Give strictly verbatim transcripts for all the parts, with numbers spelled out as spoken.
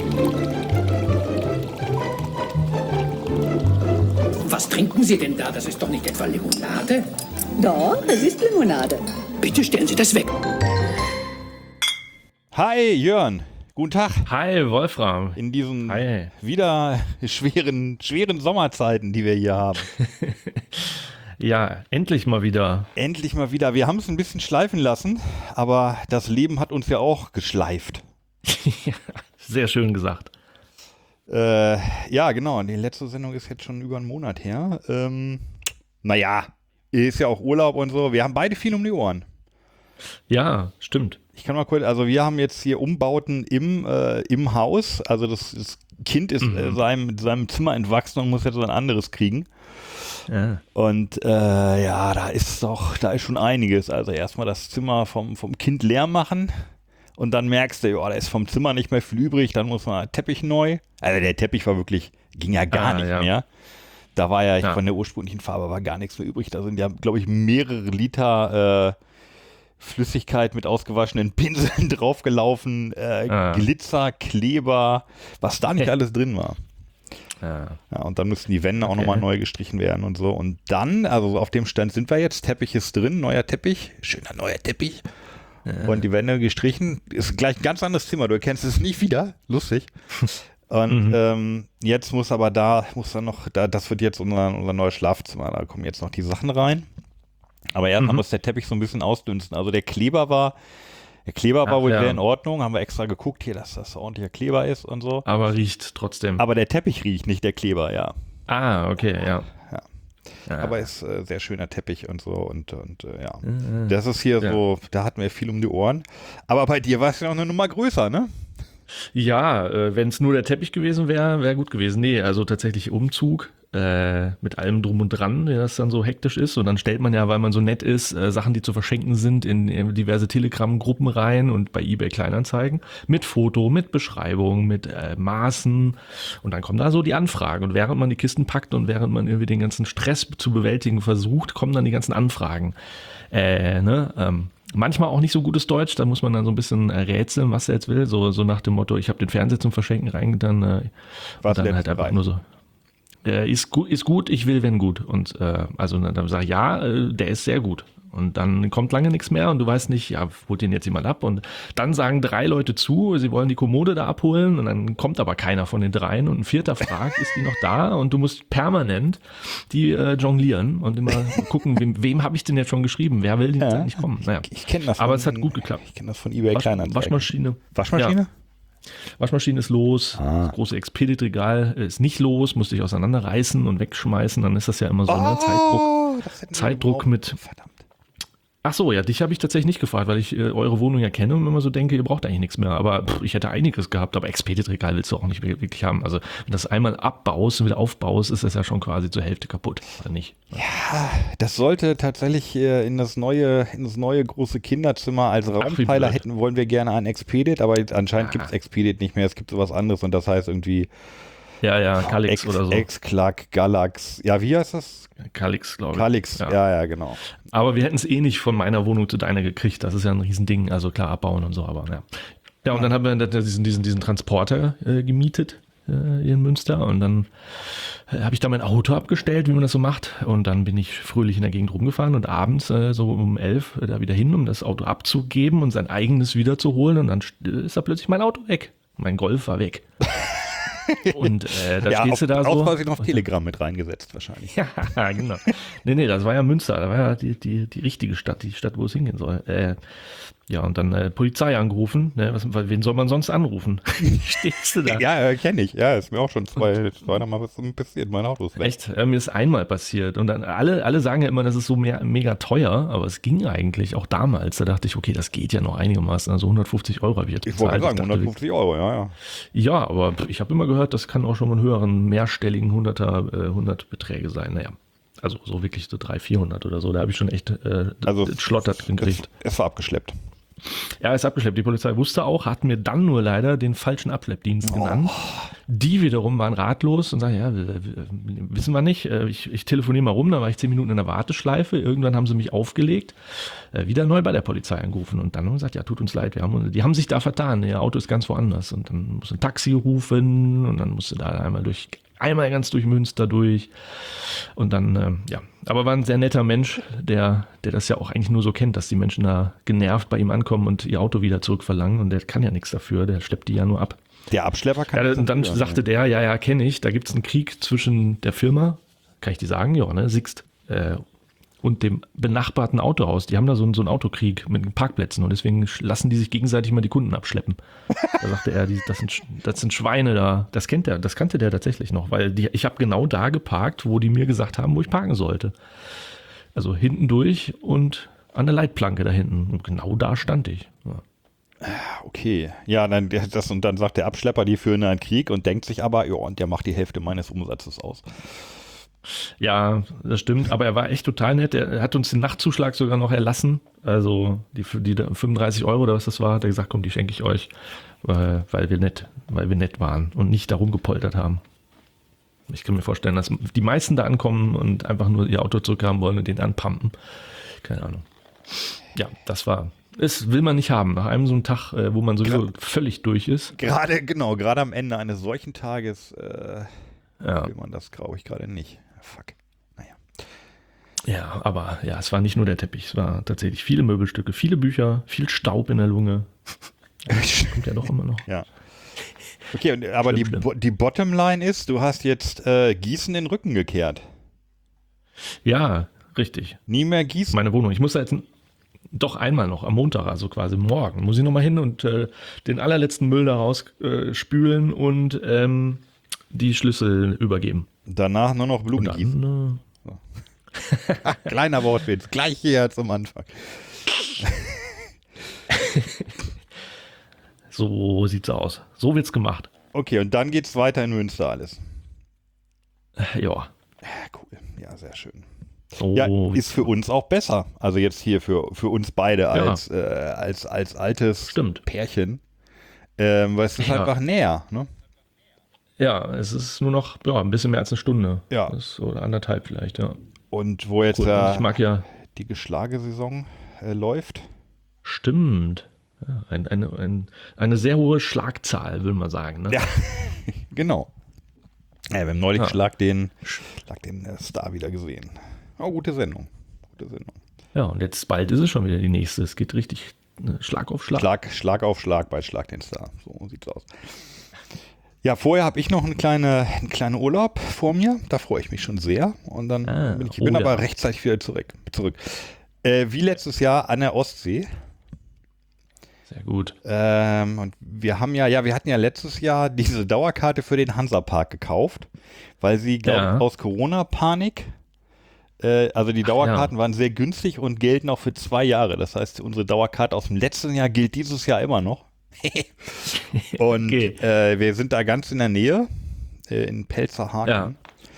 Was trinken Sie denn da? Das ist doch nicht etwa Limonade? Doch, es ist Limonade. Bitte stellen Sie das weg. Hi Jörn, guten Tag. Hi Wolfram. In diesen Hi. wieder schweren, schweren Sommerzeiten, die wir hier haben. Ja, endlich mal wieder. Endlich mal wieder. Wir haben es ein bisschen schleifen lassen, aber das Leben hat uns ja auch geschleift. Sehr schön gesagt. Äh, ja, genau. Die letzte Sendung ist jetzt schon über einen Monat her. Ähm, naja, ist ja auch Urlaub und so. Wir haben beide viel um die Ohren. Ja, stimmt. Ich kann mal kurz, also wir haben jetzt hier Umbauten im, äh, im Haus. Also das, das Kind ist mhm. äh, seinem, seinem Zimmer entwachsen und muss jetzt so ein anderes kriegen. Ja. Und äh, ja, da ist doch, da ist schon einiges. Also erstmal das Zimmer vom, vom Kind leer machen. Und dann merkst du, ja, da ist vom Zimmer nicht mehr viel übrig, dann muss man Teppich neu. Also der Teppich war wirklich, ging ja gar ah, nicht ja. mehr. Da war ja, ja von der ursprünglichen Farbe war gar nichts mehr übrig. Da sind ja, glaube ich, mehrere Liter äh, Flüssigkeit mit ausgewaschenen Pinseln draufgelaufen, äh, ah. Glitzer, Kleber, was da nicht alles drin war. Ja. Ja, und dann müssen die Wände okay. auch nochmal neu gestrichen werden und so. Und dann, also auf dem Stand sind wir jetzt, Teppich ist drin, neuer Teppich, schöner neuer Teppich. Ja. Und die Wände gestrichen, ist gleich ein ganz anderes Zimmer, du erkennst es nicht wieder, lustig. Und mhm. ähm, jetzt muss aber da, muss dann noch, da, das wird jetzt unser, unser neues Schlafzimmer, da kommen jetzt noch die Sachen rein. Aber erst mhm. muss der Teppich so ein bisschen ausdünsten. Also der Kleber war, der Kleber war Ach, wohl ja. sehr in Ordnung, haben wir extra geguckt hier, dass das ordentlicher Kleber ist und so. Aber riecht trotzdem. Aber der Teppich riecht, nicht der Kleber, ja. Ah, okay, ja. Ja. Ja. Aber ist äh, sehr schöner Teppich und so und, und äh, ja. Mhm. Das ist hier ja. so, da hatten wir viel um die Ohren. Aber bei dir war es ja noch eine Nummer größer, ne? Ja, äh, wenn es nur der Teppich gewesen wäre, wäre gut gewesen. Nee, also tatsächlich Umzug äh, mit allem drum und dran, der das dann so hektisch ist. Und dann stellt man ja, weil man so nett ist, äh, Sachen, die zu verschenken sind, in, in diverse Telegram-Gruppen rein und bei eBay Kleinanzeigen mit Foto, mit Beschreibung, mit äh, Maßen. Und dann kommen da so die Anfragen. Und während man die Kisten packt und während man irgendwie den ganzen Stress zu bewältigen versucht, kommen dann die ganzen Anfragen. Äh, ne, ähm, Manchmal auch nicht so gutes Deutsch, da muss man dann so ein bisschen rätseln, was er jetzt will. So, so nach dem Motto, ich habe den Fernseher zum Verschenken reingetan. Äh, was und dann halt einfach rein? Nur so. Äh, ist, gu- ist gut, ich will, wenn gut. Und äh, also dann sage ich, ja, äh, der ist sehr gut. Und dann kommt lange nichts mehr und du weißt nicht, ja, holt den jetzt jemand ab. Und dann sagen drei Leute zu, sie wollen die Kommode da abholen und dann kommt aber keiner von den dreien und ein vierter fragt, ist die noch da? Und du musst permanent die äh, jonglieren und immer gucken, wem, wem habe ich denn jetzt schon geschrieben? Wer will denn jetzt ja, eigentlich kommen? Naja. Ich, ich kenne das. Aber von, es hat gut geklappt. Ich kenne das von eBay Kleinanzeigen. Waschmaschine. Waschmaschine? Ja. Waschmaschine ist los, ah. das große Expedit-Regal ist nicht los, musste ich auseinanderreißen und wegschmeißen, dann ist das ja immer so, oh, ne? Zeitdruck, Zeitdruck mit... Verdammt. Ach so, ja, dich habe ich tatsächlich nicht gefragt, weil ich äh, eure Wohnung ja kenne und immer so denke, ihr braucht eigentlich nichts mehr. Aber pff, ich hätte einiges gehabt, aber Expedit-Regal willst du auch nicht wirklich haben. Also wenn du das einmal abbaust und wieder aufbaust, ist das ja schon quasi zur Hälfte kaputt, oder nicht? Ja, das sollte tatsächlich äh, in das neue, in das neue große Kinderzimmer als Raumpfeiler hätten, wollen wir gerne ein Expedit, aber anscheinend ah. gibt es Expedit nicht mehr, es gibt sowas anderes und das heißt irgendwie Ja, ja, Calix oder so. X-Clack, Galax, ja, wie heißt das? Calix, glaube ich. Calix, ja. ja, ja, genau. Aber wir hätten es eh nicht von meiner Wohnung zu deiner gekriegt. Das ist ja ein Riesending. Also klar, abbauen und so, aber ja. Ja, und ja. dann haben wir diesen, diesen, diesen Transporter äh, gemietet äh, in Münster. Und dann äh, habe ich da mein Auto abgestellt, wie man das so macht. Und dann bin ich fröhlich in der Gegend rumgefahren und abends äh, so um elf äh, da wieder hin, um das Auto abzugeben und sein eigenes wiederzuholen. Und dann ist da plötzlich mein Auto weg. Mein Golf war weg. Und äh, da ja, stehst auf, du da so. Auch quasi noch Telegram mit reingesetzt wahrscheinlich. Ja, genau. Nee, nee, das war ja Münster, da war ja die, die, die richtige Stadt, die Stadt, wo es hingehen soll. Äh, ja, und dann äh, Polizei angerufen, ne, was, wen soll man sonst anrufen? Stehst du da? Ja, kenne ich, ja, ist mir auch schon zwei, zweimal was passiert, mein Auto ist weg. Echt? Ja, mir ist einmal passiert und dann alle, alle sagen ja immer, das ist so mehr, mega teuer, aber es ging eigentlich auch damals, da dachte ich, okay, das geht ja noch einigermaßen, also hundertfünfzig Euro habe ich jetzt bezahlt. Ich wollte sagen, dachte, hundertfünfzig Euro, ja, ja. Ja, aber ich habe immer gehört, das kann auch schon mal einen höheren, mehrstelligen Hunderter, äh, Hundertbeträge sein, naja. Also so wirklich so dreihundert, vierhundert oder so, da habe ich schon echt äh, also schlottert gekriegt. Es, es war abgeschleppt. Er ist abgeschleppt. Die Polizei wusste auch, hat mir dann nur leider den falschen Abschleppdienst genannt. Oh. Die wiederum waren ratlos und sagen, ja, wissen wir nicht. Ich, ich telefoniere mal rum, da war ich zehn Minuten in der Warteschleife. Irgendwann haben sie mich aufgelegt, wieder neu bei der Polizei angerufen und dann haben gesagt, ja, tut uns leid, wir haben, die haben sich da vertan, ihr Auto ist ganz woanders. Und dann musste ein Taxi rufen und dann musste da einmal durch, einmal ganz durch Münster durch. Und dann, äh, ja, aber war ein sehr netter Mensch, der, der das ja auch eigentlich nur so kennt, dass die Menschen da genervt bei ihm ankommen und ihr Auto wieder zurückverlangen und der kann ja nichts dafür, der schleppt die ja nur ab. Der Abschlepper kann. Ja, und dann früher, sagte ne? der, ja, ja, kenne ich, da gibt es einen Krieg zwischen der Firma, kann ich die sagen, ja, ne, Sixt, äh, und dem benachbarten Autohaus. Die haben da so einen, so einen Autokrieg mit den Parkplätzen und deswegen lassen die sich gegenseitig mal die Kunden abschleppen. Da sagte er, die, das, sind, das sind Schweine da. Das kennt er, das kannte der tatsächlich noch, weil die, ich habe genau da geparkt, wo die mir gesagt haben, wo ich parken sollte. Also hinten durch und an der Leitplanke da hinten. Und genau da stand ich. Ja. Okay, ja, dann das und dann sagt der Abschlepper, die führen einen Krieg und denkt sich aber, ja, und der macht die Hälfte meines Umsatzes aus. Ja, das stimmt, aber er war echt total nett. Er hat uns den Nachtzuschlag sogar noch erlassen. Also die, die fünfunddreißig Euro oder was das war, hat er gesagt, komm, die schenke ich euch, weil, weil wir nett, weil wir nett waren und nicht darum gepoltert haben. Ich kann mir vorstellen, dass die meisten da ankommen und einfach nur ihr Auto zurückhaben wollen und den anpumpen. Keine Ahnung. Ja, das war. Das will man nicht haben, nach einem so einem Tag, wo man sowieso Gra- völlig durch ist. Gerade, genau, gerade am Ende eines solchen Tages äh, ja. will man das, glaube ich, gerade nicht. Fuck, naja. Ja, aber ja, es war nicht nur der Teppich, es war tatsächlich viele Möbelstücke, viele Bücher, viel Staub in der Lunge. Das kommt ja doch immer noch. Ja. Okay, und, aber schlimm, die, schlimm. Bo- die Bottomline ist, du hast jetzt äh, Gießen den Rücken gekehrt. Ja, richtig. Nie mehr Gießen. Meine Wohnung. Ich muss da jetzt doch einmal noch am Montag, also quasi morgen, muss ich noch mal hin und äh, den allerletzten Müll da rausspülen äh, spülen und ähm, die Schlüssel übergeben. Danach nur noch Blumen Und gießen. dann, So. Kleiner Wortwitz, gleich hier zum Anfang. äh, so sieht's aus. So wird's gemacht. Okay, und dann geht's weiter in Münster alles. Äh, ja. Ja, cool, ja, sehr schön. So Ja, ist für uns auch besser. Also jetzt hier für, für uns beide als, Ja. äh, als, als altes Stimmt. Pärchen. Ähm, weil es ist Ja. einfach näher, ne? Ja, es ist nur noch ja, ein bisschen mehr als eine Stunde. Ja. Das ist, oder anderthalb vielleicht, ja. Und wo jetzt Cool. Und äh, ich mag ja, die Geschlagesaison äh, läuft. stimmt. Ja, ein, eine, ein, eine sehr hohe Schlagzahl, würde man sagen. Ne? Ja, genau. Ja, wir haben neulich Ja. Schlag den, Schlag den äh, Star wieder gesehen. Oh, gute Sendung. Gute Sendung. Ja, und jetzt bald ist es schon wieder die nächste. Es geht richtig ne, Schlag auf Schlag. Schlag, Schlag auf Schlag bei Schlag den Star. So sieht's aus. Ja, vorher habe ich noch einen kleinen einen kleinen Urlaub vor mir. Da freue ich mich schon sehr. Und dann Ah, bin ich oh bin ja. aber rechtzeitig wieder zurück. zurück. Äh, wie letztes Jahr an der Ostsee. Sehr gut. Ähm, und wir haben ja, ja, wir hatten ja letztes Jahr diese Dauerkarte für den Hansapark gekauft, weil sie, glaube Ja. ich, aus Corona-Panik, äh, also die Dauerkarten waren sehr günstig und gelten auch für zwei Jahre. Das heißt, unsere Dauerkarte aus dem letzten Jahr gilt dieses Jahr immer noch. Und Okay. äh, wir sind da ganz in der Nähe, äh, in Pelzerhaken. Ja.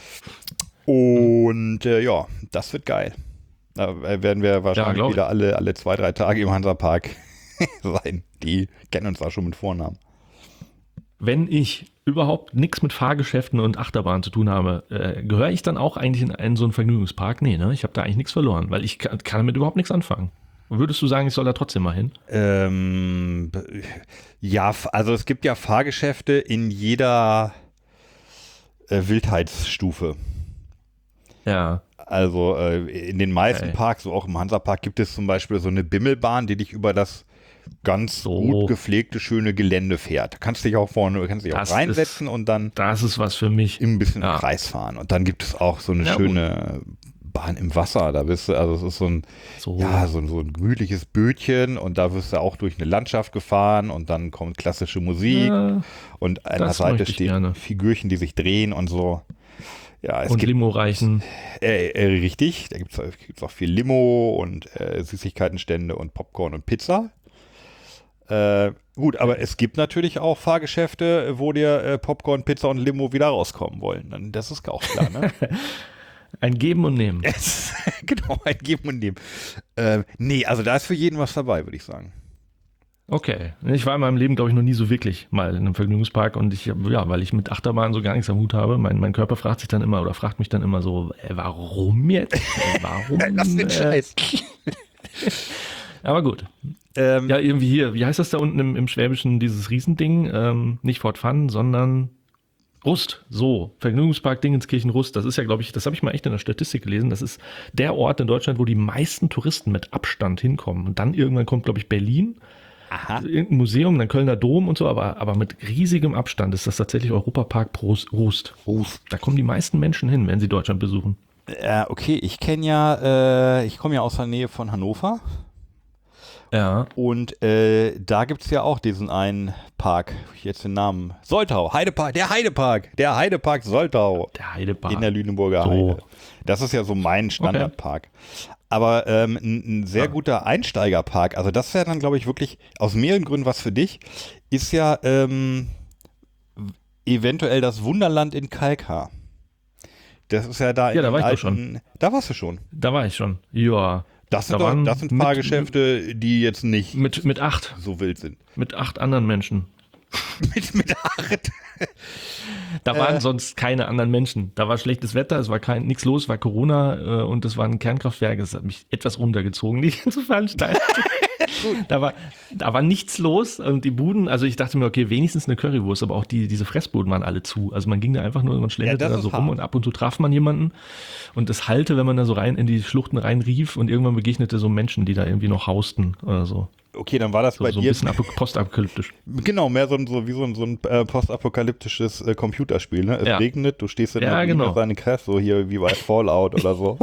Und äh, ja, das wird geil. Da äh, werden wir wahrscheinlich glaub ich. wieder alle, alle zwei, drei Tage im Hansapark sein. Die kennen uns da schon mit Vornamen. Wenn ich überhaupt nichts mit Fahrgeschäften und Achterbahn zu tun habe, äh, gehöre ich dann auch eigentlich in einen so einen Vergnügungspark? Nee, ne? Ich habe da eigentlich nichts verloren, weil ich kann, kann damit überhaupt nichts anfangen. Würdest du sagen, ich soll da trotzdem mal hin? Ähm, ja, f- also es gibt ja Fahrgeschäfte in jeder äh, Wildheitsstufe. Ja. Also äh, in den meisten Okay. Parks, so auch im Hansapark, gibt es zum Beispiel so eine Bimmelbahn, die dich über das ganz So. gut gepflegte, schöne Gelände fährt. Da kannst du dich auch vorne, kannst dich auch Das reinsetzen und dann Das ist was für mich. ein bisschen im Ja. Kreis fahren. Und dann gibt es auch so eine Ja, schöne Bahn im Wasser. Da bist du, also es ist so ein, So. ja, so, ein- so ein gemütliches Bötchen und da wirst du auch durch eine Landschaft gefahren und dann kommt klassische Musik Ja, und an der das Seite möchte ich stehen gerne. Figürchen, die sich drehen und so. Ja, es und gibt Limo reichen. äh, äh, richtig, da gibt es auch viel Limo und äh, Süßigkeitenstände und Popcorn und Pizza. Äh, gut, aber es gibt natürlich auch Fahrgeschäfte, wo dir äh, Popcorn, Pizza und Limo wieder rauskommen wollen. Dann, das ist auch klar, ne? Ein Geben und Nehmen. Es, genau, ein Geben und Nehmen. Äh, nee, also da ist für jeden was dabei, würde ich sagen. Okay. Ich war in meinem Leben, glaube ich, noch nie so wirklich mal in einem Vergnügungspark und ich, ja, weil ich mit Achterbahn so gar nichts am Hut habe, mein, mein Körper fragt sich dann immer oder fragt mich dann immer so, äh, warum jetzt? Äh, warum? Lass den Scheiß. Aber gut. Ähm, Ja, irgendwie hier, wie heißt das da unten im, im Schwäbischen, dieses Riesending? Ähm, nicht Fort Fun, sondern Rust. So, Vergnügungspark Dingenskirchen Rust. Das ist ja, glaube ich, das habe ich mal echt in der Statistik gelesen. Das ist der Ort in Deutschland, wo die meisten Touristen mit Abstand hinkommen. Und dann irgendwann kommt, glaube ich, Berlin. Aha. Irgendein Museum, dann Kölner Dom und so, aber, aber mit riesigem Abstand ist das tatsächlich Europapark Prost, Rust. Rust. Da kommen die meisten Menschen hin, wenn sie Deutschland besuchen. Äh, okay, ich kenne ja, äh, ich komme ja aus der Nähe von Hannover. Ja. Und äh, da gibt es ja auch diesen einen Park, jetzt den Namen, Soltau, Heidepark, der Heidepark, der Heidepark Soltau. Der Heidepark. In der Lüneburger So. Heide. Das ist ja so mein Standardpark. Aber ähm, ein, ein sehr Ja. guter Einsteigerpark, also das wäre dann, glaube ich, wirklich aus mehreren Gründen was für dich, ist ja ähm, eventuell das Wunderland in Kalkar. Das ist ja da Ja, da den war ich doch alten, schon. Da warst du schon. Da war ich schon. Ja. Das sind, Da doch, waren das sind mit- Fahrgeschäfte, die jetzt nicht Mit, mit acht. so wild sind. Mit acht anderen Menschen. mit, mit acht. Da waren sonst keine anderen Menschen. Da war schlechtes Wetter, es war kein nichts los, war Corona äh, und es war ein Kernkraftwerk. Es hat mich etwas runtergezogen, die ganze Veranstaltung. da, war, da war nichts los und die Buden, also ich dachte mir, okay, wenigstens eine Currywurst, aber auch die, diese Fressbuden waren alle zu. Also man ging da einfach nur, man schlenderte Ja, das da so ist rum hart. und ab und zu traf man jemanden und es hallte, wenn man da so rein in die Schluchten reinrief und irgendwann begegnete so Menschen, die da irgendwie noch hausten oder so. Okay, dann war das So, bei so ein dir. bisschen apo- postapokalyptisch. Genau, mehr so, ein, so wie so ein, so ein äh, postapokalyptisches äh, Computerspiel. Ne? Es Ja. regnet, du stehst in Ja, der genau. genau. seine Kraft, so hier wie bei Fallout oder so.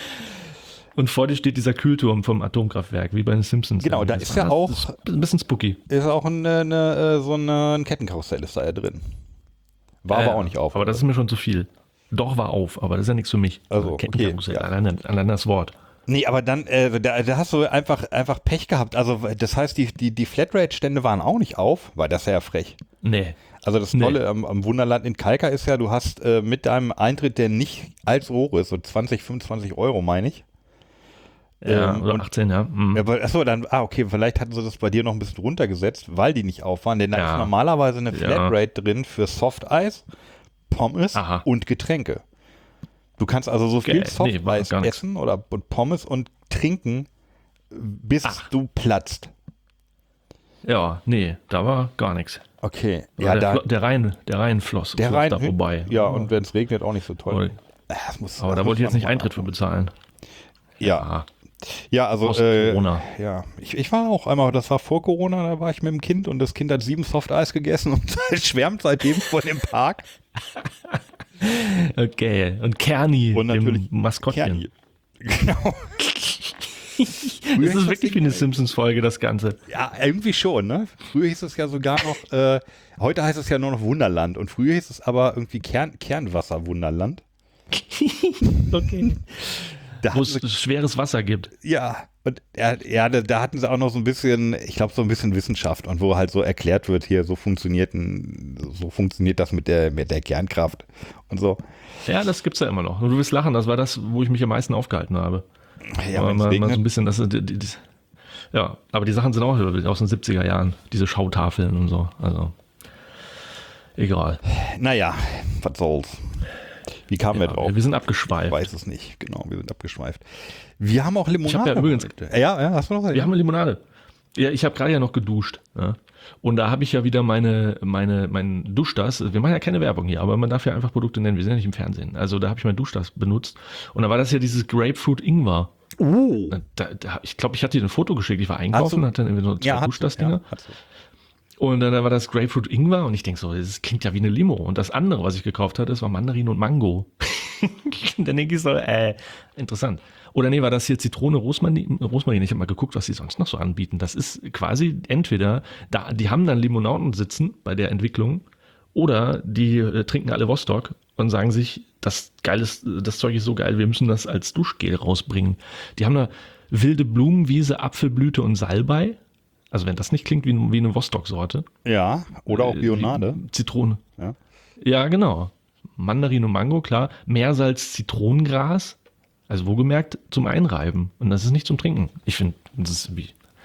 Und vor dir steht dieser Kühlturm vom Atomkraftwerk, wie bei den Simpsons. Genau, da Das ist ja war- auch- das ist ein bisschen spooky. Ist auch ein, äh, eine, äh, so eine, ein Kettenkarussell ist da ja drin. War aber Äh, auch nicht auf. Aber das ist mir schon zu viel. Doch, war auf, aber das ist ja nichts für mich. Also, Kettenkarussell, okay, ja. allein, allein das Wort. Nee, aber dann, äh, da, da hast du einfach, einfach Pech gehabt. Also das heißt, die, die, die Flatrate-Stände waren auch nicht auf, weil das ist ja frech. Nee. Also das Nee. Tolle am, am Wunderland in Kalkar ist ja, du hast äh, mit deinem Eintritt, der nicht allzu hoch ist, so zwanzig, fünfundzwanzig Euro, meine ich. Ja, Ähm, oder und- achtzehn, ja. Hm. Ja, aber, achso, dann, ah, okay, vielleicht hatten sie das bei dir noch ein bisschen runtergesetzt, weil die nicht auf waren, denn da Ja. ist normalerweise eine Ja. Flatrate drin für Softeis, Pommes Aha. und Getränke. Du kannst also so viel Geil. Nee, war Softeis gar nix. essen oder und Pommes und trinken, bis Ach. du platzt. Ja, nee, da war gar nichts. Okay, Ja, ja, der, da, Flo- der Rhein, der Rhein floss, der floss Rhein, da vorbei. ja, und wenn es regnet, auch nicht so toll. Aber, Äh, das muss, aber das da muss wollte ich jetzt man nicht mal Eintritt für machen. bezahlen. Ja, Ah, ja, also, Post äh, Corona. ja, ich, ich war auch einmal, das war vor Corona, da war ich mit dem Kind und das Kind hat sieben Softeis gegessen und schwärmt seitdem von dem Park. Okay, und Kerni, Und natürlich dem Maskottchen. Kerni. Genau. Das ist wirklich wie eine Simpsons-Folge, das Ganze. Ja, irgendwie schon, ne? Früher hieß es ja sogar noch, äh, heute heißt es ja nur noch Wunderland und früher hieß es aber irgendwie Kern, Kernwasser-Wunderland. Okay. Da Wo hatten sie, es schweres Wasser gibt. ja, und ja, ja, da, da hatten sie auch noch so ein bisschen, ich glaube, so ein bisschen Wissenschaft und wo halt so erklärt wird, hier, so funktioniert, ein, so funktioniert das mit der, mit der Kernkraft und so. Ja, das gibt's ja immer noch. Und du wirst lachen, das war das, wo ich mich am meisten aufgehalten habe. Ja, Aber wenn's mal, mal regnet. so ein bisschen, das, die, die, die, ja, aber die Sachen sind auch aus den siebziger Jahren, diese Schautafeln und so. Also, egal. Naja, was soll's. Wie kamen wir Ja, drauf? wir sind Ich abgeschweift. weiß es nicht, genau, wir sind abgeschweift. Wir haben auch Limonade. Ich hab ja übrigens- heute. Ja, ja, hast du noch was? Wir haben eine Limonade. Ja, ich habe gerade ja noch geduscht. Ja. Und da habe ich ja wieder meine, meine, mein Duschdas. Wir machen ja keine Werbung hier, aber man darf ja einfach Produkte nennen. Wir sind ja nicht im Fernsehen. Also da habe ich mein Duschdas benutzt. Und da war das ja dieses Grapefruit Ingwer. Uh. Da, da, ich glaube, ich hatte dir ein Foto geschickt. Ich war einkaufen, du? hatte dann irgendwie so zwei Ja, hat Duschdas-Dinger. ja, hat sie. Und dann war das Grapefruit Ingwer und ich denke so, das klingt ja wie eine Limo. Und das andere, was ich gekauft hatte, das war Mandarin und Mango. Und dann denke ich so, äh, interessant. Oder nee, war das hier Zitrone, Rosmarin? Rosmarin. Ich habe mal geguckt, was sie sonst noch so anbieten. Das ist quasi entweder, da, die haben dann Limonaden sitzen bei der Entwicklung oder die äh, trinken alle Vostok und sagen sich, das, geil ist, das Zeug ist so geil, wir müssen das als Duschgel rausbringen. Die haben da wilde Blumenwiese, Apfelblüte und Salbei. Also wenn das nicht klingt wie, wie eine Vostok-Sorte. Ja, oder auch Äh, Bionade. wie Zitrone. Ja. Ja, genau. Mandarin und Mango, klar. Meersalz, Zitronengras. Also wohlgemerkt zum Einreiben. Und das ist nicht zum Trinken. Ich finde, das ist wie,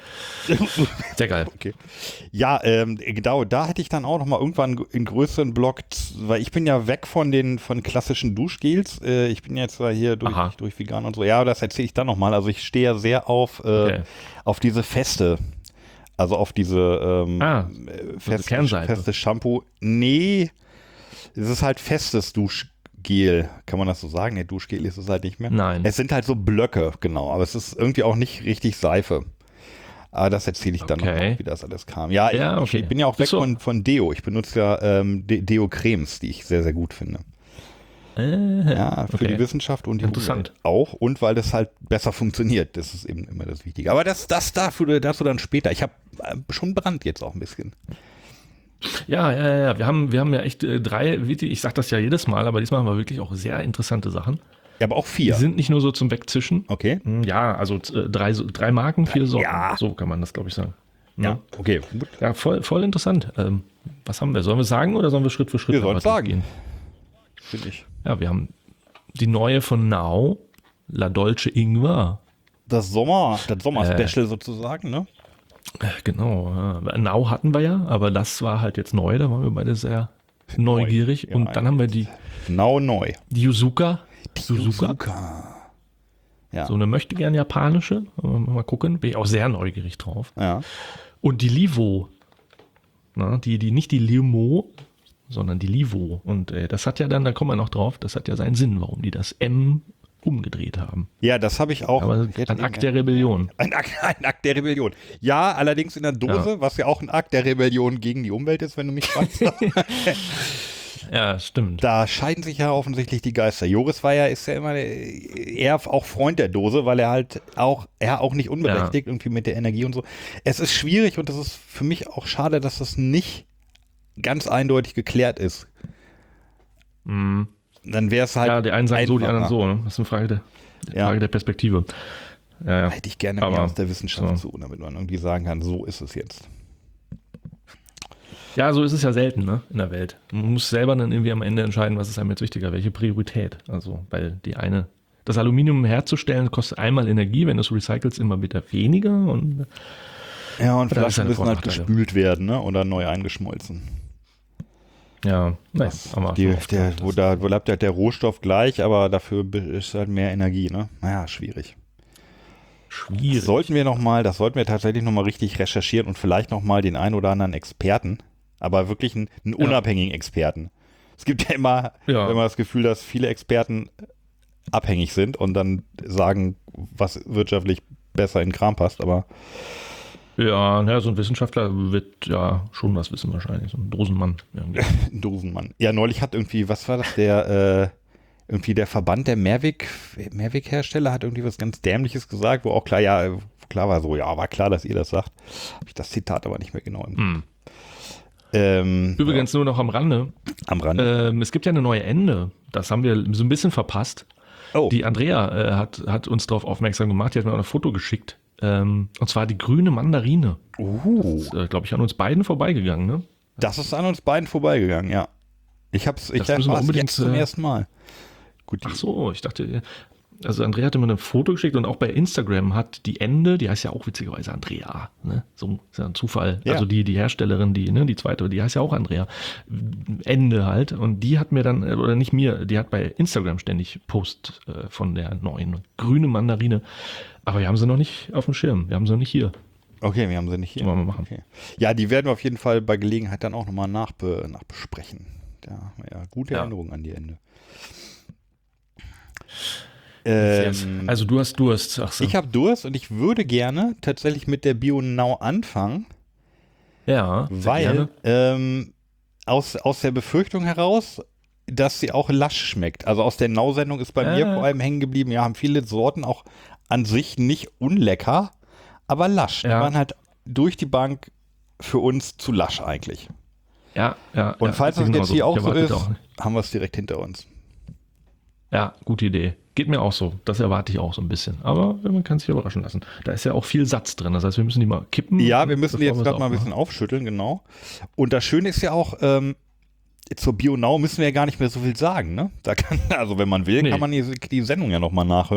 Sehr geil. Okay. Ja, ähm, genau, da hätte ich dann auch noch mal irgendwann einen größeren Block, weil ich bin ja weg von den von klassischen Duschgels. Äh, ich bin jetzt hier durch, durch vegan und so. Ja, das erzähle ich dann noch mal. Also ich stehe ja sehr auf, äh, okay. auf diese Feste. Also auf diese ähm, ah, feste, feste Shampoo. Nee, es ist halt festes Duschgel. Kann man das so sagen? Nee, Duschgel ist es halt nicht mehr. Nein. Es sind halt so Blöcke, genau. Aber es ist irgendwie auch nicht richtig Seife. Aber das erzähle ich dann okay. noch, wie das alles kam. Ja, ich, ja okay. ich bin ja auch weg so. von, von Deo. Ich benutze ja ähm, De- Deo-Cremes, die ich sehr, sehr gut finde. Äh, ja, für okay. die Wissenschaft und die Interessant. Umwelt auch. Und weil das halt besser funktioniert. Das ist eben immer das Wichtige. Aber das, das dafür, dazu dann später. Ich habe äh, schon Brand jetzt auch ein bisschen. Ja, ja, ja. Wir haben, wir haben ja echt äh, drei, ich sage das ja jedes Mal, aber diesmal haben wir wirklich auch sehr interessante Sachen. Ja, aber auch vier. Die sind nicht nur so zum Wegzischen. Okay. Ja, also äh, drei, drei Marken, vier Sorten. Ja. So kann man das, glaube ich, sagen. Ja, ja. Okay. Gut. Ja, voll, voll interessant. Ähm, was haben wir? Sollen wir sagen oder sollen wir Schritt für Schritt wir sollen sagen? Gehen? Finde ich. Ja, wir haben die neue von Now, La Dolce Ingwer. Das Sommer, das Sommer-Special äh, sozusagen, ne? Genau. Ja. Now hatten wir ja, aber das war halt jetzt neu. Da waren wir beide sehr neugierig. Neu. Und ja, dann haben wir die Now neu. Die Yuzuka. Die Yuzuka. Yuzuka. Ja. So eine möchte gern japanische. Mal gucken. Bin ich auch sehr neugierig drauf. Ja. Und die Livo. Na, die, die, nicht die Limo, sondern die Livo. Und äh, das hat ja dann, da kommen wir noch drauf, das hat ja seinen Sinn, warum die das M umgedreht haben. Ja, das habe ich auch. Aber ein Akt der Rebellion. Ein Akt, ein Akt der Rebellion. Ja, allerdings in der Dose, ja. was ja auch ein Akt der Rebellion gegen die Umwelt ist, wenn du mich fragst. Ja, stimmt. Da scheiden sich ja offensichtlich die Geister. Joris war ja, ist ja immer eher auch Freund der Dose, weil er halt auch, er auch nicht unberechtigt, ja. irgendwie mit der Energie und so. Es ist schwierig und es ist für mich auch schade, dass das nicht ganz eindeutig geklärt ist. Mhm. Dann wäre es halt. Ja, die einen sagen so, die anderen so. Ne? Das ist eine Frage der, ja. Frage der Perspektive. Ja, ja. Hätte ich gerne Aber, mehr aus der Wissenschaft so. zu, damit man irgendwie sagen kann, so ist es jetzt. Ja, so ist es ja selten, ne, in der Welt. Man muss selber dann irgendwie am Ende entscheiden, was ist einem jetzt wichtiger, welche Priorität. Also, weil die eine, das Aluminium herzustellen kostet einmal Energie, wenn du es recycelst, immer wieder weniger. Und ja, und Flaschen müssen halt gespült werden, ne, oder neu eingeschmolzen. Ja, nein, aber die, der, wo, da, wo bleibt halt der Rohstoff gleich, aber dafür ist halt mehr Energie, ne? Naja, schwierig. Schwierig. Das sollten wir noch mal, das sollten wir tatsächlich nochmal richtig recherchieren und vielleicht nochmal den einen oder anderen Experten, aber wirklich einen, einen ja. unabhängigen Experten. Es gibt ja immer, ja. immer das Gefühl, dass viele Experten abhängig sind und dann sagen, was wirtschaftlich besser in den Kram passt, aber ja, ja, so ein Wissenschaftler wird ja schon was wissen wahrscheinlich, so ein Dosenmann. Ein Dosenmann. Ja, neulich hat irgendwie, was war das, der, äh, irgendwie der Verband der Mehrweg, Mehrweghersteller hat irgendwie was ganz Dämliches gesagt, wo auch klar, ja, klar war so, ja, war klar, dass ihr das sagt. Habe ich das Zitat aber nicht mehr genau im hm. ähm, Übrigens ja. nur noch am Rande. Am Rande? Ähm, es gibt ja eine neue Ende. Das haben wir so ein bisschen verpasst. Oh. Die Andrea äh, hat, hat uns darauf aufmerksam gemacht, die hat mir auch ein Foto geschickt. Ähm, und zwar die grüne Mandarine. Uh. Das ist, äh, glaube ich, an uns beiden vorbeigegangen, ne? Das ist an uns beiden vorbeigegangen, ja. Ich hab's, ich das war unbedingt jetzt zum ersten Mal. Gut, Ach so, ich dachte, also Andrea hatte mir ein Foto geschickt und auch bei Instagram hat die Ende, die heißt ja auch witzigerweise Andrea, ne? So ist ja ein Zufall. Ja. Also die, die Herstellerin, die, ne, die zweite, die heißt ja auch Andrea. Ende halt. Und die hat mir dann, oder nicht mir, die hat bei Instagram ständig Post äh, von der neuen grüne Mandarine. Aber wir haben sie noch nicht auf dem Schirm. Wir haben sie noch nicht hier. Okay, wir haben sie nicht hier. Wollen wir machen. Okay. Ja, die werden wir auf jeden Fall bei Gelegenheit dann auch nochmal nachbe nachbesprechen. Ja, ja, gute ja. Erinnerung an die Ende. Ähm, also du hast Durst. Ach so. Ich habe Durst und ich würde gerne tatsächlich mit der Bio Now anfangen. Ja, weil ähm, aus, aus der Befürchtung heraus, dass sie auch lasch schmeckt. Also aus der Now-Sendung ist bei äh. mir vor allem hängen geblieben, ja, haben viele Sorten auch an sich nicht unlecker, aber lasch. Ja. Die waren halt durch die Bank für uns zu lasch eigentlich. Ja, ja. Und ja, falls das jetzt hier auch so ist, auch haben wir es direkt hinter uns. Ja, gute Idee. Geht mir auch so. Das erwarte ich auch so ein bisschen. Aber man kann sich überraschen lassen. Da ist ja auch viel Satz drin. Das heißt, wir müssen die mal kippen. Ja, wir müssen die jetzt gerade mal ein bisschen aufschütteln, genau. Und das Schöne ist ja auch, ähm, zur Bio Now müssen wir ja gar nicht mehr so viel sagen, ne? Da kann, also wenn man will, nee. kann man die, die Sendung ja nochmal nachhören.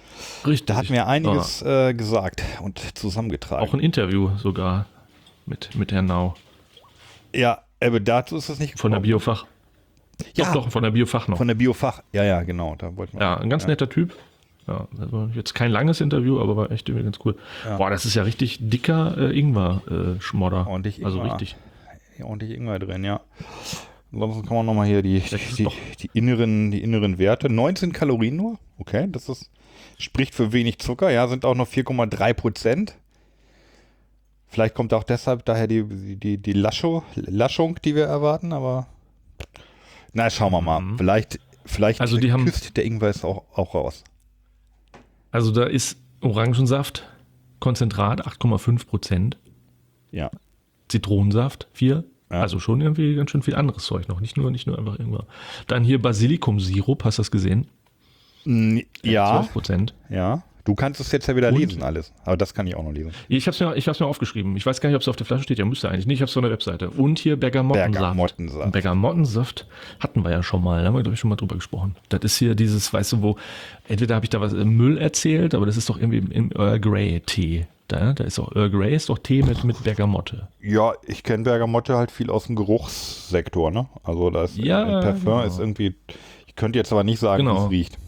Richtig. Da hat mir einiges ja. äh, gesagt und zusammengetragen. Auch ein Interview sogar mit, mit Herrn Nau. Ja, aber dazu ist es nicht gekommen. Von der Biofach. Ja, doch, doch, von der Biofach noch. Von der Biofach, ja, ja, genau. Da wollten wir ja, ein ganz ja. netter Typ. Ja, also jetzt kein langes Interview, aber war echt irgendwie ganz cool. Ja. Boah, das ist ja richtig dicker äh, Ingwer-Schmodder. Äh, ordentlich also Ingwer. richtig. Ja, ordentlich Ingwer drin, ja. Ansonsten kann man nochmal hier die, die, die, inneren, die inneren Werte. neunzehn Kalorien nur, okay, das ist, spricht für wenig Zucker, ja, sind auch noch vier Komma drei Prozent. Vielleicht kommt auch deshalb daher die, die, die Lascho, Laschung, die wir erwarten, aber na, schauen wir mal. Mhm. Vielleicht, vielleicht also die küsst haben, der Ingwer ist auch, auch raus. Also da ist Orangensaft, Konzentrat acht Komma fünf Prozent. Ja. Zitronensaft vier. Ja. Also schon irgendwie ganz schön viel anderes Zeug noch. Nicht nur, nicht nur einfach Ingwer. Dann hier Basilikumsirup, hast du das gesehen? Ja. zwölf Prozent. Ja. Du kannst es jetzt ja wieder Und? lesen alles. Aber das kann ich auch noch lesen. Ich habe es mir, ich hab's mir aufgeschrieben. Ich weiß gar nicht, ob es auf der Flasche steht. Ja, müsste eigentlich nicht. Ich habe es auf der Webseite. Und hier Bergamottensaft. Bergamottensaft. Bergamottensaft hatten wir ja schon mal. Da haben wir, glaube ich, schon mal drüber gesprochen. Das ist hier dieses, weißt du, wo, entweder habe ich da was Müll erzählt, aber das ist doch irgendwie im Earl Grey Tee. Da, da ist auch Earl Grey, ist doch Tee mit, mit Bergamotte. Ja, ich kenne Bergamotte halt viel aus dem Geruchssektor, ne? Also da ist ja, Parfum genau. ist irgendwie, ich könnte jetzt aber nicht sagen, genau. wie es riecht.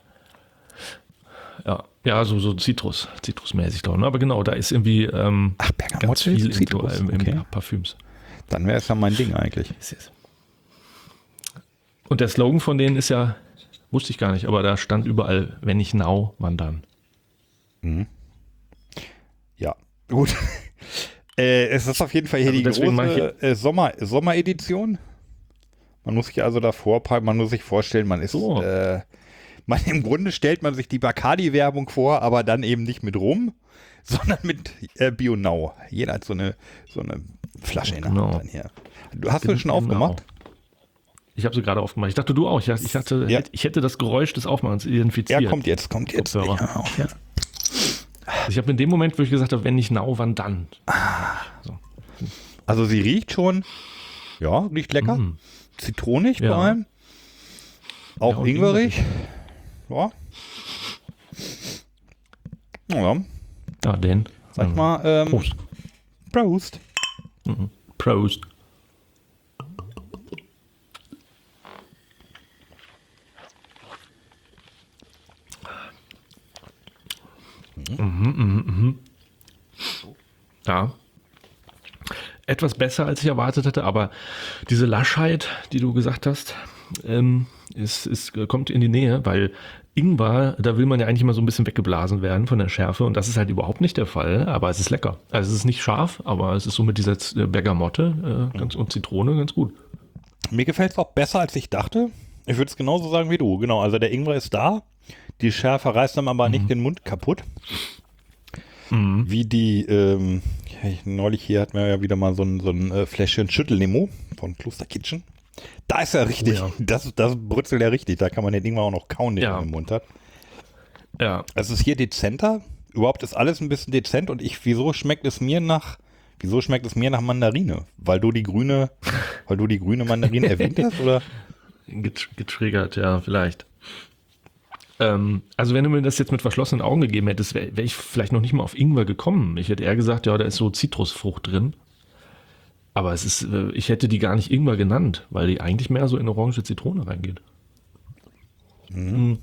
Ja, ja, so, so Zitrus, Zitrusmäßig, glaube ich. Aber genau, da ist irgendwie ähm, Ach, ganz viel Zitrus, im, im okay. Parfüms. Dann wäre es ja mein Ding eigentlich. Und der Slogan von denen ist ja, wusste ich gar nicht, aber da stand überall, wenn nicht now, wann dann? Mhm. Ja, gut. äh, es ist auf jeden Fall hier also die große äh, Sommer, Sommeredition. Man muss sich also davor, man muss sich vorstellen, man ist so. äh, Man, im Grunde stellt man sich die Bacardi-Werbung vor, aber dann eben nicht mit Rum, sondern mit äh, Bio-Now. Jeder hat so eine, so eine Flasche in der genau. Hand dann hier. Du, hast du schon genau. aufgemacht? Ich habe sie gerade aufgemacht. Ich dachte, du auch. Ich, ich, hatte, ja. ich hätte das Geräusch des Aufmachens identifiziert. Ja, kommt jetzt, kommt jetzt. Ja, ja. Also ich habe in dem Moment, wo ich gesagt habe, wenn nicht now, wann dann? So. Also sie riecht schon, ja, riecht lecker. Mm. Zitronig ja. vor allem. Auch ja, ingwerig. Ja. Ja. Ja, den. Sag ich mal, ähm, Prost. Prost. Mhm. Prost. Mhm. Mhm, mhm, mhm. Ja. Etwas besser, als ich erwartet hatte, aber diese Laschheit, die du gesagt hast, ähm, ist, ist, kommt in die Nähe, weil Ingwer, da will man ja eigentlich immer so ein bisschen weggeblasen werden von der Schärfe und das ist halt überhaupt nicht der Fall, aber es ist lecker. Also es ist nicht scharf, aber es ist so mit dieser Bergamotte äh, ganz, und Zitrone ganz gut. Mir gefällt es auch besser, als ich dachte. Ich würde es genauso sagen wie du. Genau, also der Ingwer ist da, die Schärfe reißt dann aber mhm. nicht den Mund kaputt. Mhm. Wie die, ähm, neulich hier hatten wir ja wieder mal so ein, so ein äh, Fläschchen Schüttellimo von Kloster Kitchen. Da ist er richtig, oh ja. das, das brützelt ja richtig, da kann man den Ingwer auch noch kauen, den ja. man im Mund hat. Ja. Es ist hier dezenter, überhaupt ist alles ein bisschen dezent und ich, wieso schmeckt es mir nach, wieso schmeckt es mir nach Mandarine? Weil du die grüne, weil du die grüne Mandarine erwähnt hast, oder? Getriggert, ja, vielleicht. Ähm, also wenn du mir das jetzt mit verschlossenen Augen gegeben hättest, wäre wär ich vielleicht noch nicht mal auf Ingwer gekommen. Ich hätte eher gesagt, ja, da ist so Zitrusfrucht drin. Aber es ist, ich hätte die gar nicht Ingwer genannt, weil die eigentlich mehr so in orange Zitrone reingeht. Mhm.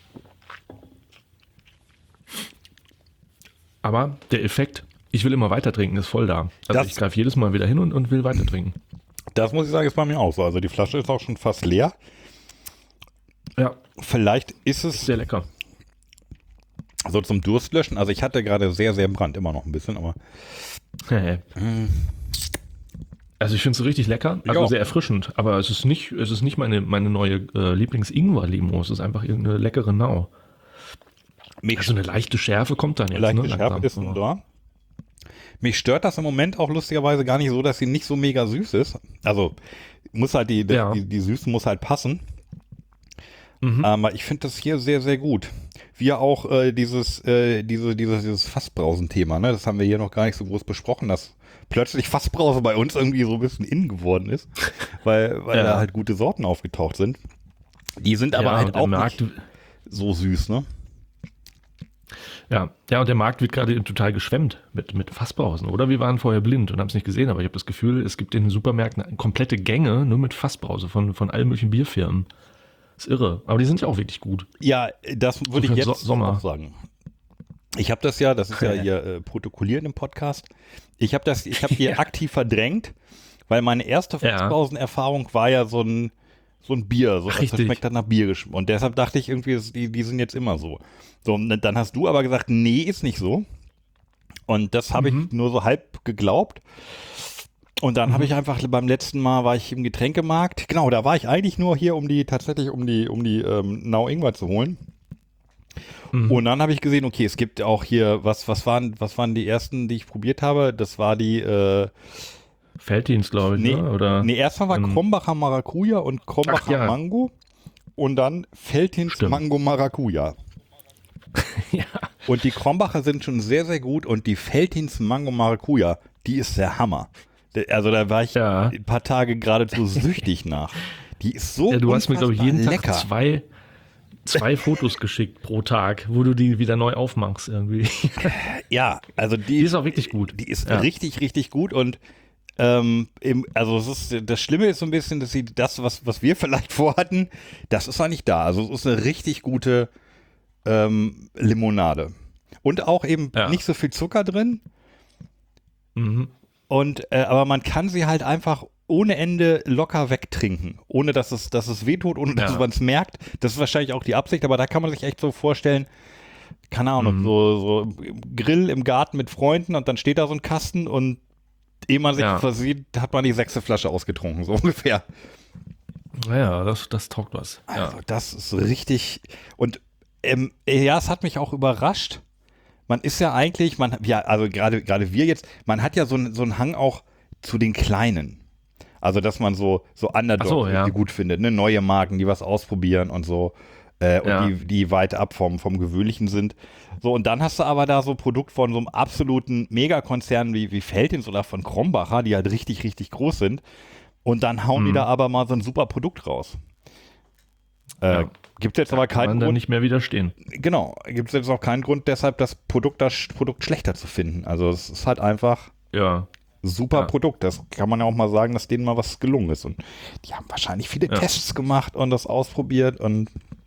Aber der Effekt, ich will immer weiter trinken, ist voll da. Also das, ich greife jedes Mal wieder hin und, und will weiter trinken. Das muss ich sagen, ist bei mir auch so. Also die Flasche ist auch schon fast leer. Ja. Vielleicht ist es sehr lecker. So zum Durstlöschen. Also ich hatte gerade sehr, sehr Brand, immer noch ein bisschen, aber hey. mm. Also ich finde es so richtig lecker, also ja. sehr erfrischend, aber es ist nicht, es ist nicht meine, meine neue äh, Lieblings-Ingwer-Limo, es ist einfach irgendeine leckere Nau. Mich also eine leichte Schärfe kommt dann jetzt. Leichte ne, Schärfe ist oh. da. Mich stört das im Moment auch lustigerweise gar nicht so, dass sie nicht so mega süß ist. Also muss halt die, ja. die, die Süße muss halt passen. Mhm. Aber ich finde das hier sehr, sehr gut. Wir auch äh, dieses, äh, diese, dieses, dieses Fassbrausen-Thema, ne? Das haben wir hier noch gar nicht so groß besprochen, dass plötzlich Fassbrause bei uns irgendwie so ein bisschen in geworden ist, weil, weil ja. da halt gute Sorten aufgetaucht sind. Die sind aber ja, halt auch Markt, nicht so süß, ne? Ja, ja, und der Markt wird gerade total geschwemmt mit, mit Fassbrausen, oder? Wir waren vorher blind und haben es nicht gesehen, aber ich habe das Gefühl, es gibt in den Supermärkten komplette Gänge nur mit Fassbrause von, von allen möglichen Bierfirmen. Das ist irre, aber die sind ja auch wirklich gut. Ja, das würde So ich für jetzt So- Sommer. auch sagen. Ich habe das ja, das ist ja hier äh, protokolliert im Podcast. Ich habe das, ich habe die Ja. aktiv verdrängt, weil meine erste Ja. Fassbrausen-Erfahrung war ja so ein so ein Bier, so das Richtig. schmeckt dann nach Bier geschmeckt. Und deshalb dachte ich irgendwie, das- die, die sind jetzt immer so. So, und dann hast du aber gesagt, nee, ist nicht so. Und das habe Mhm. ich nur so halb geglaubt. Und dann habe ich einfach beim letzten Mal war ich im Getränkemarkt. Genau, da war ich eigentlich nur hier, um die tatsächlich um die um die ähm, Nau Ingwer zu holen. Mhm. Und dann habe ich gesehen, okay, es gibt auch hier, was, was waren, was waren die ersten, die ich probiert habe? Das war die, äh, Felddienst, glaube ich, nee, ne? Oder? nee, erstmal war ähm, Krombacher Maracuja und Krombacher Ach, ja. Mango und dann Feldhins Stimmt. Mango Maracuja. Ja. Und die Krombacher sind schon sehr, sehr gut und die Feldhins Mango Maracuja, die ist der Hammer. Der- Also da war ich Ja. ein paar Tage geradezu süchtig nach. Die ist so Ja, du hast mir, glaube ich, jeden unfassbar Tag zwei, zwei Fotos geschickt pro Tag, wo du die wieder neu aufmachst irgendwie. Ja, also die, Die ist auch wirklich gut. Die ist Ja. richtig, richtig gut und ähm, im, also es ist, das Schlimme ist so ein bisschen, dass sie das, was, was wir vielleicht vorhatten, das ist eigentlich da. Also es ist eine richtig gute ähm, Limonade. Und auch eben Ja. nicht so viel Zucker drin. Mhm. Und äh, aber man kann sie halt einfach ohne Ende locker wegtrinken, ohne dass es, dass es wehtut, ohne dass Ja. man es merkt. Das ist wahrscheinlich auch die Absicht, aber da kann man sich echt so vorstellen, keine Ahnung, Mhm. so, so Grill im Garten mit Freunden und dann steht da so ein Kasten und ehe man sich Ja. versieht, hat man die sechste Flasche ausgetrunken, so ungefähr. Naja, das, das taugt was. Ja. Also das ist richtig und ähm, ja, es hat mich auch überrascht. Man ist ja eigentlich, man, ja, also gerade gerade wir jetzt, man hat ja so, einen- so einen Hang auch zu den Kleinen. Also, dass man so, so Underdogs Ach so, ja. die gut findet, ne? Neue Marken, die was ausprobieren und so. Äh, und Ja. die, die weit ab vom, vom Gewöhnlichen sind. So, und dann hast du aber da so ein Produkt von so einem absoluten Megakonzern wie, wie Feldhins oder von Krombacher, die halt richtig, richtig groß sind. Und dann hauen die Mhm. da aber mal so ein super Produkt raus. Äh, Ja. Gibt es jetzt aber Kann keinen man da Grund, nicht mehr widerstehen. genau, gibt es jetzt auch keinen Grund, deshalb das Produkt, das Produkt schlechter zu finden. Also es ist halt einfach Ja. super Ja. Produkt. Das kann man ja auch mal sagen, dass denen mal was gelungen ist. Und die haben wahrscheinlich viele Ja. Tests gemacht und das ausprobiert und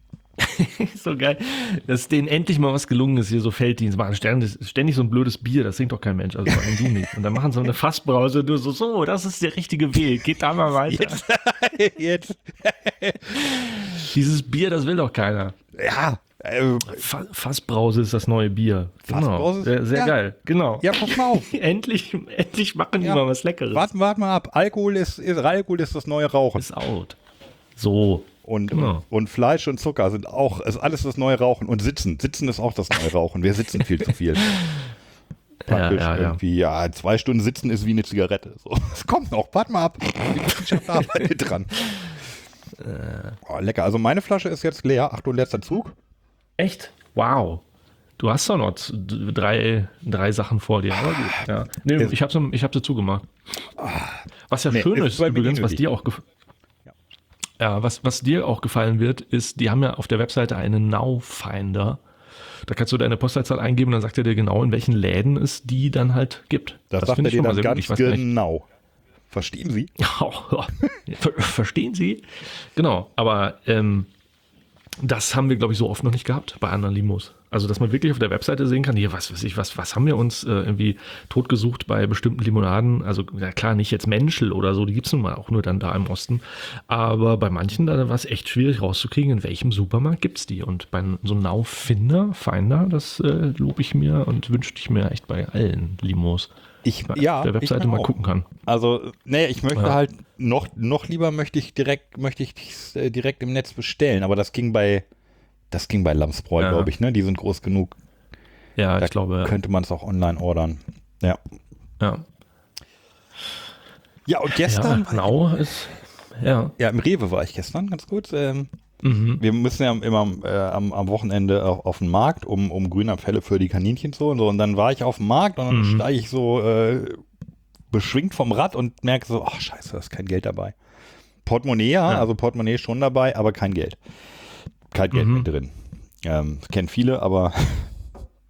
So geil, dass denen endlich mal was gelungen ist, hier so Felddienst machen. Ständig, ständig so ein blödes Bier, das trinkt doch kein Mensch, also vor allem du nicht. Und dann machen sie so eine Fassbrause und du so, so, das ist der richtige Weg, geht da mal weiter. jetzt, jetzt Dieses Bier, das will doch keiner. ja, äh, Fa Fassbrause ist das neue Bier. Fassbrause Genau. ist- Sehr, sehr ja. geil, genau. ja, pass mal auf. endlich, endlich machen die Ja. mal was Leckeres. Warten, warten mal ab. Alkohol ist, ist, Alkohol ist das neue Rauchen. Ist out. So. Und, Genau. und Fleisch und Zucker sind auch, ist alles das neue Rauchen. Und Sitzen. Sitzen ist auch das neue Rauchen. Wir sitzen viel zu viel. Praktisch ja, ja. irgendwie, ja, zwei Stunden sitzen ist wie eine Zigarette. So, es kommt noch, warte mal ab. Die Wissenschaft arbeitet dran. Oh, lecker. Also meine Flasche ist jetzt leer. Achtung, letzter Zug. Echt? Wow. Du hast doch noch z- d- drei, drei Sachen vor dir. Aber gut. Ja. Nee, Ist- ich habe sie, ich hab sie zugemacht. Was ja Nee, schön ist ist, bei mir übrigens, was nötig. dir auch gef- ja, was, was dir auch gefallen wird, ist, die haben ja auf der Webseite einen Now-Finder. Da kannst du deine Postleitzahl eingeben, dann sagt er dir genau, in welchen Läden es die dann halt gibt. Das, sagt finde er ich dir schon mal dann sehr gut. ganz Ich weiß gar nicht, genau. Verstehen Sie? Ver Verstehen Sie? Genau, aber ähm, das haben wir, glaube ich, so oft noch nicht gehabt bei anderen Limos. Also, dass man wirklich auf der Webseite sehen kann, hier, was weiß ich, was, was haben wir uns äh, irgendwie totgesucht bei bestimmten Limonaden? Also, ja klar, nicht jetzt Menschel oder so, die gibt es nun mal auch nur dann da im Osten. Aber bei manchen, da war es echt schwierig rauszukriegen, in welchem Supermarkt gibt es die. Und bei so einem Now-Finder, Finder, das äh, lobe ich mir und wünschte ich mir echt bei allen Limos. Ich, Bei ja, der Webseite ich mir mal auch. gucken kann. Also, nee, ich möchte Ja. halt noch, noch lieber möchte ich direkt, möchte ich äh, direkt im Netz bestellen, aber das ging bei, das ging bei Lamsbräu, Ja. glaube ich, ne? Die sind groß genug. Ja, Da ich glaube, ja. könnte man es auch online ordern. Ja. ja. Ja, und gestern, Ja, Now ist, ja. ja, im Rewe war ich gestern, ganz kurz. Ähm, Mhm. wir müssen ja immer äh, am, am Wochenende auf, auf den Markt, um, um Grünabfälle für die Kaninchen zu und so. Und dann war ich auf dem Markt und dann Mhm. steige ich so äh, beschwingt vom Rad und merke so, ach scheiße, da ist kein Geld dabei. Portemonnaie, ja, Ja. also Portemonnaie schon dabei, aber kein Geld. Kein Geld Mhm. mehr drin. Ähm, kennen viele, aber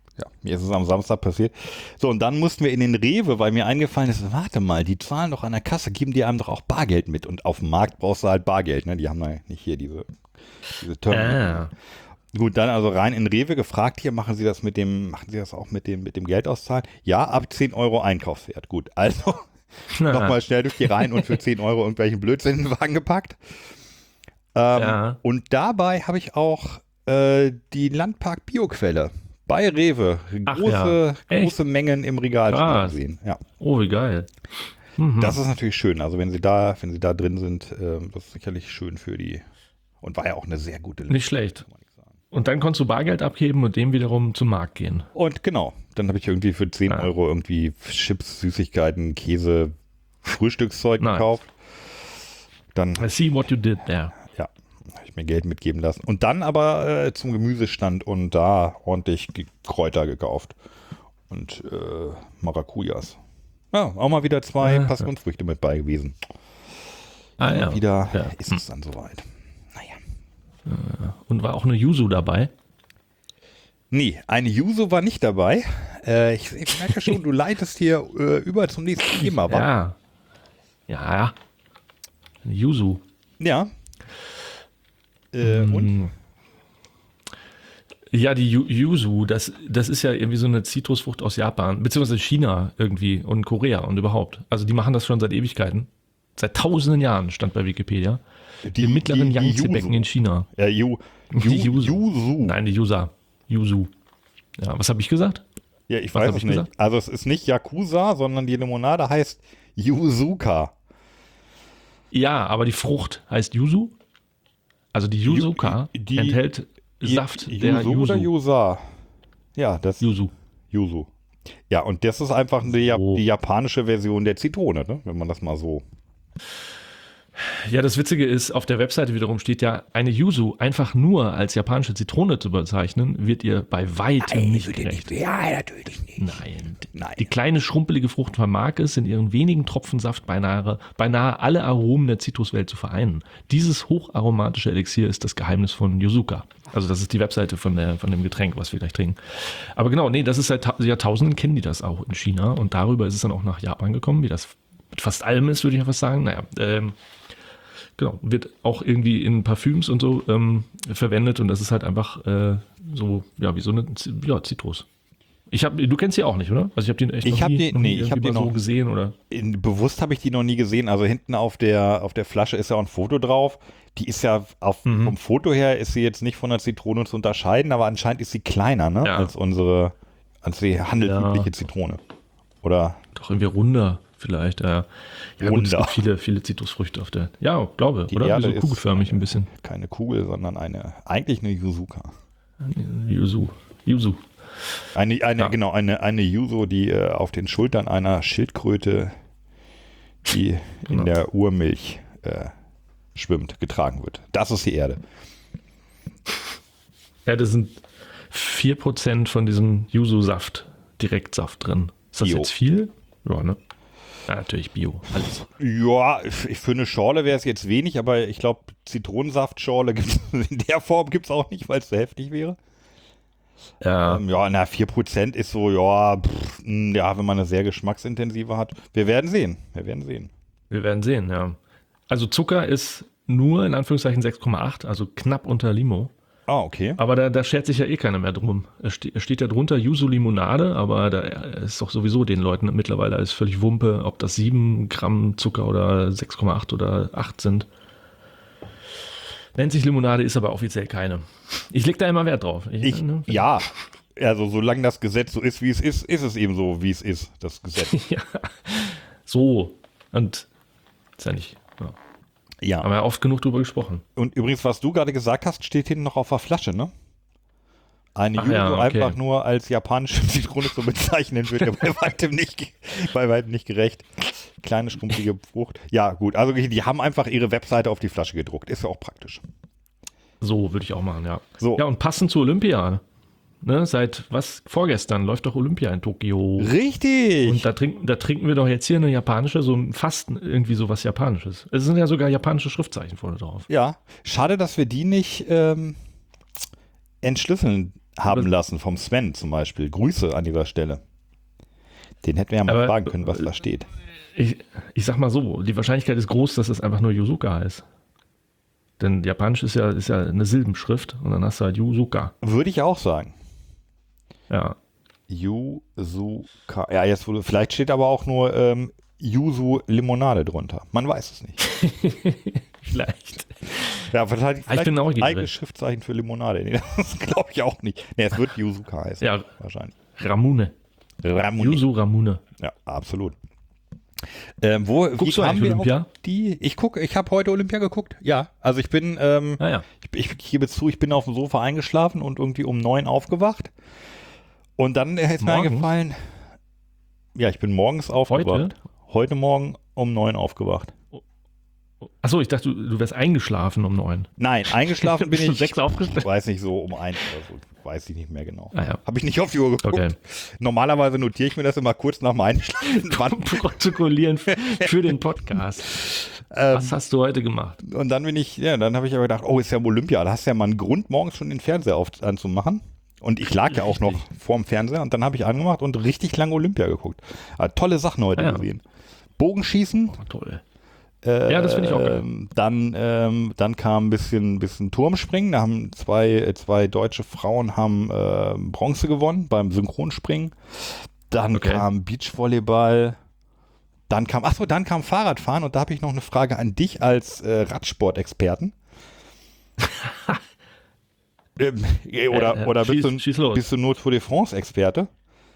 Mir ist es am Samstag passiert. So, und dann mussten wir in den Rewe, weil mir eingefallen ist, warte mal, die zahlen doch an der Kasse, geben die einem doch auch Bargeld mit. Und auf dem Markt brauchst du halt Bargeld, ne? Die haben da nicht hier diese, diese Terminal. Ah. Gut, dann also rein in Rewe gefragt, hier, machen Sie das mit dem, machen Sie das auch mit dem, mit dem Geld auszahlen? Ja, ab zehn Euro Einkaufswert. Gut, also nochmal schnell durch die Reihen und für zehn Euro irgendwelchen Blödsinn in den Wagen gepackt. Ähm, ja. Und dabei habe ich auch äh, die Landpark Bioquelle bei Rewe große, ja. große Mengen im Regal gesehen. Ja. Oh, wie geil. Mhm. Das ist natürlich schön. Also wenn sie da, wenn sie da drin sind, äh, das ist sicherlich schön für die. Und war ja auch eine sehr gute Liste. Nicht schlecht. Und dann konntest du Bargeld abheben und dem wiederum zum Markt gehen. Und genau, dann habe ich irgendwie für zehn ah. Euro irgendwie Chips, Süßigkeiten, Käse, Frühstückszeug nice. gekauft. Dann, I see what you did there. Ja, habe ich mir Geld mitgeben lassen. Und dann aber äh, zum Gemüsestand und da ordentlich Kräuter gekauft. Und äh, Maracujas. Ja, auch mal wieder zwei ah, Passionsfrüchte ja. mit bei gewesen. Ah, ja. Wieder ja. ist es dann soweit. Und war auch eine Yuzu dabei? Nee, eine Yuzu war nicht dabei. Äh, ich, ich merke schon, du leitest hier äh, über zum nächsten Thema. Wa? Ja. Ja, ja. Eine Yuzu. Ja. Äh, mm. Und? Ja, die Yuzu, das, das ist ja irgendwie so eine Zitrusfrucht aus Japan, beziehungsweise China irgendwie und Korea und überhaupt. Also die machen das schon seit Ewigkeiten. Seit tausenden Jahren, stand bei Wikipedia. Die, Im mittleren die, die Yangtze-Becken in China. Ja, Yu, Yu, die Yuzu. Yuzu. Nein, die Yuza. Yuzu. Ja, was habe ich gesagt? Ja, ich was weiß es nicht. Gesagt? Also es ist nicht Yakuza, sondern die Limonade heißt Yuzuka. Ja, aber die Frucht heißt Yuzu. Also die Yuzuka Yu, die, enthält Saft Yuzu der Yuzu. Oder Yuza? Ja, das Yuzu. Yuzu. Ja, und das ist einfach die, so. die japanische Version der Zitrone, ne? Wenn man das mal so... Ja, das Witzige ist, auf der Webseite wiederum steht ja, eine Yuzu einfach nur als japanische Zitrone zu bezeichnen, wird ihr bei weitem Nein, nicht gerecht. Nicht. Ja, natürlich nicht. Nein. Nein. Die kleine schrumpelige Frucht vermag es, in ihren wenigen Tropfen Saft beinahe, beinahe alle Aromen der Zitruswelt zu vereinen. Dieses hocharomatische Elixier ist das Geheimnis von Yuzuka. Also das ist die Webseite von, der, von dem Getränk, was wir gleich trinken. Aber genau, nee, das ist seit Jahrtausenden kennen die das auch in China und darüber ist es dann auch nach Japan gekommen, wie das mit fast allem ist, würde ich einfach sagen. Naja, ähm, genau, wird auch irgendwie in Parfüms und so ähm, verwendet und das ist halt einfach äh, so, ja, wie so eine ja, Zitrus. Ich hab, du kennst die auch nicht, oder? Also ich habe die echt ich noch hab nie, die, noch nee, nie ich hab die mal so noch, gesehen, oder? In, bewusst habe ich die noch nie gesehen. Also hinten auf der, auf der Flasche ist ja auch ein Foto drauf. Die ist ja auf, mhm. vom Foto her ist sie jetzt nicht von der Zitrone zu unterscheiden, aber anscheinend ist sie kleiner, ne? Ja. Als unsere, als die handelsübliche ja. Zitrone. Oder? Doch irgendwie runder. Vielleicht, ja. Ja, gut, es gibt viele, viele Zitrusfrüchte auf der. Ja, glaube, die oder? Erde so kugelförmig eine, ein bisschen. Keine Kugel, sondern eine, eigentlich eine Yuzuka. Yuzu. Yuzu. Eine, eine, ja. genau, eine, eine Yuzu, die äh, auf den Schultern einer Schildkröte, die genau. in der Urmilch äh, schwimmt, getragen wird. Das ist die Erde. Ja, das sind vier Prozent von diesem Yuzu-Saft, Direktsaft drin. Ist das Bio. Jetzt viel? Ja, ne? Ja, natürlich Bio, alles. Ja, für eine Schorle wäre es jetzt wenig, aber ich glaube, Zitronensaftschorle gibt's in der Form gibt es auch nicht, weil es so heftig wäre. Ja, ähm, ja, na, vier Prozent ist so, ja, pff, ja, wenn man eine sehr geschmacksintensive hat. Wir werden sehen, wir werden sehen. Wir werden sehen, ja. Also Zucker ist nur in Anführungszeichen sechs Komma acht, also knapp unter Limo. Ah, okay. Aber da, da schert sich ja eh keiner mehr drum. Es steht, steht ja drunter Yuzu-Limonade, aber da ist doch sowieso den Leuten mittlerweile alles völlig Wumpe, ob das sieben Gramm Zucker oder sechs Komma acht oder acht sind. Nennt sich Limonade, ist aber offiziell keine. Ich leg da immer Wert drauf. Ich, ich, ne? Ja, also solange das Gesetz so ist, wie es ist, ist es eben so, wie es ist, das Gesetz. Ja, so. Und ist ja nicht... Ja. Ja. Haben wir ja oft genug drüber gesprochen. Und übrigens, was du gerade gesagt hast, steht hinten noch auf der Flasche, ne? Eine Yuzu ja, okay. einfach nur als japanische Zitrone zu bezeichnen, wird ja bei weitem nicht, bei weitem nicht gerecht. Kleine, schrumpelige Frucht. Ja, gut. Also die haben einfach ihre Webseite auf die Flasche gedruckt. Ist ja auch praktisch. So würde ich auch machen, ja. So. Ja, und passend zu Olympia. Ne, seit, was, vorgestern läuft doch Olympia in Tokio. Richtig. Und da trinken, da trinken wir doch jetzt hier eine japanische, so fast irgendwie so was Japanisches. Es sind ja sogar japanische Schriftzeichen vorne drauf. Ja, schade, dass wir die nicht ähm, entschlüsseln. haben lassen vom Sven zum Beispiel. Grüße an dieser Stelle. Den hätten wir ja mal Aber, fragen können, was da steht. Ich, ich sag mal so, die Wahrscheinlichkeit ist groß, dass es einfach nur Yuzuka heißt. Denn Japanisch ist ja, ist ja eine Silbenschrift und dann hast du halt Yuzuka. Würde ich auch sagen. Ja. Yuzuka. Ja, jetzt wurde, vielleicht steht aber auch nur ähm, Yuzu Limonade drunter. Man weiß es nicht. Vielleicht. Ja, vielleicht, vielleicht ich bin auch ein eigenes Schriftzeichen für Limonade. Nee, das glaube ich auch nicht. Nee, es wird Yuzuka heißen. Ja, wahrscheinlich. Ramune. Ramune. Yuzu Ramune. Ja, absolut. Ähm, wo, Guckst wie du eigentlich wir Olympia? Auf die, ich gucke, ich habe heute Olympia geguckt. Ja, also ich bin, ähm, ah, ja. ich, ich gebe zu, ich bin auf dem Sofa eingeschlafen und irgendwie um neun aufgewacht. Und dann ist mir eingefallen, ja, ich bin morgens aufgewacht. Heute? Heute Morgen um neun aufgewacht. Achso, ich dachte, du, du wärst eingeschlafen um neun. Nein, eingeschlafen bin Bist du ich, sechs aufgestanden? ich weiß nicht, so um eins oder so. Weiß ich nicht mehr genau. Ah, ja. Habe ich nicht auf die Uhr geguckt. Okay. Normalerweise notiere ich mir das immer kurz nach dem Einschlafen. Wann Protokollieren für den Podcast. Ähm, Was hast du heute gemacht? Und dann bin ich, ja, dann habe ich aber gedacht, oh, ist ja Olympia, da hast du ja mal einen Grund, morgens schon den Fernseher auf, anzumachen. Und ich lag ja auch noch vorm Fernseher und dann habe ich angemacht und richtig lange Olympia geguckt. Aber tolle Sachen heute ah, ja. gesehen. Bogenschießen. Oh, toll. Äh, ja, das finde ich auch geil. Dann, ähm, dann kam ein bisschen, bisschen Turmspringen. Da haben zwei, zwei deutsche Frauen haben äh, Bronze gewonnen beim Synchronspringen. Dann okay. kam Beachvolleyball. Dann kam, achso, dann kam Fahrradfahren und da habe ich noch eine Frage an dich als äh, Radsportexperten. ähm, oder äh, äh, oder schieß, bist, du, schieß los. bist du nur Tour de France-Experte?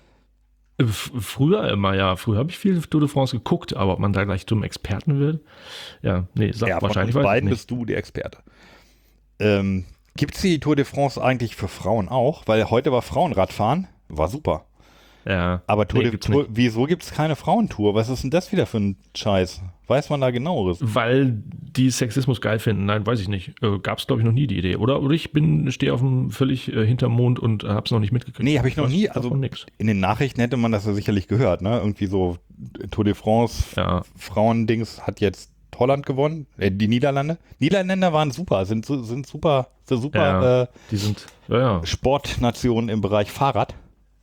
F- Früher immer, ja. Früher habe ich viel Tour de France geguckt, aber ob man da gleich zum Experten wird? Ja, nee, sag, Ja, wahrscheinlich von uns weiß ich beiden nicht. bist du der Experte. Ähm, Gibt es die Tour de France eigentlich für Frauen auch? Weil heute war Frauenradfahren, war super. Ja, Aber Tour nee, de gibt's Tour, nicht. wieso gibt es keine Frauentour? Was ist denn das wieder für ein Scheiß? Weiß man da genaueres? Weil die Sexismus geil finden. Nein, weiß ich nicht. Äh, Gab es, glaube ich, noch nie die Idee. Oder, oder ich bin, stehe auf dem völlig äh, hinterm Mond und äh, habe es noch nicht mitgekriegt. Nee, habe ich noch Weiß nie. davon Also nix. in den Nachrichten hätte man das ja sicherlich gehört, ne? Irgendwie so Tour de France, Ja. Frauendings hat jetzt Holland gewonnen, äh, die Niederlande. Niederländer waren super, sind, su- sind super, sind super Ja, äh, die sind, ja, ja, Sportnationen im Bereich Fahrrad.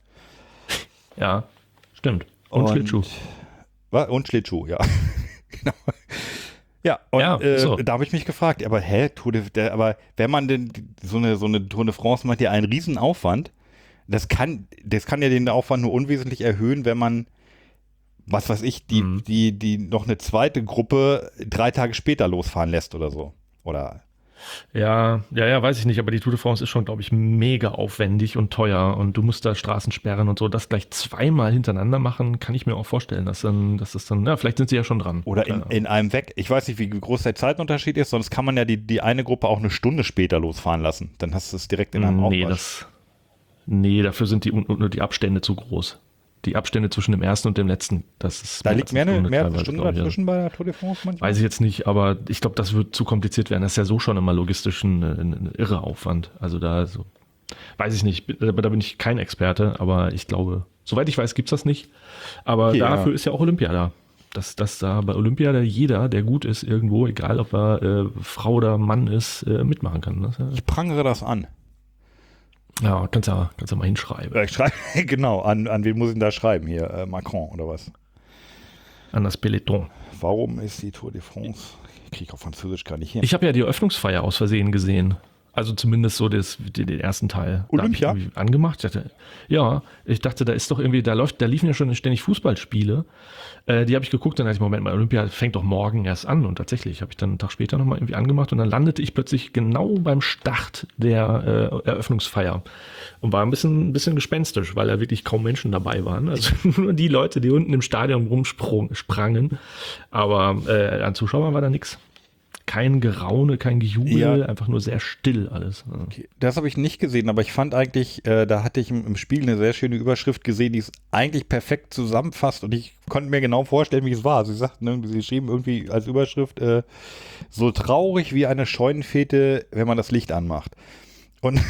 ja, stimmt. Und, Schlittschuh. Was? Und Schlittschuh, ja. Genau. Ja, und Ja, äh, so. da habe ich mich gefragt, aber hä, Tour de, der, aber wenn man denn so eine, so eine Tour de France macht, ja einen riesen Aufwand, das kann, das kann ja den Aufwand nur unwesentlich erhöhen, wenn man, was weiß ich, die, Mhm. die, die noch eine zweite Gruppe drei Tage später losfahren lässt oder so. Oder Ja, ja, ja, weiß ich nicht, aber die Tour de France ist schon, glaube ich, mega aufwendig und teuer und du musst da Straßen sperren und so. Das gleich zweimal hintereinander machen, kann ich mir auch vorstellen, dass dann, dass das dann, ja, vielleicht sind sie ja schon dran. Oder in, ja. in einem weg. Ich weiß nicht, wie groß der Zeitunterschied ist, sonst kann man ja die, die eine Gruppe auch eine Stunde später losfahren lassen. Dann hast du es direkt in einem Nee, Aufwasch. das, nee, dafür sind die, und die Abstände zu groß. Die Abstände zwischen dem ersten und dem letzten, das ist Da mehr liegt als eine mehr, Stunde mehr teilweise, Stunden glaub ich, dazwischen bei der Tour de France manchmal. Weiß ich jetzt nicht, aber ich glaube, das wird zu kompliziert werden. Das ist ja so schon immer logistisch ein, ein, ein irre Aufwand. Also da so, weiß ich nicht, aber da bin ich kein Experte, aber ich glaube, soweit ich weiß, gibt es das nicht. Aber Okay, dafür ja. ist ja auch Olympia da. Dass, dass da bei Olympia da jeder, der gut ist irgendwo, egal ob er äh, Frau oder Mann ist, äh, mitmachen kann. Das, Ich prangere das an. ja, kannst ja, kannst ja mal hinschreiben. Ja, ich schreibe, genau, an, an wen muss ich denn da schreiben hier? Äh, Macron oder was? An das Peloton. Warum ist die Tour de France? Ich kriege auf Französisch gar nicht hin. Ich habe ja die Eröffnungsfeier aus Versehen gesehen. Also zumindest so das, den, den ersten Teil. Olympia? Da hab ich irgendwie angemacht. Ich dachte, ja, ich dachte, da ist doch irgendwie, da läuft, da liefen ja schon ständig Fußballspiele. Äh, die habe ich geguckt, dann dachte ich, Moment mal, Olympia fängt doch morgen erst an. Und tatsächlich habe ich dann einen Tag später nochmal irgendwie angemacht und dann landete ich plötzlich genau beim Start der äh, Eröffnungsfeier. Und war ein bisschen, ein bisschen gespenstisch, weil da wirklich kaum Menschen dabei waren. Also nur die Leute, die unten im Stadion rumsprangen. Aber äh, an Zuschauern war da nichts. Kein Geraune, kein Gejubel, Ja. einfach nur sehr still alles. Okay, das habe ich nicht gesehen, aber ich fand eigentlich, äh, da hatte ich im, im Spiegel eine sehr schöne Überschrift gesehen, die es eigentlich perfekt zusammenfasst und ich konnte mir genau vorstellen, wie es war. Sie sagten, irgendwie, sie schrieben irgendwie als Überschrift, äh, so traurig wie eine Scheunenfete, wenn man das Licht anmacht. Und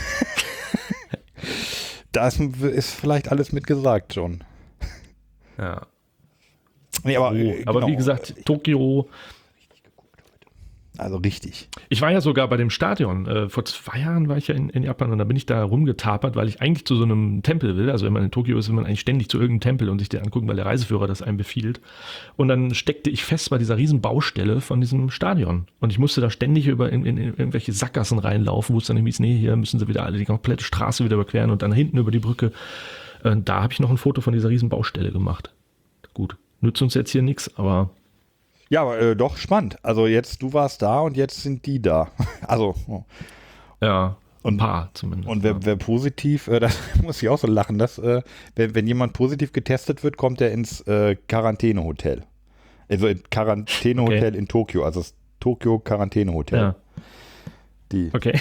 da ist, ist vielleicht alles mitgesagt schon. Ja. Nee, aber, Oh, äh, aber genau. wie gesagt, Tokio, Also richtig. Ich war ja sogar bei dem Stadion. Äh, vor zwei Jahren war ich ja in, in Japan und da bin ich da rumgetapert, weil ich eigentlich zu so einem Tempel will. Also wenn man in Tokio ist, will man eigentlich ständig zu irgendeinem Tempel und sich den angucken, weil der Reiseführer das einem befiehlt. Und dann steckte ich fest bei dieser riesen Baustelle von diesem Stadion. Und ich musste da ständig über in, in, in irgendwelche Sackgassen reinlaufen, wo es dann hieß, nee, hier müssen sie wieder alle die komplette Straße wieder überqueren und dann hinten über die Brücke. Äh, da habe ich noch ein Foto von dieser riesen Baustelle gemacht. Gut, nützt uns jetzt hier nichts, aber... Ja, aber äh, doch spannend. Also jetzt, du warst da und jetzt sind die da. Also. Oh. Ja, und, ein paar zumindest. Und wer, ja. wer positiv, äh, das muss ich auch so lachen, dass, äh, wenn, wenn jemand positiv getestet wird, kommt er ins äh, Quarantänehotel. Also in Quarantänehotel okay. in Tokio, also das Tokio Quarantänehotel. Ja. Die. Okay.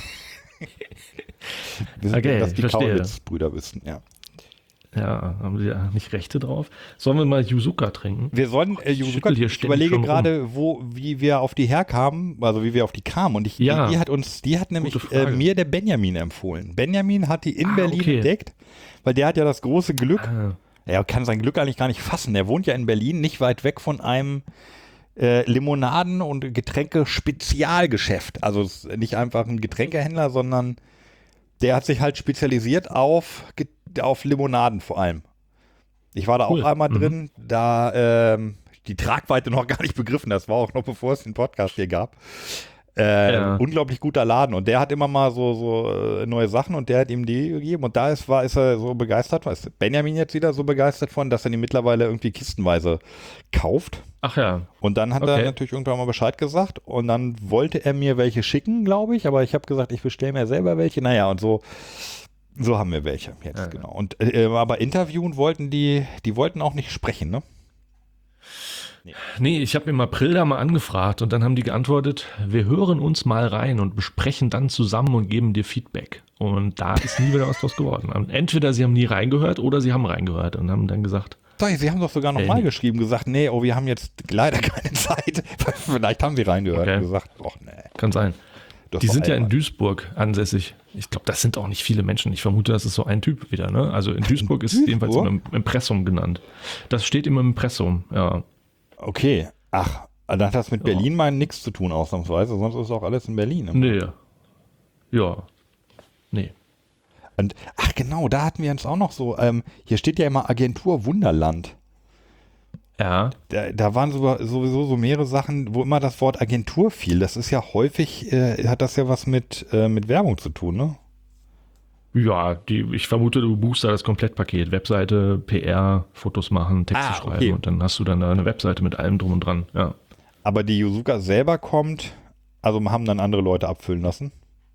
Wir sind, okay, dass die verstehe. Kaulitz-Brüder wissen, ja. Ja, haben sie ja nicht Rechte drauf. Sollen wir mal Yuzuka trinken? Wir sollen äh, Yuzuka, ich, ich überlege gerade, wo, wie wir auf die herkamen, also wie wir auf die kamen. Und ich, ja, die, die hat uns, die hat nämlich äh, mir der Benjamin empfohlen. Benjamin hat die in ah, Berlin okay. entdeckt, weil der hat ja das große Glück, ah. er kann sein Glück eigentlich gar nicht fassen. Der wohnt ja in Berlin, nicht weit weg von einem äh, Limonaden- und Getränke-Spezialgeschäft. Also nicht einfach ein Getränkehändler, sondern der hat sich halt spezialisiert auf Getränke. Auf Limonaden vor allem. Ich war da cool. auch einmal mhm. drin, da ähm, die Tragweite noch gar nicht begriffen, das war auch noch bevor es den Podcast hier gab. Äh, ja. Unglaublich guter Laden und der hat immer mal so, so äh, neue Sachen und der hat ihm die gegeben und da ist, war, ist er so begeistert, was Benjamin jetzt wieder so begeistert von, dass er die mittlerweile irgendwie kistenweise kauft. Ach ja. Und dann hat okay. er natürlich irgendwann mal Bescheid gesagt und dann wollte er mir welche schicken, glaube ich, aber ich habe gesagt, ich bestelle mir selber welche, naja und so. So haben wir welche jetzt, ja, genau. Und äh, aber interviewen wollten die, die wollten auch nicht sprechen, ne? Nee, nee ich habe im April da mal angefragt und dann haben die geantwortet, wir hören uns mal rein und besprechen dann zusammen und geben dir Feedback. Und da ist nie wieder was draus geworden. Entweder sie haben nie reingehört oder sie haben reingehört und haben dann gesagt... Sorry, sie haben doch sogar noch äh, mal geschrieben, gesagt, nee, oh, wir haben jetzt leider keine Zeit. Vielleicht haben sie reingehört okay. und gesagt, oh, nee. Kann sein. Die sind ja in Duisburg ansässig. Ich glaube, das sind auch nicht viele Menschen. Ich vermute, das ist so ein Typ wieder. Ne? Also in Duisburg ist es jedenfalls im Impressum genannt. Das steht im Impressum, ja. Okay. Ach, dann hat das mit ja. Berlin mal nichts zu tun, ausnahmsweise. Sonst ist auch alles in Berlin. Ne? Nee. Ja. Nee. Und, ach genau, da hatten wir uns auch noch so, ähm, hier steht ja immer Agentur Wunderland. Ja. Da, da waren so, sowieso so mehrere Sachen, wo immer das Wort Agentur fiel. Das ist ja häufig, äh, hat das ja was mit, äh, mit Werbung zu tun, ne? Ja, die, ich vermute, du buchst da das Komplettpaket. Webseite, P R, Fotos machen, Texte ah, okay. schreiben und dann hast du dann da eine Webseite mit allem drum und dran, ja. Aber die Yuzuka selber kommt, also haben dann andere Leute abfüllen lassen?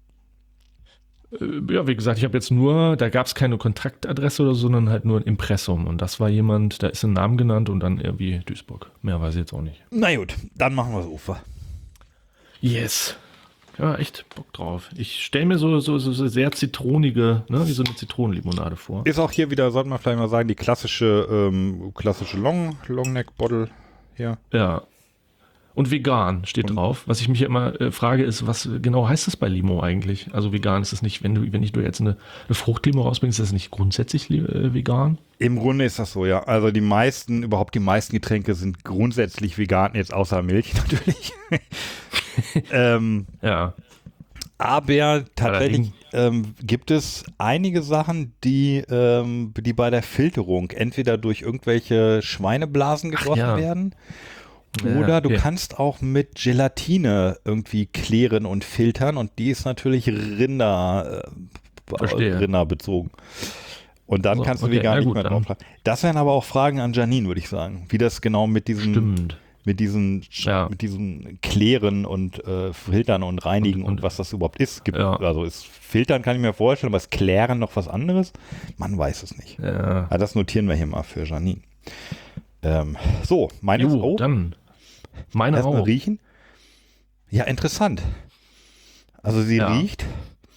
Ja, wie gesagt, ich habe jetzt nur, da gab es keine Kontaktadresse oder so, sondern halt nur ein Impressum. Und das war jemand, da ist ein Name genannt und dann irgendwie Duisburg. Mehr weiß ich jetzt auch nicht. Na gut, dann machen wir das Ufer. Yes. Ja, echt Bock drauf. Ich stelle mir so, so, so sehr zitronige, ne, wie so eine Zitronenlimonade vor. Ist auch hier wieder, sollte man vielleicht mal sagen, die klassische, ähm, klassische Long, Longneck-Bottle hier. Ja. Und vegan steht und drauf. Was ich mich immer äh, frage, ist, was genau heißt das bei Limo eigentlich? Also vegan ist es nicht, wenn du, wenn ich du jetzt eine, eine Fruchtlimo rausbringst, ist das nicht grundsätzlich äh, vegan? Im Grunde ist das so, ja. Also die meisten, überhaupt die meisten Getränke sind grundsätzlich vegan, jetzt außer Milch natürlich. ähm, ja. Aber tatsächlich ähm, gibt es einige Sachen, die, ähm, die bei der Filterung entweder durch irgendwelche Schweineblasen gegossen ja. werden. Oder ja, okay. du kannst auch mit Gelatine irgendwie klären und filtern und die ist natürlich Rinder, äh, Rinder bezogen. Und dann so, kannst du okay, die gar ja, nicht gut, mehr drauf fragen. Das wären aber auch Fragen an Janine, würde ich sagen. Wie das genau mit diesen, mit diesen, ja. mit diesen Klären und äh, Filtern und Reinigen und, und, und was das überhaupt ist. Gibt, ja. Also ist Filtern kann ich mir vorstellen, aber ist Klären noch was anderes? Man weiß es nicht. Ja. Aber das notieren wir hier mal für Janine. Ähm, so, meine jo, Frau. Dann. Meine Erstmal auch. riechen. Ja, interessant. Also sie ja. riecht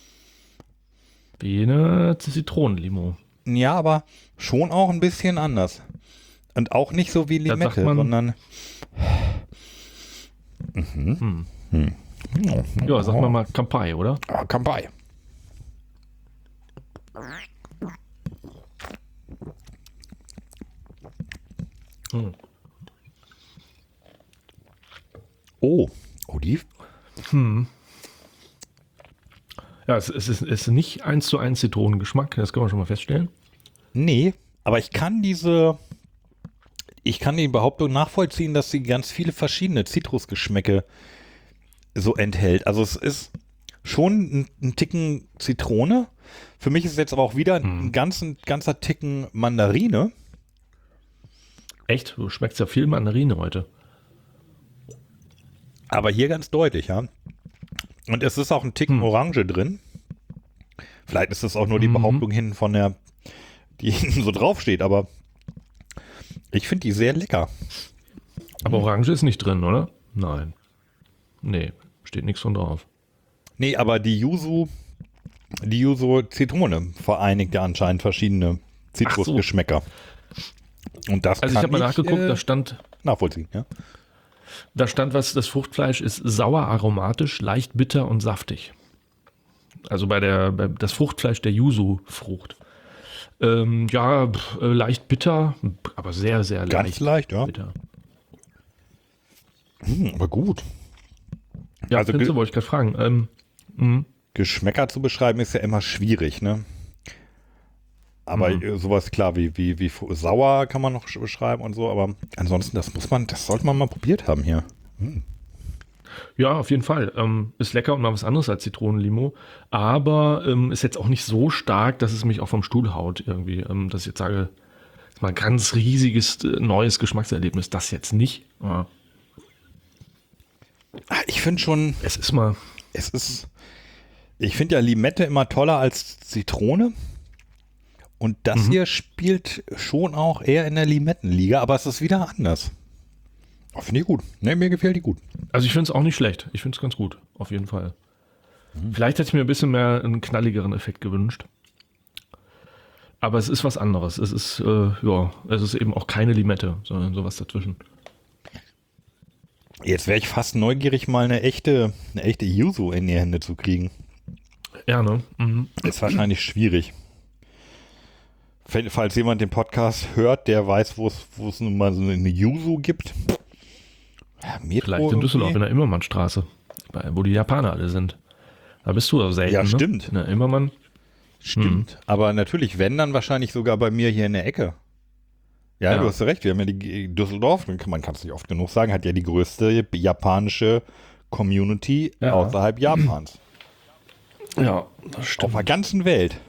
wie eine Zitronenlimo. Ja, aber schon auch ein bisschen anders. Und auch nicht so wie Limette, man, sondern mhm. hm. Ja, sagen wir mal Kampai, oder? Ah, Kampai. Hm. Oh, Oliv? Hm. Ja, es, es, ist, es ist nicht eins zu eins Zitronengeschmack, das kann man schon mal feststellen. Nee, aber ich kann diese, ich kann die Behauptung nachvollziehen, dass sie ganz viele verschiedene Zitrusgeschmäcke so enthält. Also es ist schon ein, ein Ticken Zitrone. Für mich ist es jetzt aber auch wieder ein hm. ganzen, ganzer Ticken Mandarine. Echt? Du schmeckst ja viel Mandarine heute. Aber hier ganz deutlich, ja. Und es ist auch ein Ticken hm. Orange drin. Vielleicht ist das auch nur die mhm. Behauptung hinten von der, die hinten so draufsteht, aber ich finde die sehr lecker. Aber Orange ist nicht drin, oder? Nein. Nee, steht nichts von drauf. Nee, aber die Yuzu, die Yuzu Zitrone vereinigt ja anscheinend verschiedene Zitrusgeschmäcker. So. Und das also kann ich habe mal nachgeguckt, äh, da stand nachvollziehen, ja. Da stand was, das Fruchtfleisch ist sauer aromatisch, leicht bitter und saftig. Also bei der, bei das Fruchtfleisch der Yuzu-Frucht. Ähm, ja, pf, leicht bitter, aber sehr, sehr leicht. Ganz leicht, ja. Bitter. Hm, aber gut. Ja, also Pilze wollte ich gerade fragen. Ähm, mh. Geschmäcker zu beschreiben ist ja immer schwierig, ne? Aber Mhm. sowas, klar, wie, wie, wie sauer kann man noch beschreiben und so, aber ansonsten, das muss man, das sollte man mal probiert haben hier. Hm. Ja, auf jeden Fall. Ähm, ist lecker und mal was anderes als Zitronenlimo, aber ähm, ist jetzt auch nicht so stark, dass es mich auch vom Stuhl haut irgendwie, ähm, dass ich jetzt sage, das ist mal ein ganz riesiges äh, neues Geschmackserlebnis, das jetzt nicht. Ja. Ich finde schon, Es ist mal, es ist, ich finde ja Limette immer toller als Zitrone. Und das Mhm. hier spielt schon auch eher in der Limettenliga, aber es ist wieder anders. Oh, finde ich gut. Ne, mir gefällt die gut. also ich finde es auch nicht schlecht. Ich finde es ganz gut, auf jeden Fall. Mhm. Vielleicht hätte ich mir ein bisschen mehr einen knalligeren Effekt gewünscht. Aber es ist was anderes. Es ist, äh, ja, es ist eben auch keine Limette, sondern sowas dazwischen. Jetzt wäre ich fast neugierig, mal eine echte, eine echte Yuzu in die Hände zu kriegen. Ja, ne? Mhm. Ist wahrscheinlich schwierig. Falls jemand den Podcast hört, der weiß, wo es nun mal so eine Yuzu gibt. Ja, Metro Vielleicht in Düsseldorf, in irgendwie. der Immermannstraße, bei- wo die Japaner alle sind. Da bist du aber selten, Ja, ne? stimmt. In der Immermann. Stimmt. Aber natürlich, wenn, dann wahrscheinlich sogar bei mir hier in der Ecke. Ja, Ja. du hast recht. Wir haben ja die Düsseldorf, man kann es nicht oft genug sagen, hat ja die größte japanische Community Ja. außerhalb Japans. Ja, das Auf der ganzen Welt.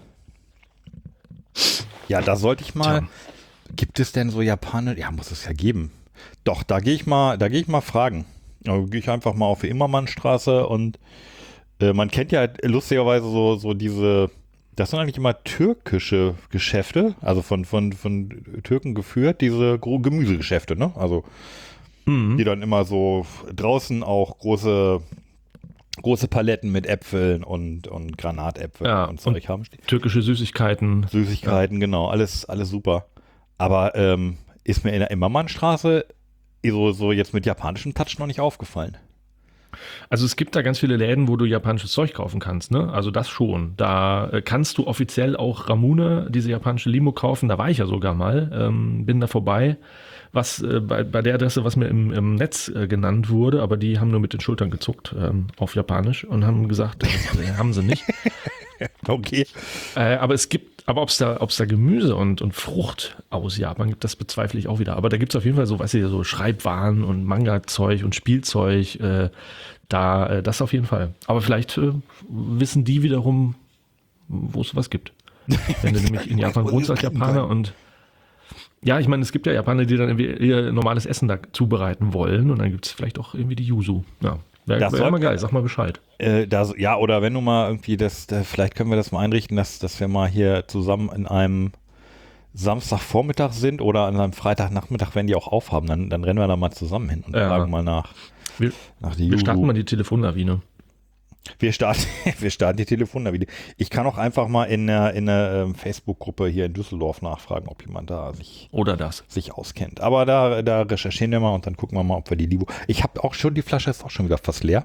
Ja, da sollte ich mal. Tja. Gibt es denn so Japaner? Ja, muss es ja geben. Doch, da gehe ich mal, da gehe ich mal fragen. Da gehe ich einfach mal auf die Immermannstraße und äh, man kennt ja lustigerweise so, so diese, das sind eigentlich immer türkische Geschäfte, also von, von, von Türken geführt, diese Gro- Gemüsegeschäfte, ne? Also Mhm. die dann immer so draußen auch große, große Paletten mit Äpfeln und, und Granatäpfeln Ja, und Zeug haben. Türkische Süßigkeiten. Süßigkeiten, genau, alles, alles super. Aber ähm, ist mir in der Immermannstraße so, so jetzt mit japanischem Touch noch nicht aufgefallen. Also es gibt da ganz viele Läden, wo du japanisches Zeug kaufen kannst, ne? Also das schon. Da äh, kannst du offiziell auch Ramune, diese japanische Limo, kaufen. Da war ich ja sogar mal, ähm, bin da vorbei. Was äh, bei, bei der Adresse, was mir im, im Netz äh, genannt wurde, aber die haben nur mit den Schultern gezuckt ähm, auf Japanisch und haben gesagt, das äh, haben sie nicht. Okay. Äh, aber es gibt, aber ob es da, ob's da Gemüse und, und Frucht aus Japan gibt, das bezweifle ich auch wieder. Aber da gibt es auf jeden Fall so, weißt du, so Schreibwaren und Manga-Zeug und Spielzeug, äh, da, äh, das auf jeden Fall. Aber vielleicht äh, wissen die wiederum, wo es was gibt. Wenn du nämlich in Japan wohnst als Japaner und ja, ich meine, es gibt ja Japaner, die dann irgendwie ihr normales Essen da zubereiten wollen und dann gibt es vielleicht auch irgendwie die Yuzu. Ja, wäre Das wär soll- immer geil, sag mal Bescheid. Äh, da, ja, oder wenn du mal irgendwie das, da, vielleicht können wir das mal einrichten, dass, dass wir mal hier zusammen in einem Samstagvormittag sind oder an einem Freitagnachmittag, wenn die auch aufhaben, dann, dann rennen wir da mal zusammen hin und Ja. fragen mal nach, Wir, nach die wir Yuzu. starten mal die Telefonlawine. Wir starten, wir starten die Telefonnummer. Ich kann auch einfach mal in der, in der ähm, Facebook-Gruppe hier in Düsseldorf nachfragen, ob jemand da sich, Oder das. sich auskennt. Aber da, da recherchieren wir mal und dann gucken wir mal, ob wir die Libo. Ich habe auch schon, die Flasche ist auch schon wieder fast leer.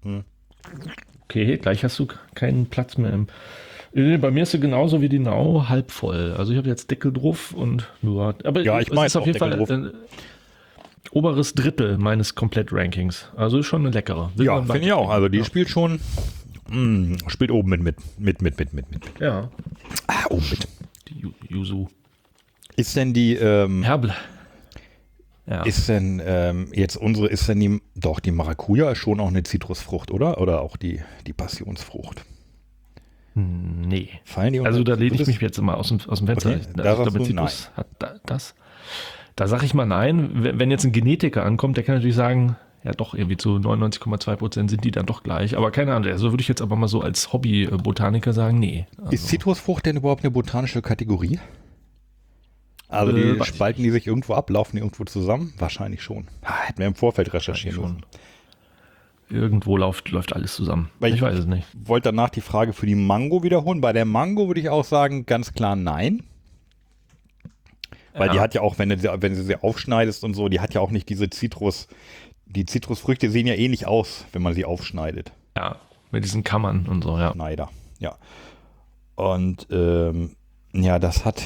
Okay, gleich hast du keinen Platz mehr im. Äh, Bei mir ist sie genauso wie die Nau halb voll. Also ich habe jetzt Deckel drauf und nur. Aber Ja, ich es mein ist auf auch jeden Deckel Fall. Äh, oberes Drittel meines Komplett-Rankings. Also ist schon eine leckere. Will Ja, man finde ich auch. Also die ja. spielt schon, mh, spielt oben mit, mit, mit, mit, mit, mit, mit. Ja. Ah, oben mit. Die Yu- Yuzu. Ist denn die, ähm, Herble. Ja. ist denn ähm, jetzt unsere, ist denn die, doch, die Maracuja ist schon auch eine Zitrusfrucht, oder? Oder auch die, die Passionsfrucht? Nee. Fallen die unter Also da lehne ich Zitrus? mich jetzt immer aus dem, aus dem Fenster. Okay, Ich- da also, sagst damit du Zitrus hat da, das. Da sage ich mal nein. Wenn wenn jetzt ein Genetiker ankommt, der kann natürlich sagen, ja doch, irgendwie zu neunundneunzig Komma zwei Prozent sind die dann doch gleich. Aber keine Ahnung, also würde ich jetzt aber mal so als Hobby-Botaniker sagen, nee. Also, Ist Zitrusfrucht denn überhaupt eine botanische Kategorie? Also Äh, die weiß ich spalten die sich irgendwo ab, laufen die irgendwo zusammen? Wahrscheinlich schon. Ah, hätten wir im Vorfeld recherchieren schon. müssen. Irgendwo läuft, läuft alles zusammen. Weil ich weiß es nicht. Wollte danach die Frage für die Mango wiederholen. Bei der Mango würde ich auch sagen, ganz klar nein. Weil Ja. die hat ja auch, wenn du, sie- wenn du sie aufschneidest und so, die hat ja auch nicht diese Zitrus, die Zitrusfrüchte sehen ja ähnlich aus, wenn man sie aufschneidet. Ja, mit diesen Kammern und so, ja. Schneider, ja. Und ähm, ja, das hat,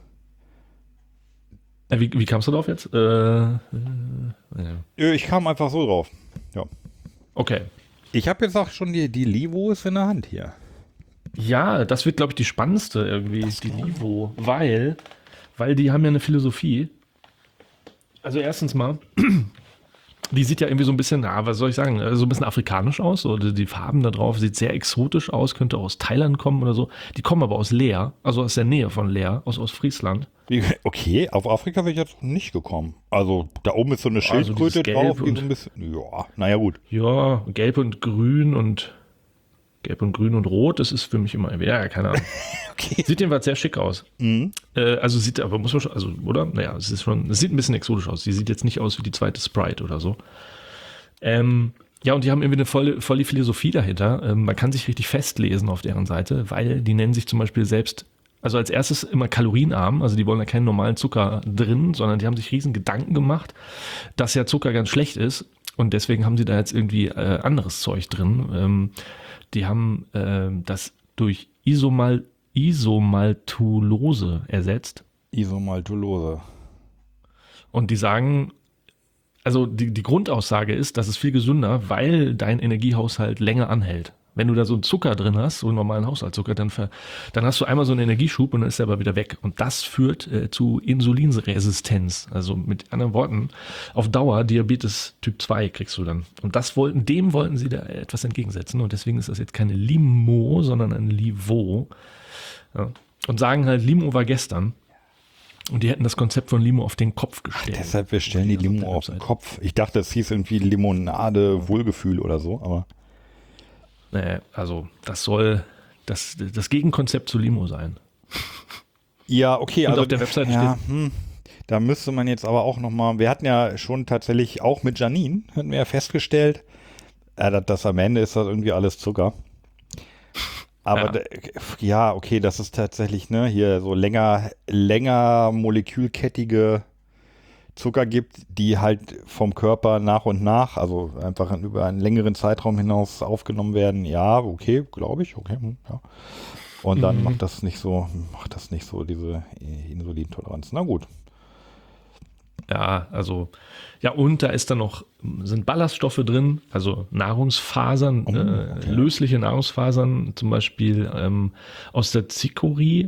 Äh, Wie, wie kamst du drauf jetzt? Äh, äh, ja. Ö, ich kam einfach so drauf. Ja. Okay. Ich habe jetzt auch schon die, die Livos in der Hand hier. Ja, das wird, glaube ich, die spannendste irgendwie, die Livo, weil, weil die haben ja eine Philosophie. Also erstens mal, die sieht ja irgendwie so ein bisschen, na, was soll ich sagen, so ein bisschen afrikanisch aus. Oder die Farben da drauf sieht sehr exotisch aus, könnte aus Thailand kommen oder so. Die kommen aber aus Leer, also aus der Nähe von Leer, aus Ostfriesland. Wie- Okay, auf Afrika bin ich jetzt noch nicht gekommen. Also da oben ist so eine Also Schildkröte dieses drauf, Gelb die und- so ein bisschen, ja, naja gut. Ja, gelb und grün und gelb und grün und rot, das ist für mich immer, ja, keine Ahnung. Okay. Sieht jedenfalls sehr schick aus. Mhm. Äh, also sieht, aber muss man schon, also, oder? Naja, es ist schon, es sieht ein bisschen exotisch aus. Die sieht jetzt nicht aus wie die zweite Sprite oder so. Ähm, ja, und die haben irgendwie eine volle, volle Philosophie dahinter. Ähm, man kann sich richtig festlesen auf deren Seite, weil die nennen sich zum Beispiel selbst, also als erstes immer kalorienarm, also die wollen da keinen normalen Zucker drin, sondern die haben sich riesen Gedanken gemacht, dass ja Zucker ganz schlecht ist und deswegen haben sie da jetzt irgendwie äh, anderes Zeug drin. Ähm, die haben äh, das durch Isomal, Isomaltulose ersetzt. Isomaltulose. Und die sagen, also die, die Grundaussage ist, das ist viel gesünder, weil dein Energiehaushalt länger anhält. Wenn du da so einen Zucker drin hast, so einen normalen Haushaltszucker, dann, ver, dann hast du einmal so einen Energieschub und dann ist er aber wieder weg. Und das führt äh, zu Insulinresistenz. Also mit anderen Worten, auf Dauer Diabetes Typ zwei kriegst du dann. Und das wollten, dem wollten sie da etwas entgegensetzen. Und deswegen ist das jetzt keine Limo, sondern ein Livo. Ja. Und sagen halt, Limo war gestern. Und die hätten das Konzept von Limo auf den Kopf gestellt. Deshalb, wir stellen die Limo auf den Kopf. Ich dachte, es hieß irgendwie Limonade, Wohlgefühl oder so, aber. Nee, also das soll das, das Gegenkonzept zu Limo sein. Ja, okay, Und also auf der Webseite ja, steht- hm, da müsste man jetzt aber auch nochmal, wir hatten ja schon tatsächlich auch mit Janine, hatten wir ja festgestellt, äh, dass das am Ende ist das irgendwie alles Zucker. Aber Ja. da, ja, okay, das ist tatsächlich, ne, hier so länger, länger molekülkettige Zucker gibt, die halt vom Körper nach und nach, also einfach über einen längeren Zeitraum hinaus aufgenommen werden. Ja, okay, glaube ich, okay, hm, ja. Und dann Mhm. macht das nicht so, macht das nicht so diese Insulintoleranz. Na gut. Ja, also, ja, und da ist dann noch, sind Ballaststoffe drin, also Nahrungsfasern, Oh, äh, okay. lösliche Nahrungsfasern, zum Beispiel ähm, aus der Chicory,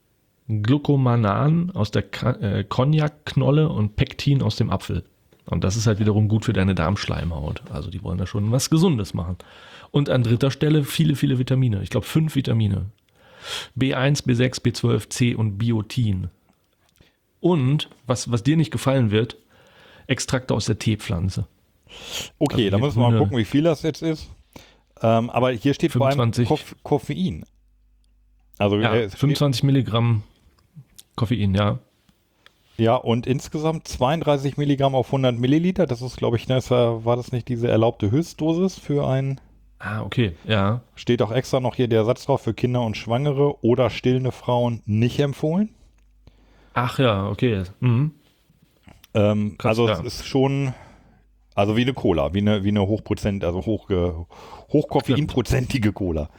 Glucomanan aus der Ka- äh, Cognac-Knolle und Pektin aus dem Apfel. Und das ist halt wiederum gut für deine Darmschleimhaut. Also die wollen da schon was Gesundes machen. Und an dritter Stelle viele, viele Vitamine. Ich glaube fünf Vitamine. B eins, B sechs, B zwölf, C und Biotin. Und, was, was dir nicht gefallen wird, Extrakte aus der Teepflanze. Okay, Also da die müssen wir mal grüne- gucken, wie viel das jetzt ist. Ähm, aber hier steht fünfundzwanzig. vor allem Koff Koffein. Also Ja, äh, es steht, fünfundzwanzig Milligramm Koffein, ja. ja, und insgesamt zweiunddreißig Milligramm auf hundert Milliliter. Das ist, glaube ich, ne, das war, war das nicht diese erlaubte Höchstdosis für ein, Ah, okay, ja. steht auch extra noch hier der Satz drauf, für Kinder und Schwangere oder stillende Frauen nicht empfohlen. Ach ja, okay. Mhm. Ähm, Krass, also ja. es ist schon, also wie eine Cola, wie eine, wie eine Hochprozent, also hochge, hochkoffeinprozentige Cola.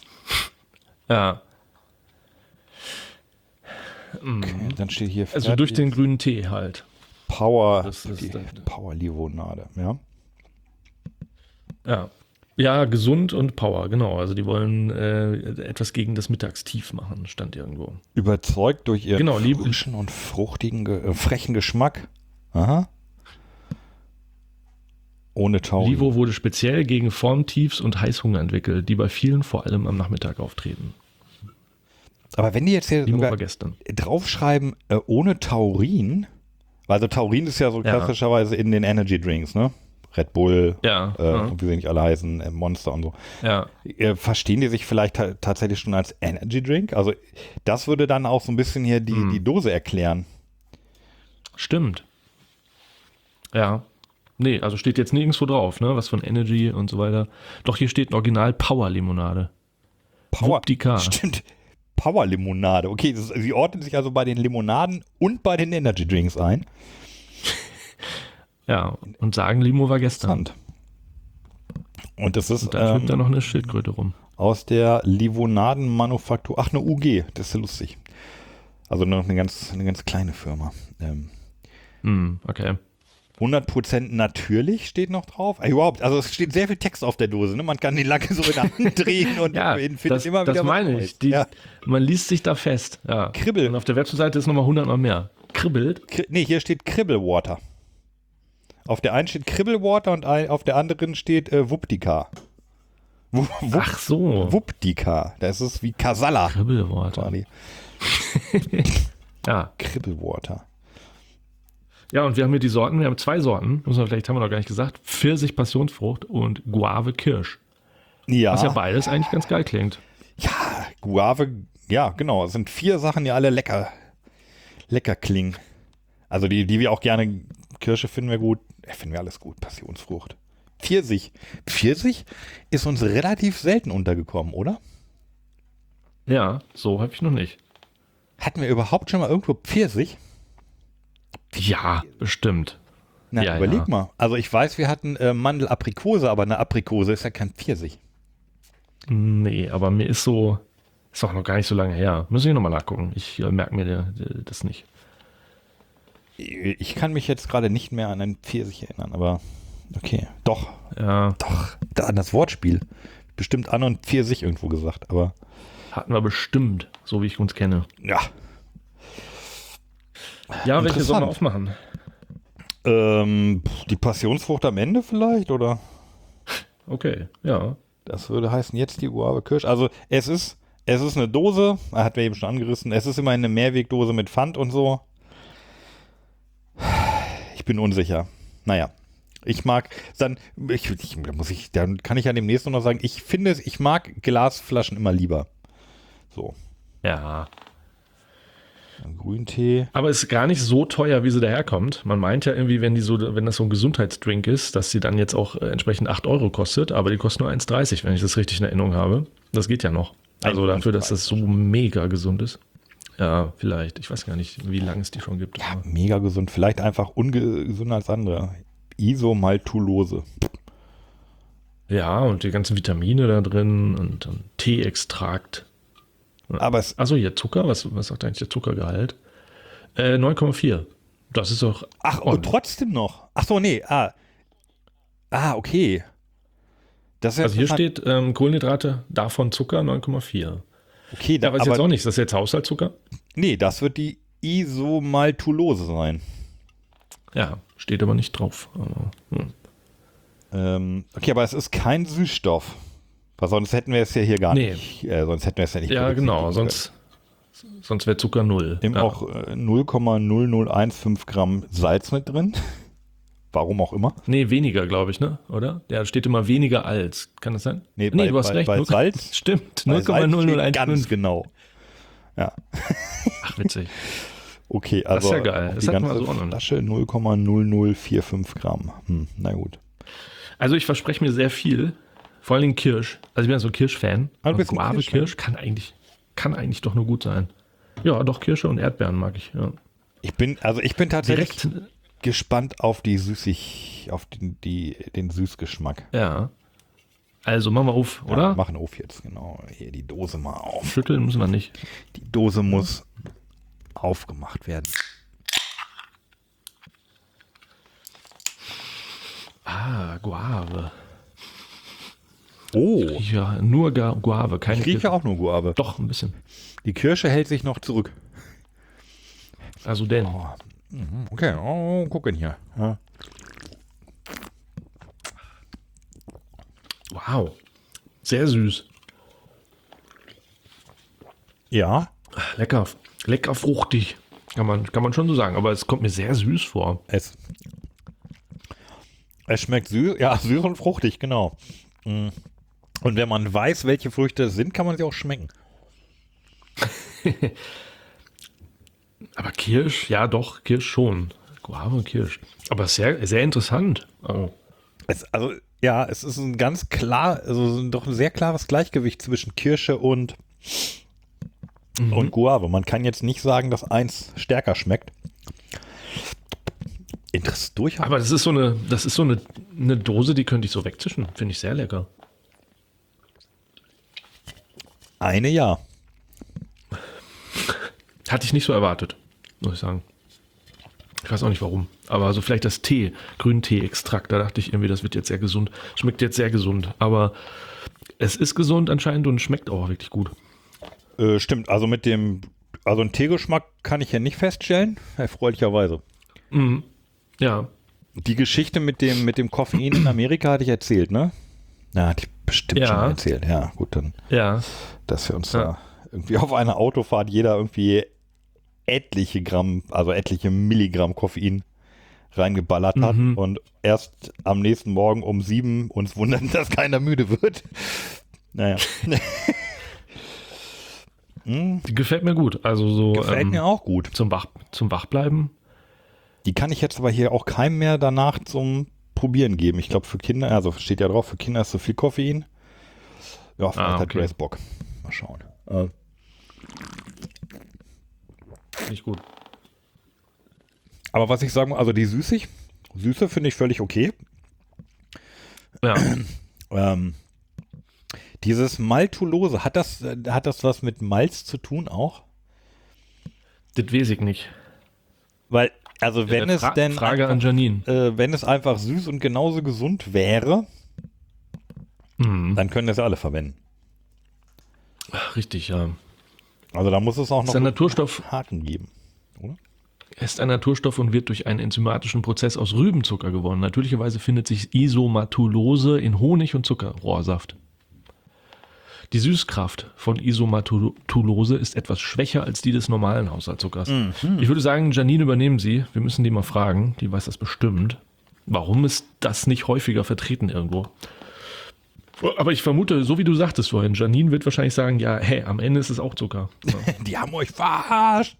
Ja. Okay, dann steht hier Also durch den grünen Tee halt. Power, Das ist die dann- Power-Limonade, ja. Ja. Ja, gesund und Power, genau. Also die wollen äh, etwas gegen das Mittagstief machen, stand irgendwo. Überzeugt durch ihren Genau, lieb- frischen und fruchtigen, ge- äh, frechen Geschmack. Aha. Ohne Taurin. Livo wurde speziell gegen Formtiefs und Heißhunger entwickelt, die bei vielen vor allem am Nachmittag auftreten. Aber wenn die jetzt hier Limo sogar war gestern. draufschreiben, äh, ohne Taurin, also Taurin ist ja so Ja. klassischerweise in den Energy Drinks, ne? Red Bull, Ja, äh, ja. und wie sie nicht alle heißen, äh, Monster und so. Ja. Äh, verstehen die sich vielleicht ta tatsächlich schon als Energy Drink? Also das würde dann auch so ein bisschen hier die, Hm. die Dose erklären. Stimmt. Ja. Nee, also steht jetzt nirgendwo drauf, ne? Was von Energy und so weiter. Doch hier steht ein Original Power Limonade. Power, Wuptika. stimmt. Power Limonade. Okay, das, sie ordnen sich also bei den Limonaden und bei den Energy Drinks ein. Ja, und sagen, Limo war gestern. Interessant. Und das ist Und dann schwimmt da ähm, noch eine Schildkröte rum. aus der Limonadenmanufaktur. Ach, eine U G. Das ist ja lustig. Also noch eine ganz, eine ganz kleine Firma. Ähm, Hm, okay. hundert Prozent natürlich steht noch drauf. Äh, überhaupt, also es steht sehr viel Text auf der Dose. Ne? Man kann die Lacke so in der Hand drehen und Ja, findet das, immer wieder das was meine Neues. ich. Die, Ja. Man liest sich da fest. Ja. Kribbel. Und auf der Webseite ist nochmal hundert Mal mehr. Kribbelt. Kri nee, hier steht Kribbelwater. Auf der einen steht Kribbelwater und ein, auf der anderen steht äh, Wuptika. Wup, Wup, Ach so. Wuptika. Das ist wie Kasala. Kribbelwort. quasi. Ja. Kribbelwater. Ja, und wir haben hier die Sorten. Wir haben zwei Sorten. Muss man, vielleicht haben wir noch gar nicht gesagt. Pfirsich, Passionsfrucht und Guave, Kirsch. Ja. Was ja beides eigentlich ganz geil klingt. Ja, Guave, ja, genau. Es sind vier Sachen, die alle lecker, lecker klingen. Also die, die wir auch gerne, Kirsche finden wir gut, äh, finden wir alles gut, Passionsfrucht. Pfirsich. Pfirsich ist uns relativ selten untergekommen, oder? Ja, so habe ich noch nicht. Hatten wir überhaupt schon mal irgendwo Pfirsich? Ja, bestimmt. Na, Ja, überleg ja. mal. Also ich weiß, wir hatten äh, Mandel-Aprikose, aber eine Aprikose ist ja kein Pfirsich. Nee, aber mir ist so, ist auch noch gar nicht so lange her. Müssen wir nochmal nachgucken. Ich äh, merke mir der, der, das nicht. Ich kann mich jetzt gerade nicht mehr an einen Pfirsich erinnern, aber okay. Doch, Ja, doch, da an das Wortspiel. Bestimmt an und Pfirsich irgendwo gesagt, aber hatten wir bestimmt, so wie ich uns kenne. ja. Ja, welche sollen wir Interessant. aufmachen? Ähm, pf, die Passionsfrucht am Ende vielleicht, oder? Okay, ja. Das würde heißen jetzt die Guave Kirsch. Also es ist, es ist eine Dose, hat wir eben schon angerissen, es ist immerhin eine Mehrwegdose mit Pfand und so. Ich bin unsicher. Naja, ich mag, dann, ich, ich, da muss ich, dann kann ich ja demnächst noch sagen, ich finde es, ich mag Glasflaschen immer lieber. So, Ja. Grüntee. Aber es ist gar nicht so teuer, wie sie daherkommt. Man meint ja irgendwie, wenn die so, wenn das so ein Gesundheitsdrink ist, dass sie dann jetzt auch äh, entsprechend acht Euro kostet, aber die kostet nur eins dreißig, wenn ich das richtig in Erinnerung habe. Das geht ja noch. Also dafür, dass das so mega gesund ist. Ja, vielleicht. Ich weiß gar nicht, wie lange es die schon gibt. Ja, aber- mega gesund. Vielleicht einfach ungesünder als andere. Isomaltulose. Ja, und die ganzen Vitamine da drin und, und Teeextrakt. Aber es, Achso, hier Zucker. Was, was sagt eigentlich der Zuckergehalt? Äh, neun Komma vier. Das ist doch. ach, und ordentlich. trotzdem noch. Ach so, nee, ah. Ah, okay. Das ist ja Also hier interessant. steht ähm, Kohlenhydrate, davon Zucker neun Komma vier. Okay, da, Ja, weiß ich aber jetzt auch nicht. Ist das jetzt Haushaltszucker? nee, das wird die Isomaltulose sein. Ja, steht aber nicht drauf. Aber, hm. Ähm, okay, aber es ist kein Süßstoff. Weil sonst hätten wir es ja hier gar Nee. nicht. Äh, sonst hätten wir es ja nicht. Ja, genau. berücksichtigen Sonst, sonst wäre Zucker null. können. Eben Ja. auch äh, null Komma null null eins fünf Gramm Salz mit drin. Warum auch immer. Nee, weniger, glaube ich, ne? Oder? Der steht immer weniger als. Kann das sein? Nee, bei- du hast bei- recht. bei null- Salz- Stimmt. Bei null Komma null null Salz eins steht ganz fünf. genau. Ja, Ach, witzig. okay. Also ist ja geil. auch Das die hatten wir ganze so auch noch nicht. Flasche null Komma null null vier fünf Gramm. Hm, na gut. Also ich verspreche mir sehr viel. Vor allem Kirsch. Also ich bin ja so ein Kirsch-Fan. Ah, du Und bist ein Guave Kirsch-Fan? Kirsch kann eigentlich, kann eigentlich doch nur gut sein. Ja, doch Kirsche und Erdbeeren mag ich. Ja. Ich bin, also ich bin tatsächlich Direkt, gespannt auf die Süßig, auf den, die, den Süßgeschmack. ja. Also machen wir auf, Ja, oder? machen auf jetzt, genau. Hier die Dose mal auf. Schütteln müssen wir nicht. Die Dose muss aufgemacht werden. Ah, Guave. Oh. Ich rieche ja nur Ga- Guave, keine Ich rieche Kirsche. auch nur Guave. Doch, ein bisschen. Die Kirsche hält sich noch zurück. Also denn. Oh. Okay, oh, gucken hier. Ja. Wow. Sehr süß. Ja. Lecker. Lecker fruchtig. Kann man, kann man schon so sagen. Aber es kommt mir sehr süß vor. Es, es schmeckt süß, ja, süß und fruchtig, genau. Mm. Und wenn man weiß, welche Früchte es sind, kann man sie auch schmecken. Aber Kirsch, ja doch, Kirsch schon. Guave und Kirsch. Aber sehr, sehr interessant. Oh. Es, also, ja, es ist ein ganz klar, also doch ein sehr klares Gleichgewicht zwischen Kirsche und, Mhm. und Guave. Man kann jetzt nicht sagen, dass eins stärker schmeckt. Interessant durchaus. Aber das ist so eine, das ist so eine, eine Dose, die könnte ich so wegzischen. Finde ich sehr lecker. Eine ja. Hatte ich nicht so erwartet, muss ich sagen. Ich weiß auch nicht warum. Aber also vielleicht das Tee, Grüntee-Extrakt, da dachte ich irgendwie, das wird jetzt sehr gesund. Schmeckt jetzt sehr gesund. Aber es ist gesund anscheinend und schmeckt auch wirklich gut. Äh, stimmt, also mit dem, also einen Teegeschmack kann ich ja nicht feststellen, erfreulicherweise. Mhm. Ja. Die Geschichte mit dem, mit dem Koffein in Amerika hatte ich erzählt, ne? Ja, hatte ich bestimmt Ja. schon mal erzählt. Ja, gut, dann, Ja. dass wir uns Ja. da irgendwie auf einer Autofahrt jeder irgendwie etliche Gramm, also etliche Milligramm Koffein reingeballert hat Mhm. und erst am nächsten Morgen um sieben uns wundern, dass keiner müde wird. Naja. hm, Die gefällt mir gut. Also so gefällt ähm, mir auch gut. zum Wach, zum Wachbleiben. Die kann ich jetzt aber hier auch keinem mehr danach zum Probieren geben. Ich glaube für Kinder, also steht ja drauf, für Kinder ist so viel Koffein. Ja, vielleicht Ah, hat okay. Grace Bock. Mal schauen. Äh, Nicht gut. aber was ich sagen muss, also die Süßig, Süße finde ich völlig okay. Ja. Ähm, dieses Maltulose, hat das, äh, hat das was mit Malz zu tun auch? Das weiß ich nicht. Weil, also wenn Äh, es Fra- denn Frage einfach, an Janine. äh, wenn es einfach süß und genauso gesund wäre, Mhm. dann können das ja alle verwenden. Ach, richtig, ja. Also da muss es auch Ist noch ein einen Naturstoff, Haken geben. ist ein Naturstoff und wird durch einen enzymatischen Prozess aus Rübenzucker gewonnen. Natürlicherweise findet sich Isomatulose in Honig und Zuckerrohrsaft. Die Süßkraft von Isomatulose ist etwas schwächer als die des normalen Haushaltszuckers. Ich würde sagen, Janine, übernehmen Sie. Wir müssen die mal fragen. Die weiß das bestimmt. Warum ist das nicht häufiger vertreten irgendwo? Aber ich vermute, so wie du sagtest vorhin, Janine wird wahrscheinlich sagen, ja, hey, am Ende ist es auch Zucker. Ja. Die haben euch verarscht.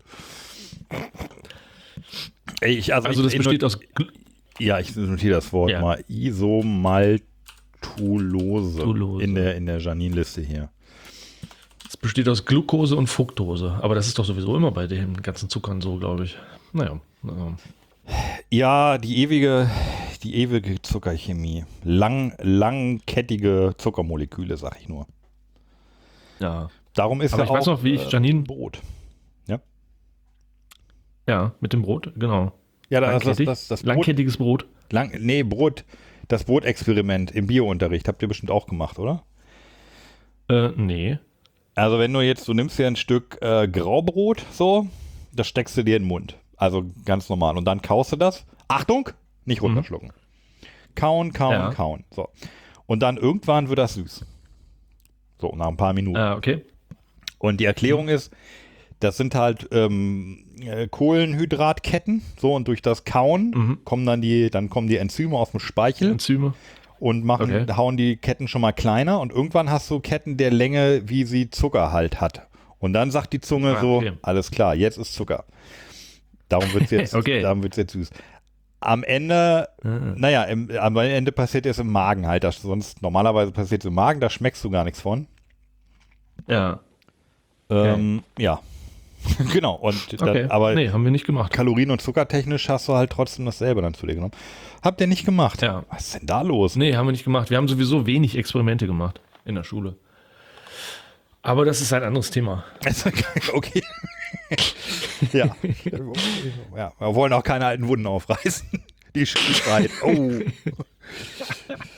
Ey, ich, also, Also das ich, besteht aus... Gl- Ja, ich notiere das Wort Ja. mal. Isomaltulose Tulose. in der, in der Janine-Liste hier. Es besteht aus Glucose und Fructose. Aber das ist doch sowieso immer bei den ganzen Zuckern so, glaube ich. Naja. naja. Ja, die ewige, die ewige Zuckerchemie. Lang, langkettige Zuckermoleküle, sag ich nur. Ja. Darum ist Aber ja ich auch weiß noch, wie ich äh, Janine... Brot. Ja, mit dem Brot, genau. Ja, das, das, Langkettig? das, das Brot. Langkettiges Brot. Lang, nee, Brot. Das Brotexperiment im Biounterricht habt ihr bestimmt auch gemacht, oder? Äh, nee. Also wenn du jetzt, du nimmst dir ein Stück äh, Graubrot, so, das steckst du dir in den Mund. Also ganz normal. Und dann kaust du das. Achtung, nicht runterschlucken. Kauen, kauen, Ja. kauen. So. Und dann irgendwann wird das süß. So, nach ein paar Minuten. Ah, okay. Und die Erklärung ist, das sind halt ähm, äh, Kohlenhydratketten. So, und durch das Kauen Mhm. kommen dann die, dann kommen die Enzyme aus dem Speichel Enzyme. und machen, Okay. hauen die Ketten schon mal kleiner und irgendwann hast du Ketten der Länge, wie sie Zucker halt hat. Und dann sagt die Zunge Ah, so, okay. alles klar, jetzt ist Zucker. Darum wird es jetzt, Okay. darum wird's jetzt süß. Am Ende, Ah. naja, im, am Ende passiert es im Magen halt. Das, sonst normalerweise passiert es im Magen, da schmeckst du gar nichts von. Ja. Ähm, ja. Genau. Und da, Okay. aber nee, haben wir nicht gemacht. Kalorien- und Zuckertechnisch hast du halt trotzdem dasselbe dann zu dir genommen. Habt ihr nicht gemacht? Ja. Was ist denn da los? Nee, haben wir nicht gemacht. Wir haben sowieso wenig Experimente gemacht in der Schule. Aber das ist ein anderes Thema. Okay. ja. ja. Wir wollen auch keine alten Wunden aufreißen. Die schreit. Oh.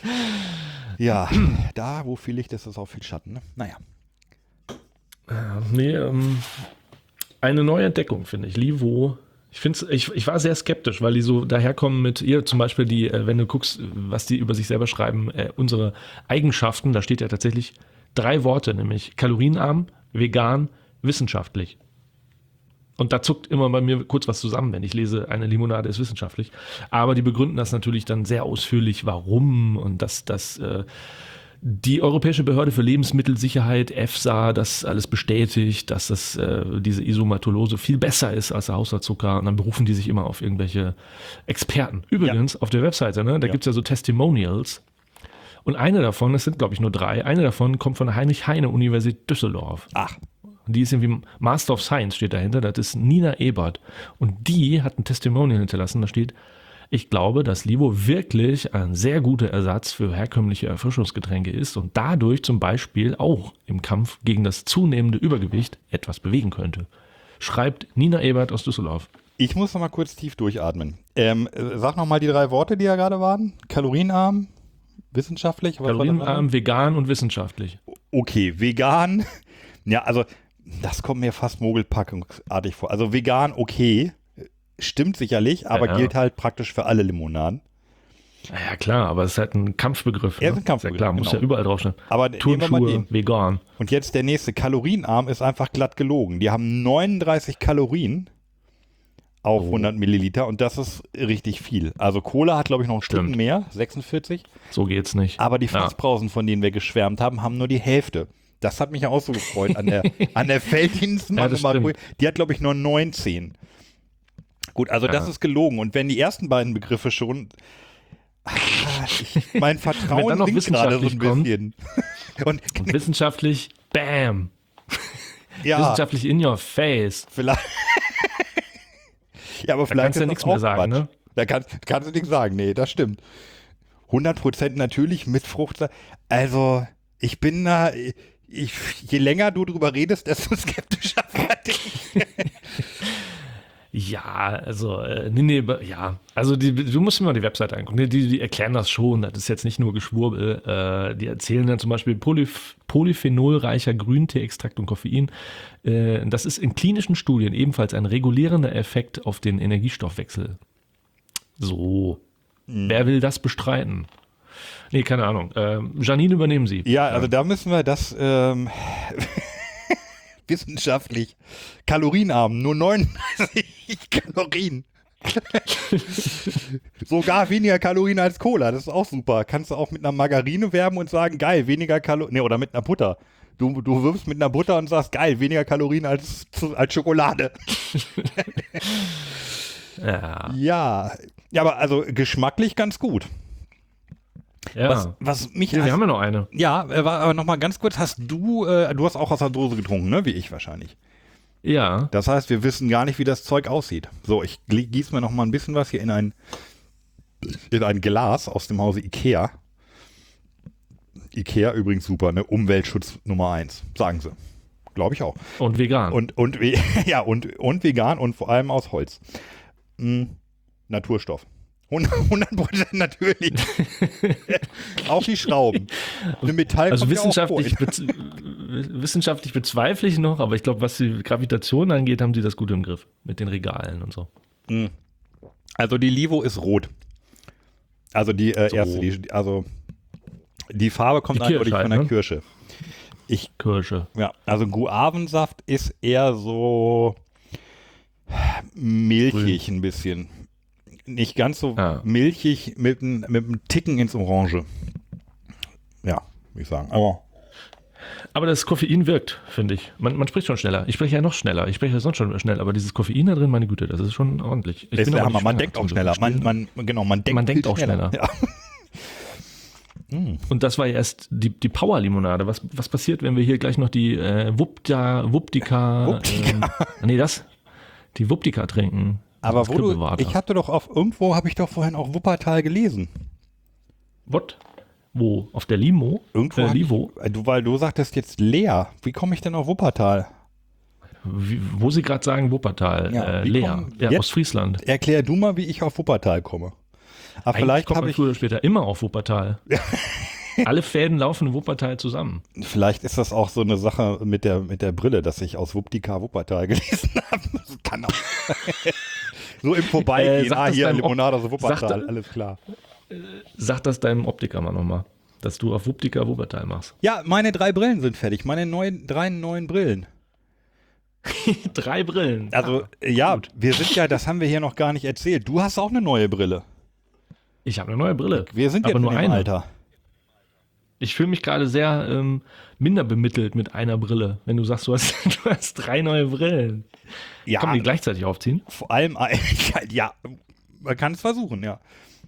Ja, da, wo viel Licht ist, ist auch viel Schatten. Ne? Naja. Äh, nee, ähm, eine neue Entdeckung, finde ich. Livo. Ich, find's, ich, ich war sehr skeptisch, weil die so daherkommen mit ihr, zum Beispiel die, äh, wenn du guckst, was die über sich selber schreiben, äh, unsere Eigenschaften, da steht ja tatsächlich drei Worte, nämlich kalorienarm, vegan, wissenschaftlich. Und da zuckt immer bei mir kurz was zusammen, wenn ich lese, eine Limonade ist wissenschaftlich. Aber die begründen das natürlich dann sehr ausführlich, warum und dass das äh, die Europäische Behörde für Lebensmittelsicherheit, EFSA, das alles bestätigt, dass das, äh, diese Isomaltulose viel besser ist als der Haushaltszucker. Und dann berufen die sich immer auf irgendwelche Experten. Übrigens, ja. auf der Webseite, ne, da ja. gibt es ja so Testimonials. Und eine davon, es sind glaube ich nur drei, eine davon kommt von der Heinrich-Heine-Universität Düsseldorf. Ach. Die ist irgendwie Master of Science, steht dahinter. Das ist Nina Ebert. Und die hat ein Testimonial hinterlassen, da steht: Ich glaube, dass Livo wirklich ein sehr guter Ersatz für herkömmliche Erfrischungsgetränke ist und dadurch zum Beispiel auch im Kampf gegen das zunehmende Übergewicht etwas bewegen könnte. Schreibt Nina Ebert aus Düsseldorf. Ich muss noch mal kurz tief durchatmen. Ähm, sag noch mal die drei Worte, die ja gerade waren. Kalorienarm, wissenschaftlich. Was Kalorienarm, vegan und wissenschaftlich. Okay, vegan. Ja, also das kommt mir fast mogelpackungsartig vor. Also vegan, okay. Stimmt sicherlich, aber ja. gilt halt praktisch für alle Limonaden. Ja klar, aber es ist halt ein Kampfbegriff. Ja, ne? ist ein Kampfbegriff, ja klar, muss genau. ja überall draufstehen. Aber Turnschuhe, vegan. Und jetzt der nächste, kalorienarm, ist einfach glatt gelogen. Die haben neununddreißig Kalorien auf oh. hundert Milliliter und das ist richtig viel. Also Cola hat, glaube ich, noch ein Stück mehr, sechsundvierzig. So geht's nicht. Aber die Fassbrausen, ja. von denen wir geschwärmt haben, haben nur die Hälfte. Das hat mich ja auch so gefreut an der, an der Felddiensten. Ja, die hat, glaube ich, nur neunzehn. Gut, also ja. das ist gelogen. Und wenn die ersten beiden Begriffe schon, ich, mein Vertrauen sinkt gerade so ein bisschen. Und, und wissenschaftlich, bam. Ja. Wissenschaftlich in your face. Vielleicht. Ja, aber da vielleicht kannst du ja nichts mehr sagen, ne? Da kannst, kannst du nichts sagen, nee, das stimmt. hundert Prozent natürlich mit Frucht. Also, ich bin da, ich, je länger du drüber redest, desto skeptischer werde ich. Ja, also, äh, nee, nee, ja, also die, du musst mir mal die Webseite angucken, die, die erklären das schon, das ist jetzt nicht nur Geschwurbel, äh, die erzählen dann zum Beispiel Polyph- polyphenolreicher Grünteeextrakt und Koffein, äh, das ist in klinischen Studien ebenfalls ein regulierender Effekt auf den Energiestoffwechsel. So, hm. Wer will das bestreiten? Nee, keine Ahnung, äh, Janine, übernehmen Sie. Ja, also da müssen wir das, ähm wissenschaftlich. Kalorienarm, nur neununddreißig Kalorien. Sogar weniger Kalorien als Cola, das ist auch super. Kannst du auch mit einer Margarine werben und sagen, geil, weniger Kalorien, nee, oder mit einer Butter. Du, du wirbst mit einer Butter und sagst, geil, weniger Kalorien als, als Schokolade. ja. ja. Ja, aber also geschmacklich ganz gut. Ja. Was, was mich ja, als, wir haben ja noch eine. Ja, aber nochmal ganz kurz, hast du, äh, du hast auch aus der Dose getrunken, ne? Wie ich wahrscheinlich. Ja. Das heißt, wir wissen gar nicht, wie das Zeug aussieht. So, ich gieße mir noch mal ein bisschen was hier in ein, in ein Glas aus dem Hause Ikea. Ikea übrigens super, ne? Umweltschutz Nummer eins, sagen sie. Glaube ich auch. Und vegan. Und, und, ja, und, und vegan und vor allem aus Holz. Hm, Naturstoff. hundert Prozent natürlich. Auch die Schrauben. Eine Metall also kommt wissenschaftlich, ja auch bez wissenschaftlich bezweifle ich noch, aber ich glaube, was die Gravitation angeht, haben sie das gut im Griff. Mit den Regalen und so. Also die Livo ist rot. Also die äh, so. erste, die, also die Farbe kommt die eindeutig Kirsche, von der ne? Kirsche. Ich, Kirsche. Ja, also Guavensaft ist eher so milchig ein bisschen. Nicht ganz so ah. milchig mit einem mit Ticken ins Orange. Ja, würde ich sagen. Aber, aber das Koffein wirkt, finde ich. Man, man spricht schon schneller. Ich spreche ja noch schneller. Ich spreche ja sonst schon schnell, aber dieses Koffein da drin, meine Güte, das ist schon ordentlich. Ich ist bin der Hammer. Man denkt auch schneller. Man, man, genau, man denkt, man denkt auch schneller. schneller. Ja. Und das war erst die, die Power-Limonade. Was, was passiert, wenn wir hier gleich noch die äh, Wupta, Wuptika, Wuptika. Ähm, nee, das, die Wuptika trinken. Aber wo du, ich hatte doch auf, irgendwo habe ich doch vorhin auch Wuppertal gelesen. What? Wo? Auf der Limo? Irgendwo. Äh, Livo? Ich, du, weil du sagtest jetzt leer. Wie komme ich denn auf Wuppertal? Wie, wo Sie gerade sagen Wuppertal. Ja, äh, leer. Ja, jetzt, Ostfriesland. Erklär du mal, wie ich auf Wuppertal komme. Aber Eigentlich vielleicht kommt habe man ich. früher oder später immer auf Wuppertal. Alle Fäden laufen in Wuppertal zusammen. Vielleicht ist das auch so eine Sache mit der, mit der Brille, dass ich aus Wuptika Wuppertal gelesen habe. Das kann auch. So im Vorbeigehen. Äh, sag ah, das hier deinem Limonade aus Wuppertal. Sag- Alles klar. Sag das deinem Optiker mal nochmal, dass du auf Wuptika Wuppertal machst. Ja, meine drei Brillen sind fertig. Meine neuen, drei neuen Brillen. Drei Brillen. Also, Ah, ja, gut. wir sind ja, das haben wir hier noch gar nicht erzählt. Du hast auch eine neue Brille. Ich habe eine neue Brille. Wir sind aber jetzt nur in dem eine. Alter. Ich fühle mich gerade sehr ähm, minder bemittelt mit einer Brille, wenn du sagst, du hast, du hast drei neue Brillen. Ja, Kann man die gleichzeitig aufziehen? vor allem, ja, man kann es versuchen, ja.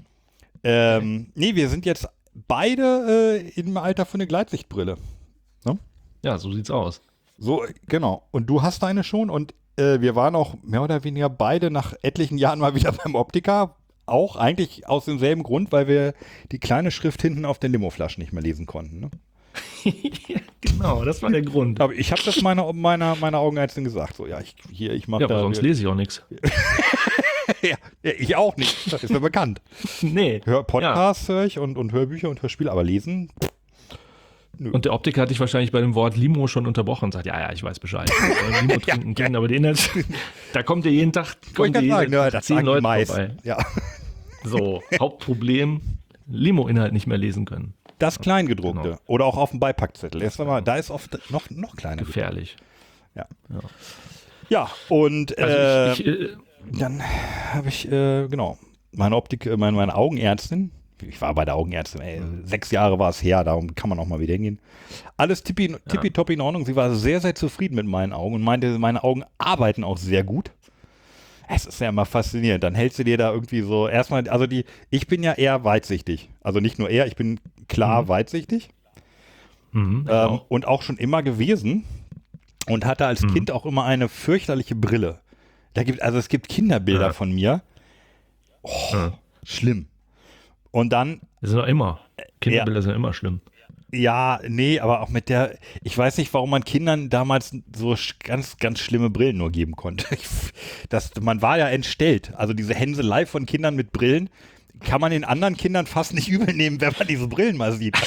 Ähm, nee, wir sind jetzt beide äh, im Alter für eine Gleitsichtbrille. Ne? Ja, so sieht's aus. So, genau. Und du hast eine schon und äh, wir waren auch mehr oder weniger beide nach etlichen Jahren mal wieder beim Optiker. Auch eigentlich aus demselben Grund, weil wir die kleine Schrift hinten auf den Limoflaschen nicht mehr lesen konnten. Ne? Ja, genau, das war der Grund. Aber ich habe das meiner, meiner, meiner Augenärztin gesagt. So, ja, ich, hier, ich mache Ja, da. aber sonst lese ich auch nichts. ja, ja, ich auch nicht. Das ist mir bekannt. Nee. Hör Podcasts höre ich und, und Hörbücher und Hörspiele, aber lesen. Nö. Und der Optiker hat dich wahrscheinlich bei dem Wort Limo schon unterbrochen und sagt, ja, ja, ich weiß Bescheid. Äh, Limo trinken, kennen aber den Inhalt. Da kommt ihr jeden Tag Wollte kommt ich ihr gerade jeden sagen, Tag ja, das zehn sagen die Leute meisten. vorbei. Ja. So, Hauptproblem, Limo-Inhalt nicht mehr lesen können. Das Kleingedruckte. Genau. Oder auch auf dem Beipackzettel. Erst einmal, da ist oft noch, noch kleiner. Gefährlich. Ja. Ja. Ja, und Also äh, ich, ich, äh, dann habe ich, äh, genau, meine Optik, äh, meine, meine Augenärztin, ich war bei der Augenärztin, ey, sechs Jahre war es her, darum kann man auch mal wieder hingehen. Alles tippi, tippitoppi in Ordnung. Sie war sehr, sehr zufrieden mit meinen Augen und meinte, meine Augen arbeiten auch sehr gut. Es ist ja immer faszinierend. Dann hältst du dir da irgendwie so, erstmal, also die, ich bin ja eher weitsichtig. Also nicht nur eher, ich bin klar Mhm. weitsichtig. mhm, ich Ähm, auch. und auch schon immer gewesen. Und hatte als Mhm. Kind auch immer eine fürchterliche Brille. Da gibt, also es gibt Kinderbilder Ja. von mir. Oh, Ja. schlimm. Und dann, Das sind doch immer. Kinderbilder sind immer schlimm. ja, nee, aber auch mit der, ich weiß nicht, warum man Kindern damals so sch- ganz, ganz schlimme Brillen nur geben konnte. Ich, das, man war ja entstellt. Also diese Hänselei von Kindern mit Brillen kann man den anderen Kindern fast nicht übel nehmen, wenn man diese Brillen mal sieht.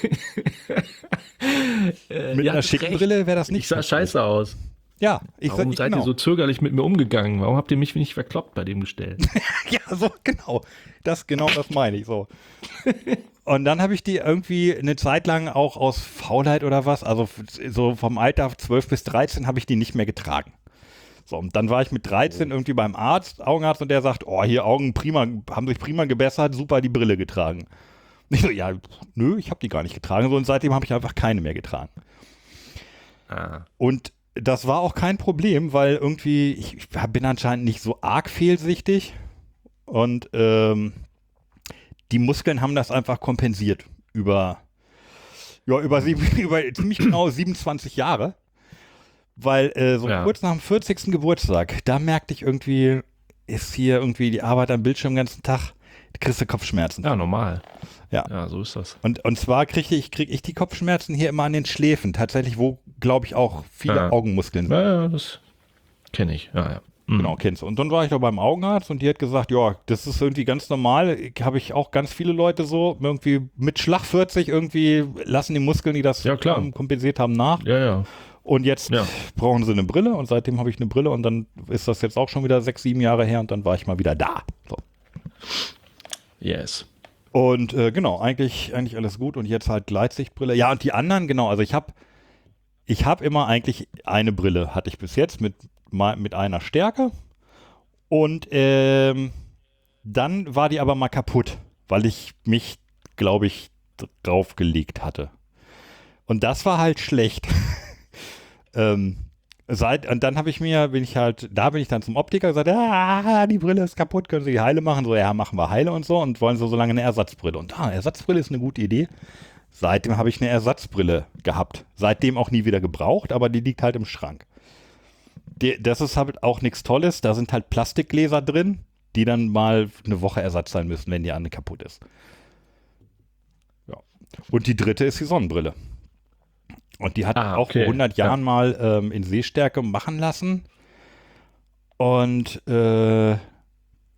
Mit ihr einer hattet schicken recht. Brille wäre das nicht. Ich sah so scheiße aus. Ja, ich Warum sag, seid genau. ihr so zögerlich mit mir umgegangen? Warum habt ihr mich nicht verkloppt bei dem Gestell? Ja, so genau. Das genau das meine ich so. Und dann habe ich die irgendwie eine Zeit lang auch aus Faulheit oder was, also f- so vom Alter zwölf bis dreizehn habe ich die nicht mehr getragen. So, und dann war ich mit dreizehn irgendwie beim Arzt, Augenarzt, und der sagt, oh, hier Augen prima, haben sich prima gebessert, super die Brille getragen. Ich so, ja, nö, ich habe die gar nicht getragen. So, und seitdem habe ich einfach keine mehr getragen. Ah. Und das war auch kein Problem, weil irgendwie, ich, ich bin anscheinend nicht so arg fehlsichtig und ähm, die Muskeln haben das einfach kompensiert über, ja, über, sieben, über ziemlich genau siebenundzwanzig Jahre, weil äh, so Ja. kurz nach dem vierzigsten Geburtstag, da merkte ich irgendwie, ist hier irgendwie die Arbeit am Bildschirm den ganzen Tag, kriegst du Kopfschmerzen. Ja, normal. Ja. Ja, so ist das. Und, und zwar kriege ich, krieg ich die Kopfschmerzen hier immer an den Schläfen, tatsächlich, wo, glaube ich, auch viele Ja. Augenmuskeln sind. Ja, ja, das kenne ich. Ja, ja. Mhm. Genau, kennst du. Und dann war ich da beim Augenarzt und die hat gesagt, ja, das ist irgendwie ganz normal. Habe ich auch ganz viele Leute so, irgendwie mit Schlag vierzig irgendwie lassen die Muskeln, die das Ja, klar. ähm, kompensiert haben, nach. Ja, ja. Und jetzt Ja. brauchen sie eine Brille und seitdem habe ich eine Brille und dann ist das jetzt auch schon wieder sechs, sieben Jahre her und dann war ich mal wieder da. So. Yes. Und äh, genau, eigentlich, eigentlich alles gut und jetzt halt Gleitsichtbrille. Ja, und die anderen, genau, also ich habe ich hab immer eigentlich eine Brille, hatte ich bis jetzt mit, mal- mit einer Stärke und ähm, dann war die aber mal kaputt, weil ich mich, glaube ich, draufgelegt hatte. Und das war halt schlecht. ähm, Seit, und dann habe ich mir, bin ich halt, da bin ich dann zum Optiker gesagt, ah, die Brille ist kaputt, können Sie die heile machen? So, ja, machen wir heile und so und wollen so, so lange eine Ersatzbrille. Und ah, Ersatzbrille ist eine gute Idee. Seitdem habe ich eine Ersatzbrille gehabt. Seitdem auch nie wieder gebraucht, aber die liegt halt im Schrank. Die, das ist halt auch nichts Tolles, da sind halt Plastikgläser drin, die dann mal eine Woche Ersatz sein müssen, wenn die andere kaputt ist. Ja. Und die dritte ist die Sonnenbrille. Und die hat Ah, auch okay. vor hundert Jahren mal ähm, in Sehstärke machen lassen. Und äh,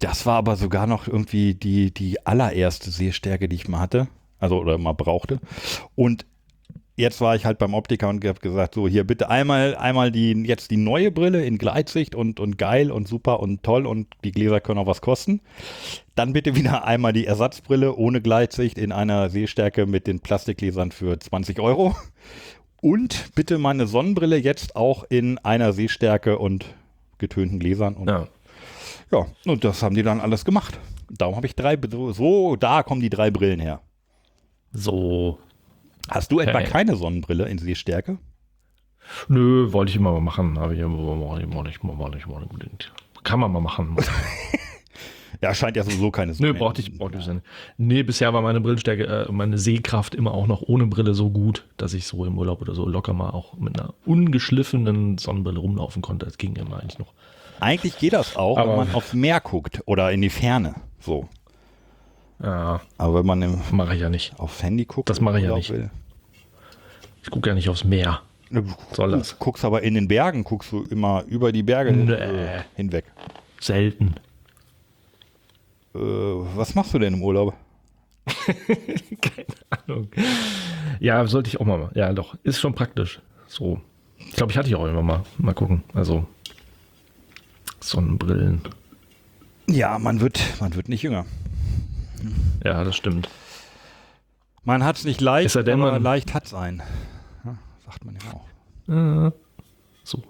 Das war aber sogar noch irgendwie die, die allererste Sehstärke, die ich mal hatte. Also, oder mal brauchte. Und jetzt war ich halt beim Optiker und habe gesagt, so hier bitte einmal, einmal die, jetzt die neue Brille in Gleitsicht und, und geil und super und toll und die Gläser können auch was kosten. Dann bitte wieder einmal die Ersatzbrille ohne Gleitsicht in einer Sehstärke mit den Plastikgläsern für zwanzig Euro. Und bitte meine Sonnenbrille jetzt auch in einer Sehstärke und getönten Gläsern. Und Ja. ja, und das haben die dann alles gemacht. Darum habe ich drei, so, da kommen die drei Brillen her. So. Hast du etwa Hey. keine Sonnenbrille in Sehstärke? Nö, wollte ich immer mal machen. Aber ich mal nicht, mal nicht, mal nicht, mal nicht. Kann man mal machen. Ja, scheint ja sowieso keine Nö, brauchte ich, brauchte ich nicht. Nee, bisher war meine Brillenstärke, äh, meine Sehkraft immer auch noch ohne Brille so gut, dass ich so im Urlaub oder so locker mal auch mit einer ungeschliffenen Sonnenbrille rumlaufen konnte. Das ging immer eigentlich noch. Eigentlich geht das auch, Aber- wenn man aufs Meer guckt oder in die Ferne. So. Ja, Aber wenn man im, mache ich ja nicht. aufs Handy guckt, Das mache ich ja oder nicht. will- Ich gucke ja nicht aufs Meer. Du Soll das? guckst aber in den Bergen, guckst du immer über die Berge Nee. äh, hinweg. Selten. Äh, was machst du denn im Urlaub? Keine Ahnung. Ja, sollte ich auch mal. Ja, doch. Ist schon praktisch. So. Ich glaube, ich hatte ich auch immer mal. Mal gucken. Also Sonnenbrillen. Ja, man wird, man wird nicht jünger. Ja, das stimmt. Man hat es nicht leicht, Ist er denn, aber man- leicht hat es einen. Ja, sagt man ja auch. Äh, so.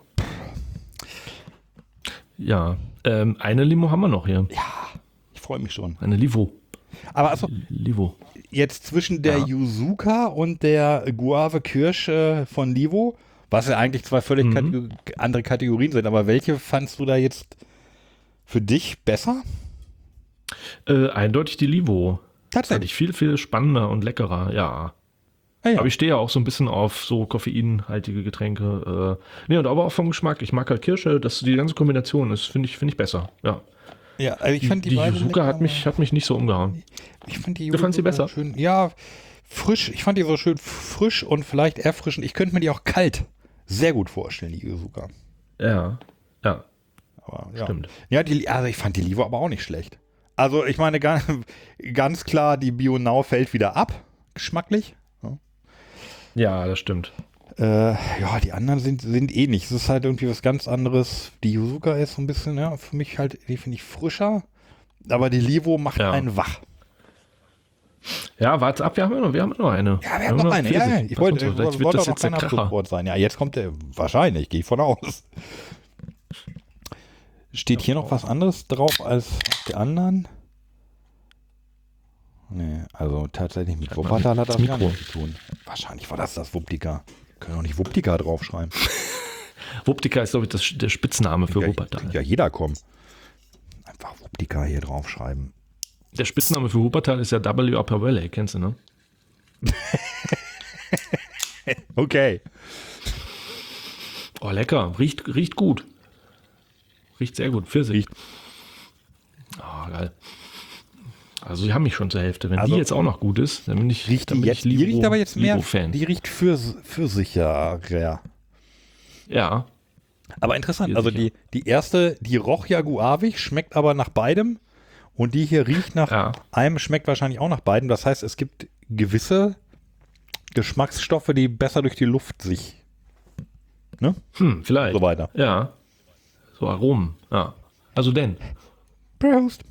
Ja. Ähm, eine Limo haben wir noch hier. Ich freue mich schon. Eine Livo. Aber also Livo. jetzt zwischen der Ja. Yuzuka und der Guave Kirsche von Livo, was ja eigentlich zwei völlig Mhm. Kate- andere Kategorien sind, aber welche fandst du da jetzt für dich besser? Äh, eindeutig die Livo. Fand Tatsächlich. ich viel, viel spannender und leckerer, ja. Ah, ja. Aber ich stehe ja auch so ein bisschen auf so koffeinhaltige Getränke. Äh, nee, und aber auch vom Geschmack. Ich mag halt Kirsche, das, die ganze Kombination ist, finde ich, finde ich besser. Ja. ja, also ich fand die, Die beiden Yuzuka hat lecker, mich, hat mich nicht so umgehauen. ich fand die Du fandst sie Yuzuka besser? Schön, ja, frisch. Ich fand die so schön frisch und vielleicht erfrischend. Ich könnte mir die auch kalt sehr gut vorstellen, die Yuzuka. Ja, ja, Aber, ja. stimmt. Ja, die, also ich fand die Livo aber auch nicht schlecht. Also ich meine, ganz, ganz klar, die Bio Now fällt wieder ab, geschmacklich. Ja. Ja, das stimmt. Äh, ja, die anderen sind, sind ähnlich. Es ist halt irgendwie was ganz anderes. Die Yuzuka ist so ein bisschen, ja, für mich halt, die finde ich frischer. Aber die Livo macht Ja. einen wach. Ja, warte ab, wir haben ja noch, wir haben ja noch eine. Ja, wir haben noch eine. Ja, Pfirsich. ich Was wollte, meinst du? wollte, Jetzt wird wollte das doch noch jetzt der kein Kracher. Abschlusswort sein. Ja, jetzt kommt der, wahrscheinlich, gehe ich von aus. Steht hier noch was anderes drauf als auf die anderen? Nee, also tatsächlich mit Hat man Wuppertal hat das das gar Mikro. nichts zu tun. Wahrscheinlich war das das Wuptika. Können auch nicht Wuptika draufschreiben. Wuptika ist, glaube ich, das, der Spitzname für ja, Wuppertal. Könnte ja jeder kommen. Einfach Wuptika hier draufschreiben. Der Spitzname für Wuppertal ist ja W Upper Valley, kennst du, ne? Okay. Oh, lecker. Riecht, riecht gut. Riecht sehr gut. Pfirsich. Riecht- Oh, geil. Also, die haben mich schon zur Hälfte. Wenn Also, die jetzt auch noch gut ist, dann bin ich, Riecht dann die bin jetzt, ich Livo, die riecht aber jetzt mehr, Livo-Fan. die riecht für, für sicher. Ja, Aber interessant, Für also sicher. die, die erste, die roch ja guavig, schmeckt aber nach beidem. Und die hier riecht nach Ja. einem, schmeckt wahrscheinlich auch nach beidem. Das heißt, es gibt gewisse Geschmacksstoffe, die besser durch die Luft sich, ne? hm, vielleicht. So weiter. Ja. So Aromen. Ja. Also denn. Prost.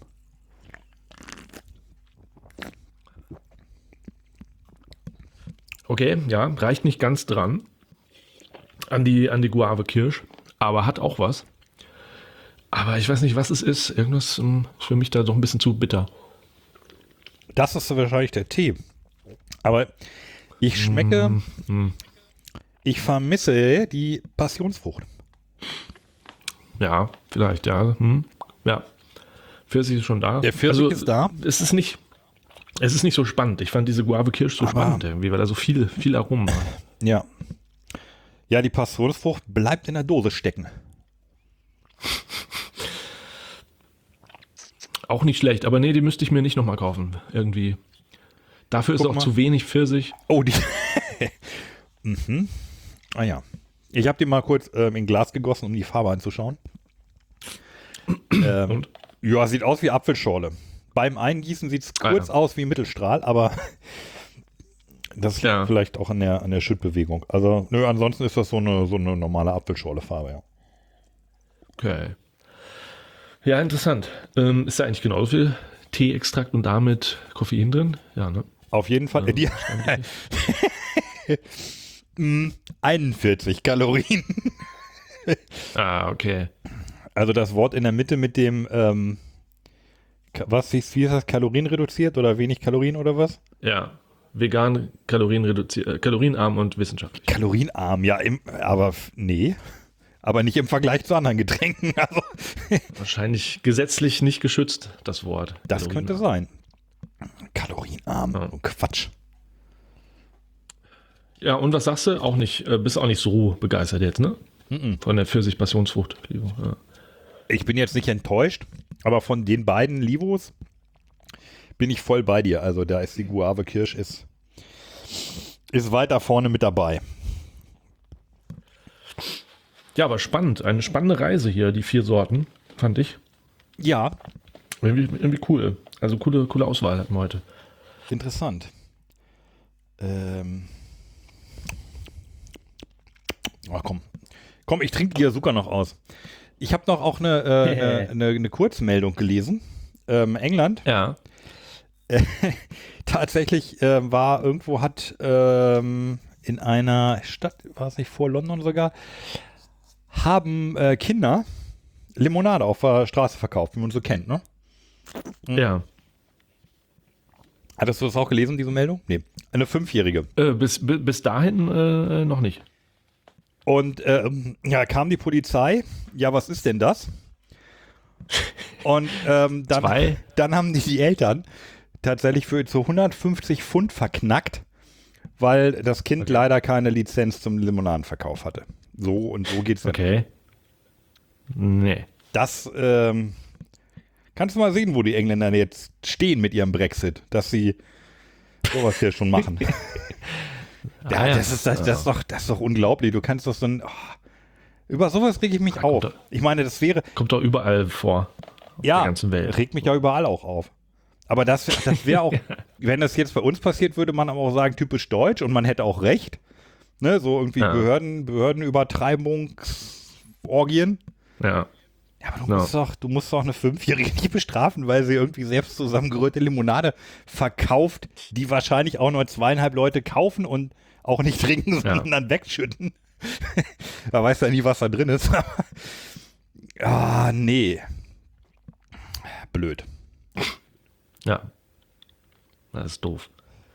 Okay, ja, reicht nicht ganz dran an die, an die Guave Kirsch, aber hat auch was. Aber ich weiß nicht, was es ist. Irgendwas ähm, ist für mich da doch ein bisschen zu bitter. Das ist wahrscheinlich der Tee. Aber ich schmecke, mm. ich vermisse die Passionsfrucht. Ja, vielleicht, ja. Hm. Ja. Pfirsich ist schon da. Der Pfirsich ist da. Es ist nicht, es ist nicht so spannend. Ich fand diese Guave Kirsch so Aber- spannend irgendwie, weil da so viel, viel Aromen waren. Ja. Ja, die Passionsfrucht bleibt in der Dose stecken. Auch nicht schlecht, aber nee, die müsste ich mir nicht nochmal kaufen. Irgendwie. Dafür ist Guck auch mal. zu wenig Pfirsich. Oh, die. mhm. Ah ja. Ich habe die mal kurz ähm, in Glas gegossen, um die Farbe anzuschauen. ähm, Und? Ja, sieht aus wie Apfelschorle. Beim Eingießen sieht es kurz ah, ja. aus wie Mittelstrahl, aber das liegt ja. vielleicht auch an der, an der Schüttbewegung. Also, nö, ansonsten ist das so eine, so eine normale Apfelschorle-Farbe, ja. Okay. Ja, interessant. Ähm, ist da eigentlich genauso viel Teeextrakt und damit Koffein drin? Ja, ne? Auf jeden Fall. Ähm, die einundvierzig Kalorien. Ah, okay. Also das Wort in der Mitte mit dem, ähm, was ist, wie ist das, Kalorien reduziert oder wenig Kalorien oder was? Ja, vegan, Kalorien reduziert, äh, kalorienarm und wissenschaftlich. Kalorienarm, ja, im, aber nee. Aber nicht im Vergleich zu anderen Getränken. Also. Wahrscheinlich gesetzlich nicht geschützt, das Wort. Das könnte sein. Kalorienarm, ja. Oh, Quatsch. Ja, und was sagst du? Auch nicht, äh, bist auch nicht so begeistert jetzt, ne? Mm-mm. Von der Pfirsich-Passionsfrucht. Ja. Ich bin jetzt nicht enttäuscht, aber von den beiden Livos bin ich voll bei dir. Also da ist die Guave Kirsch ist, ist weiter vorne mit dabei. Ja, aber spannend. Eine spannende Reise hier, die vier Sorten, fand ich. Ja. Irgendwie, irgendwie cool. Also coole, coole Auswahl hatten wir heute. Interessant. Ähm. Ach komm. Komm, ich trinke die Azuka noch aus. Ich habe noch auch eine, äh, eine, eine, eine Kurzmeldung gelesen. Ähm, England. Ja. Äh, tatsächlich äh, war irgendwo, hat ähm, in einer Stadt, war es nicht vor London sogar, haben äh, Kinder Limonade auf der Straße verkauft, wie man so kennt, ne? Mhm. Ja. Hattest du das auch gelesen, diese Meldung? Nee. Eine Fünfjährige. Äh, bis, bis, bis dahin äh, noch nicht. Und ähm, ja, kam die Polizei. Ja, was ist denn das? Und ähm, dann, Zwei. dann haben die, die Eltern tatsächlich für so hundertfünfzig Pfund verknackt, weil das Kind okay. leider keine Lizenz zum Limonadenverkauf hatte. So und so geht's dann. Okay. Nee. Das ähm, kannst du mal sehen, wo die Engländer jetzt stehen mit ihrem Brexit, dass sie sowas hier schon machen. ja, ah, ja. Das, ist, das, das, ist doch, das ist doch unglaublich. Du kannst doch so ein... Oh, über sowas reg ich mich ja, auf. Da, ich meine, das wäre... Kommt doch überall vor. Auf ja, der ganzen Welt. Regt mich ja überall auch auf. Aber das, das wäre auch... wenn das jetzt bei uns passiert, würde man aber auch sagen, typisch deutsch und man hätte auch recht. Ne, so irgendwie ja. Behörden, Behördenübertreibungsorgien. Ja. Ja, aber du, ja. musst doch, du musst doch eine Fünfjährige nicht bestrafen, weil sie irgendwie selbst zusammengerührte Limonade verkauft, die wahrscheinlich auch nur zweieinhalb Leute kaufen und auch nicht trinken, sondern ja. dann wegschütten. Da weiß ja nie, was da drin ist. Ah, nee. Blöd. Ja. Das ist doof.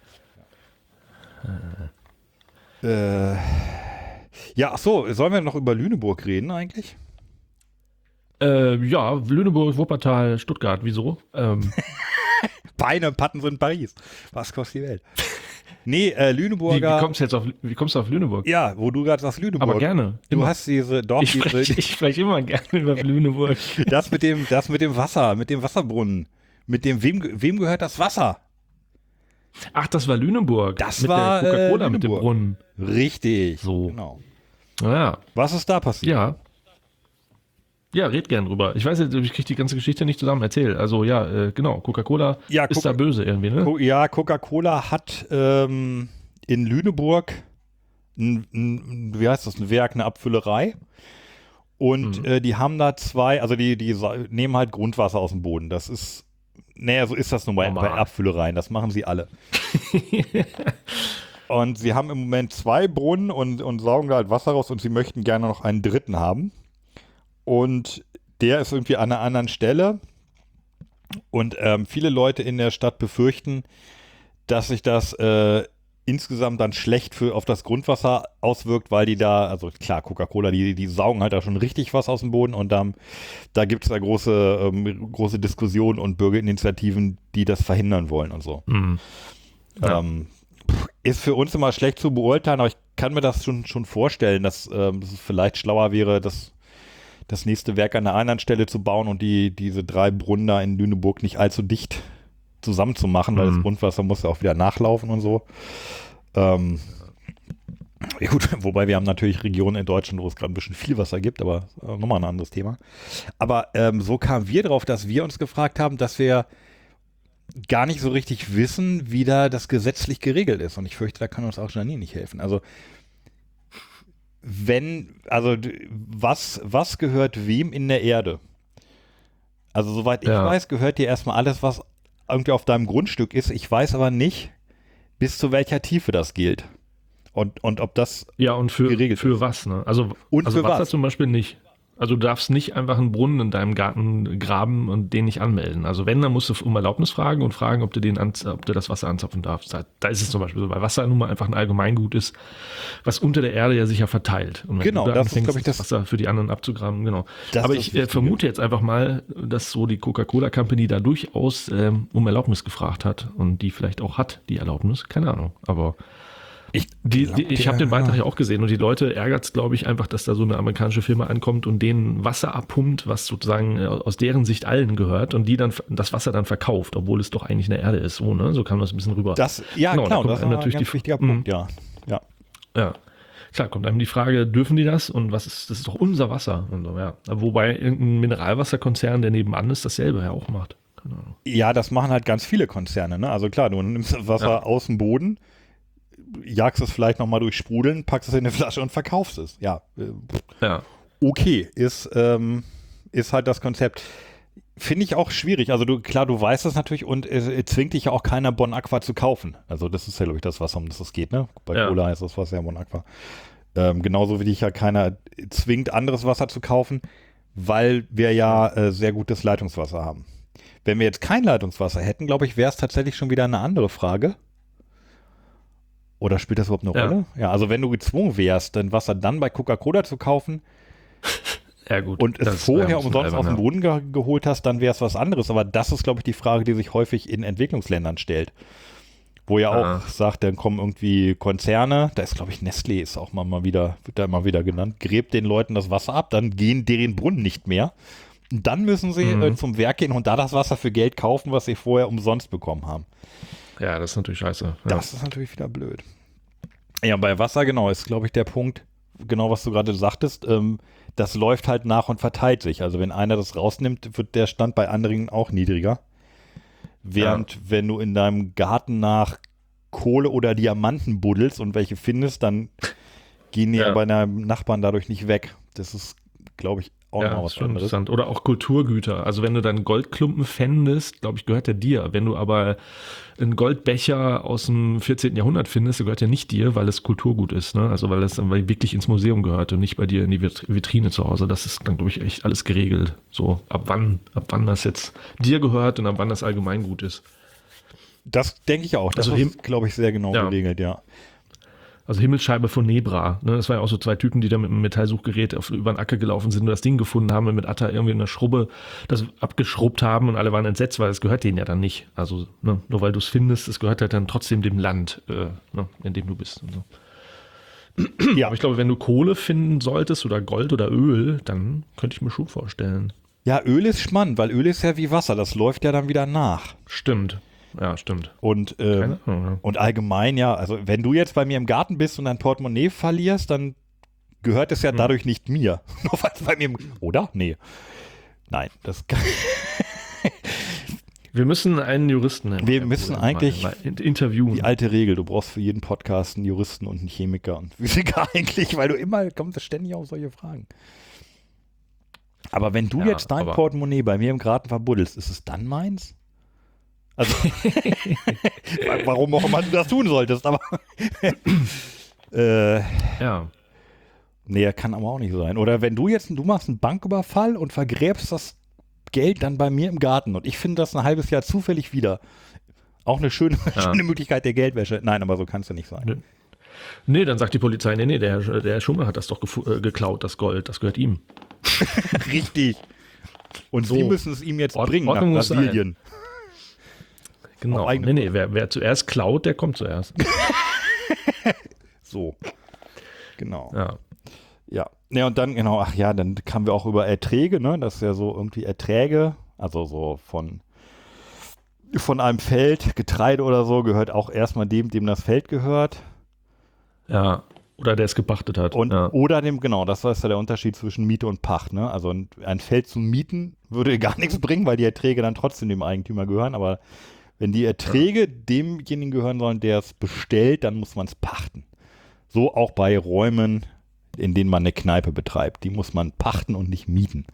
Äh. Äh, ja, ach so, sollen wir noch über Lüneburg reden eigentlich? Äh, ja, Lüneburg, Wuppertal, Stuttgart, wieso? Ähm. Beine, Patten sind Paris. Was kostet die Welt? Nee, äh, Lüneburger. Wie, wie, kommst du jetzt auf, wie kommst du auf Lüneburg? Ja, wo du gerade sagst Lüneburg. Aber gerne. Du immer. hast diese, doch, ich diese. Spreche, ich spreche immer gerne über Lüneburg. Das mit dem, das mit dem Wasser, mit dem Wasserbrunnen. Mit dem, wem, wem gehört das Wasser? Ach, das war Lüneburg. Das mit war der Coca-Cola äh, mit dem Brunnen. Richtig. So. Genau. Ja. Was ist da passiert? Ja. Ja, red gern drüber. Ich weiß jetzt, ich kriege die ganze Geschichte nicht zusammen erzählt. Also ja, äh, genau, Coca-Cola ja, ist Coca- da böse irgendwie, ne? Co- ja, Coca-Cola hat ähm, in Lüneburg ein, ein, wie heißt das, ein Werk, eine Abfüllerei. Und mhm. äh, die haben da zwei, also die, die nehmen halt Grundwasser aus dem Boden. Das ist, naja, so ist das nun mal bei Abfüllereien. Das machen sie alle. Und sie haben im Moment zwei Brunnen und, und saugen da halt Wasser raus und sie möchten gerne noch einen dritten haben. Und der ist irgendwie an einer anderen Stelle. Und ähm, viele Leute in der Stadt befürchten, dass sich das äh, insgesamt dann schlecht für, auf das Grundwasser auswirkt, weil die da, also klar, Coca-Cola, die, die saugen halt da schon richtig was aus dem Boden und ähm, da gibt es da große, ähm, große Diskussionen und Bürgerinitiativen, die das verhindern wollen und so. Mhm. Ja. Ähm, ist für uns immer schlecht zu beurteilen, aber ich kann mir das schon, schon vorstellen, dass, ähm, dass es vielleicht schlauer wäre, das, das nächste Werk an einer anderen Stelle zu bauen und die, diese drei Brunnen da in Lüneburg nicht allzu dicht zusammenzumachen, mhm. weil das Grundwasser muss ja auch wieder nachlaufen und so. Ähm, Ja gut, wobei wir haben natürlich Regionen in Deutschland, wo es gerade ein bisschen viel Wasser gibt, aber äh, nochmal ein anderes Thema. Aber ähm, so kamen wir drauf, dass wir uns gefragt haben, dass wir gar nicht so richtig wissen, wie da das gesetzlich geregelt ist. Und ich fürchte, da kann uns auch Janine nicht helfen. Also wenn, also was, was gehört wem in der Erde? Also soweit ich ja. weiß, gehört dir erstmal alles, was irgendwie auf deinem Grundstück ist. Ich weiß aber nicht, bis zu welcher Tiefe das gilt. Und, und ob das ja, und für, geregelt für ist. was, ne? Also, Und also für Wasser was? zum Beispiel nicht. Also du darfst nicht einfach einen Brunnen in deinem Garten graben und den nicht anmelden. Also wenn, dann musst du um Erlaubnis fragen und fragen, ob du den an, ob du das Wasser anzapfen darfst. Da, da ist es zum Beispiel so, weil Wasser nun mal einfach ein Allgemeingut ist, was unter der Erde ja sicher verteilt. Und wenn Genau, du da das ist, anfängst, glaub ich, das- Wasser für die anderen abzugraben, genau. Das Aber ist das ich äh, Wichtige. vermute jetzt einfach mal, dass so die Coca-Cola Company da durchaus ähm, um Erlaubnis gefragt hat und die vielleicht auch hat, die Erlaubnis. Keine Ahnung, aber Ich, die, die, ich habe den Beitrag ja ja auch gesehen und die Leute ärgert es, glaube ich, einfach, dass da so eine amerikanische Firma ankommt und denen Wasser abpumpt, was sozusagen äh, aus deren Sicht allen gehört und die dann f- das Wasser dann verkauft, obwohl es doch eigentlich eine Erde ist. So, ne? So kann man es ein bisschen rüber. Das, ja, Genau, da klar, kommt das ist einem natürlich natürlich ein ganz die- wichtiger Mhm. Punkt, ja. ja. Ja, klar, kommt einem die Frage, dürfen die das und was ist, das ist doch unser Wasser und so, ja. Wobei irgendein Mineralwasserkonzern, der nebenan ist, dasselbe ja auch macht. Keine Ahnung. Ja, das machen halt ganz viele Konzerne, ne? Also klar, du nimmst das Wasser Ja. aus dem Boden, jagst es vielleicht nochmal durch Sprudeln, packst es in eine Flasche und verkaufst es. Ja, äh, Ja, okay, ist, ähm, ist halt das Konzept. Finde ich auch schwierig. Also du, klar, du weißt es natürlich und es äh, zwingt dich ja auch keiner Bon Aqua zu kaufen. Also das ist ja, glaube ich, das Wasser, um das es geht, ne? Bei Ja. Cola heißt das Wasser ja Bon Aqua. Ähm, genauso wie dich ja keiner zwingt, anderes Wasser zu kaufen, weil wir ja äh, sehr gutes Leitungswasser haben. Wenn wir jetzt kein Leitungswasser hätten, glaube ich, wäre es tatsächlich schon wieder eine andere Frage. Oder spielt das überhaupt eine Ja. Rolle? Ja, also wenn du gezwungen wärst, dein Wasser dann bei Coca-Cola zu kaufen ja gut. und es das vorher wäre ein bisschen umsonst aus dem albern, Boden ge geholt hast, dann wäre es was anderes. Aber das ist, glaube ich, die Frage, die sich häufig in Entwicklungsländern stellt. Wo ja auch Ah. sagt, dann kommen irgendwie Konzerne, da ist, glaube ich, Nestlé ist auch mal, mal wieder, wird da immer wieder genannt, gräbt den Leuten das Wasser ab, dann gehen deren Brunnen nicht mehr. Und dann müssen sie Mhm. äh, zum Werk gehen und da das Wasser für Geld kaufen, was sie vorher umsonst bekommen haben. ja. ja, das ist natürlich scheiße. Ja. Das ist natürlich wieder blöd. Ja, bei Wasser, genau, ist, glaube ich, der Punkt, genau was du gerade sagtest, ähm, das läuft halt nach und verteilt sich. Also wenn einer das rausnimmt, wird der Stand bei anderen auch niedriger. Während, Ja. wenn du in deinem Garten nach Kohle oder Diamanten buddelst und welche findest, dann gehen die ja Ja. bei deinem Nachbarn dadurch nicht weg. Das ist, glaube ich, auch Ja, noch das was ist schon anderes. interessant. Oder auch Kulturgüter. Also wenn du dann Goldklumpen fändest, glaube ich, gehört der dir. Wenn du aber einen Goldbecher aus dem vierzehnten Jahrhundert findest, der gehört ja nicht dir, weil es Kulturgut ist. Ne? Also weil es dann wirklich ins Museum gehört und nicht bei dir in die Vit- Vitrine zu Hause. Das ist dann, glaube ich, echt alles geregelt. So ab wann, ab wann das jetzt dir gehört und ab wann das Allgemeingut ist. Das denke ich auch. Das Also ist, glaube ich, sehr genau Ja. geregelt, ja. Also Himmelsscheibe von Nebra. Ne? Das waren ja auch so zwei Typen, die da mit einem Metallsuchgerät auf, über den Acker gelaufen sind und das Ding gefunden haben und mit Atta irgendwie in der Schrubbe das abgeschrubbt haben und alle waren entsetzt, weil es gehört denen ja dann nicht. Also ne? Nur weil du es findest, es gehört halt dann trotzdem dem Land, äh, ne? in dem du bist. Und so. Ja. Aber ich glaube, wenn du Kohle finden solltest oder Gold oder Öl, dann könnte ich mir schon vorstellen. Ja, Öl ist spannend, weil Öl ist ja wie Wasser, das läuft ja dann wieder nach. Stimmt. Ja, stimmt. Und, ähm, Keine Ahnung, ja. und allgemein, ja, also wenn du jetzt bei mir im Garten bist und dein Portemonnaie verlierst, dann gehört es ja Hm. dadurch nicht mir. Nur weil es bei mir im, oder? Nee. Nein, das kann, Wir müssen einen Juristen nennen. Wir müssen eigentlich mal, mal interviewen. die alte Regel, du brauchst für jeden Podcast einen Juristen und einen Chemiker und Physiker eigentlich, weil du immer kommst ständig auf solche Fragen. Aber wenn du Ja, jetzt dein aber- Portemonnaie bei mir im Garten verbuddelst, ist es dann meins? Also, warum auch immer du das tun solltest, aber äh, Ja. nee, kann aber auch nicht sein. Oder wenn du jetzt, du machst einen Banküberfall und vergräbst das Geld dann bei mir im Garten und ich finde das ein halbes Jahr zufällig wieder. Auch eine schöne, Ja. schöne Möglichkeit der Geldwäsche. Nein, aber so kann es ja nicht sein. Nö. Nee, dann sagt die Polizei, nee, nee, der, Herr- der Herr Schumer hat das doch gefu- äh, geklaut, das Gold, das gehört ihm. Richtig. Und So. sie müssen es ihm jetzt Ord- bringen Ordnung nach muss sein. Brasilien. Genau. Auf eigene Nee, nee, wer, wer zuerst klaut, der kommt zuerst. So. Genau. Ja. Ja. Ja, und dann, genau, ach ja, dann kamen wir auch über Erträge, ne? Das ist ja so irgendwie Erträge, also so von, von einem Feld, Getreide oder so, gehört auch erstmal dem, dem das Feld gehört. Ja. Oder der es gepachtet hat. Und, ja. Oder dem, genau, das ist ja der Unterschied zwischen Miete und Pacht. Ne? Also ein, ein Feld zu mieten würde gar nichts bringen, weil die Erträge dann trotzdem dem Eigentümer gehören. Aber wenn die Erträge ja. demjenigen gehören sollen, der es bestellt, dann muss man es pachten. So auch bei Räumen, in denen man eine Kneipe betreibt. Die muss man pachten und nicht mieten.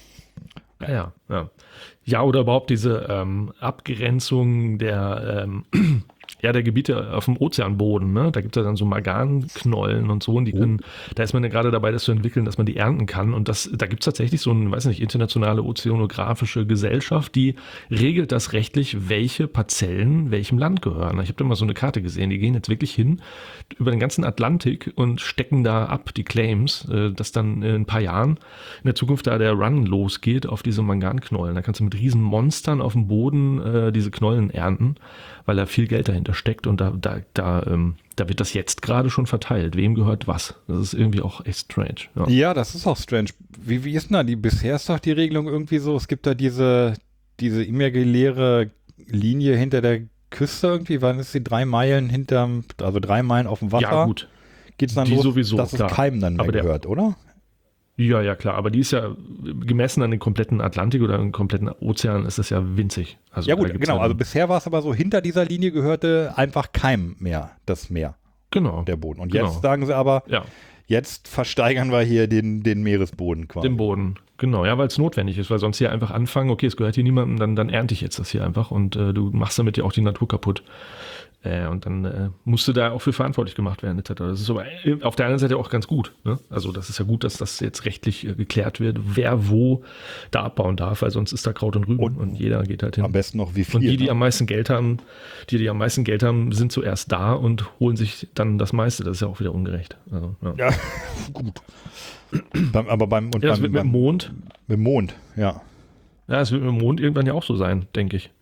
Ja, ja. Ja, ja oder überhaupt diese ähm, Abgrenzung der ähm, Ja, der Gebiete auf dem Ozeanboden, ne? Da gibt es ja dann so Marganknollen und so, und die können, oh. da ist man ja gerade dabei, das zu entwickeln, dass man die ernten kann. Und das, da gibt es tatsächlich so eine, weiß nicht, internationale ozeanografische Gesellschaft, die regelt das rechtlich, welche Parzellen welchem Land gehören. Ich habe da mal so eine Karte gesehen, die gehen jetzt wirklich hin über den ganzen Atlantik und stecken da ab die Claims, äh, dass dann in ein paar Jahren in der Zukunft da der Run losgeht auf diese Manganknollen. Da kannst du mit riesen Monstern auf dem Boden äh, diese Knollen ernten, weil da viel Geld dahinter steckt, und da, da, da, ähm, da wird das jetzt gerade schon verteilt. Wem gehört was? Das ist irgendwie auch echt strange. Ja, ja, das ist auch strange. Wie, wie ist denn da die, bisher ist doch die Regelung irgendwie so, es gibt da diese, diese imaginäre Linie hinter der Küste irgendwie, wann ist die drei Meilen hinterm, also drei Meilen auf dem Wasser? Ja, gut. Geht's dann die los, sowieso, dass klar. es keinem dann mehr Aber der, gehört, oder? Ja, ja, klar, aber die ist ja gemessen an den kompletten Atlantik oder den kompletten Ozean ist das ja winzig. Also ja gut, genau, also bisher war es aber so, hinter dieser Linie gehörte einfach keinem mehr das Meer, genau, der Boden. Und genau. jetzt sagen sie aber, ja. jetzt versteigern wir hier den, den Meeresboden quasi. Den Boden, genau, ja, weil es notwendig ist, weil sonst hier einfach anfangen, okay, es gehört hier niemandem, dann, dann ernte ich jetzt das hier einfach, und äh, du machst damit ja auch die Natur kaputt. Äh, und dann äh, musst du da auch für verantwortlich gemacht werden, et cetera. Das ist aber auf der anderen Seite auch ganz gut. Ne? Also das ist ja gut, dass das jetzt rechtlich äh, geklärt wird, wer wo da abbauen darf, weil sonst ist da Kraut und Rüben, und, und jeder geht halt hin. Am besten noch wie viel. Und die, die ne? am meisten Geld haben, die, die am meisten Geld haben, sind zuerst da und holen sich dann das meiste. Das ist ja auch wieder ungerecht. Also, ja. ja, gut. beim, aber beim, und ja, das beim, wird mit dem Mond. Mit dem Mond, ja. Ja, es wird mit dem Mond irgendwann ja auch so sein, denke ich.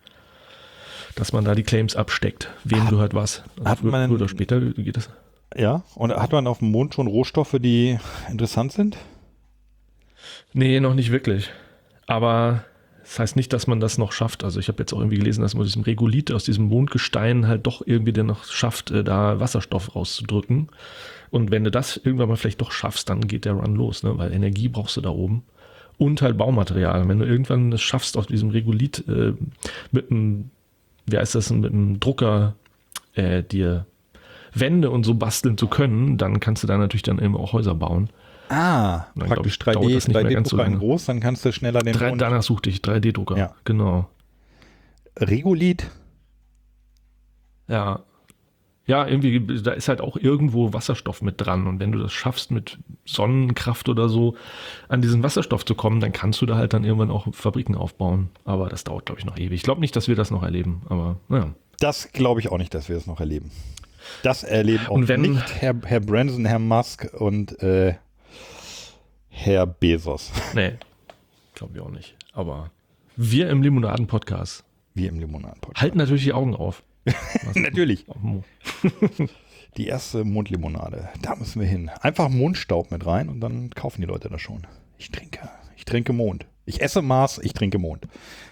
Dass man da die Claims absteckt. Wem hat, gehört was? Also hat früher, man, früher oder später geht das. Ja, und hat man auf dem Mond schon Rohstoffe, die interessant sind? Nee, noch nicht wirklich. Aber das heißt nicht, dass man das noch schafft. Also ich habe jetzt auch irgendwie gelesen, dass man aus diesem Regolith, aus diesem Mondgestein halt doch irgendwie dann noch schafft, da Wasserstoff rauszudrücken. Und wenn du das irgendwann mal vielleicht doch schaffst, dann geht der Run los, ne? Weil Energie brauchst du da oben. Und halt Baumaterial. Wenn du irgendwann es schaffst, aus diesem Regolith äh, mit einem, wie heißt das, mit einem Drucker äh, dir Wände und so basteln zu können, dann kannst du da natürlich dann eben auch Häuser bauen. Ah, dann, praktisch ich, drei D-Drucker in groß, dann kannst du schneller den drei, Mond... Danach suchte ich drei D-Drucker, ja. Genau. Regolith? Ja. Ja, irgendwie, da ist halt auch irgendwo Wasserstoff mit dran, und wenn du das schaffst, mit Sonnenkraft oder so an diesen Wasserstoff zu kommen, dann kannst du da halt dann irgendwann auch Fabriken aufbauen. Aber das dauert, glaube ich, noch ewig. Ich glaube nicht, dass wir das noch erleben, aber naja. Das glaube ich auch nicht, dass wir das noch erleben. Das erleben auch und wenn, nicht Herr, Herr Branson, Herr Musk und äh, Herr Bezos. Nee, glaube ich auch nicht. Aber wir im Limonaden-Podcast Wir im Limonaden-Podcast halten natürlich die Augen auf. Natürlich. Die erste Mondlimonade, da müssen wir hin. Einfach Mondstaub mit rein und dann kaufen die Leute das schon. Ich trinke, ich trinke Mond. Ich esse Mars, ich trinke Mond.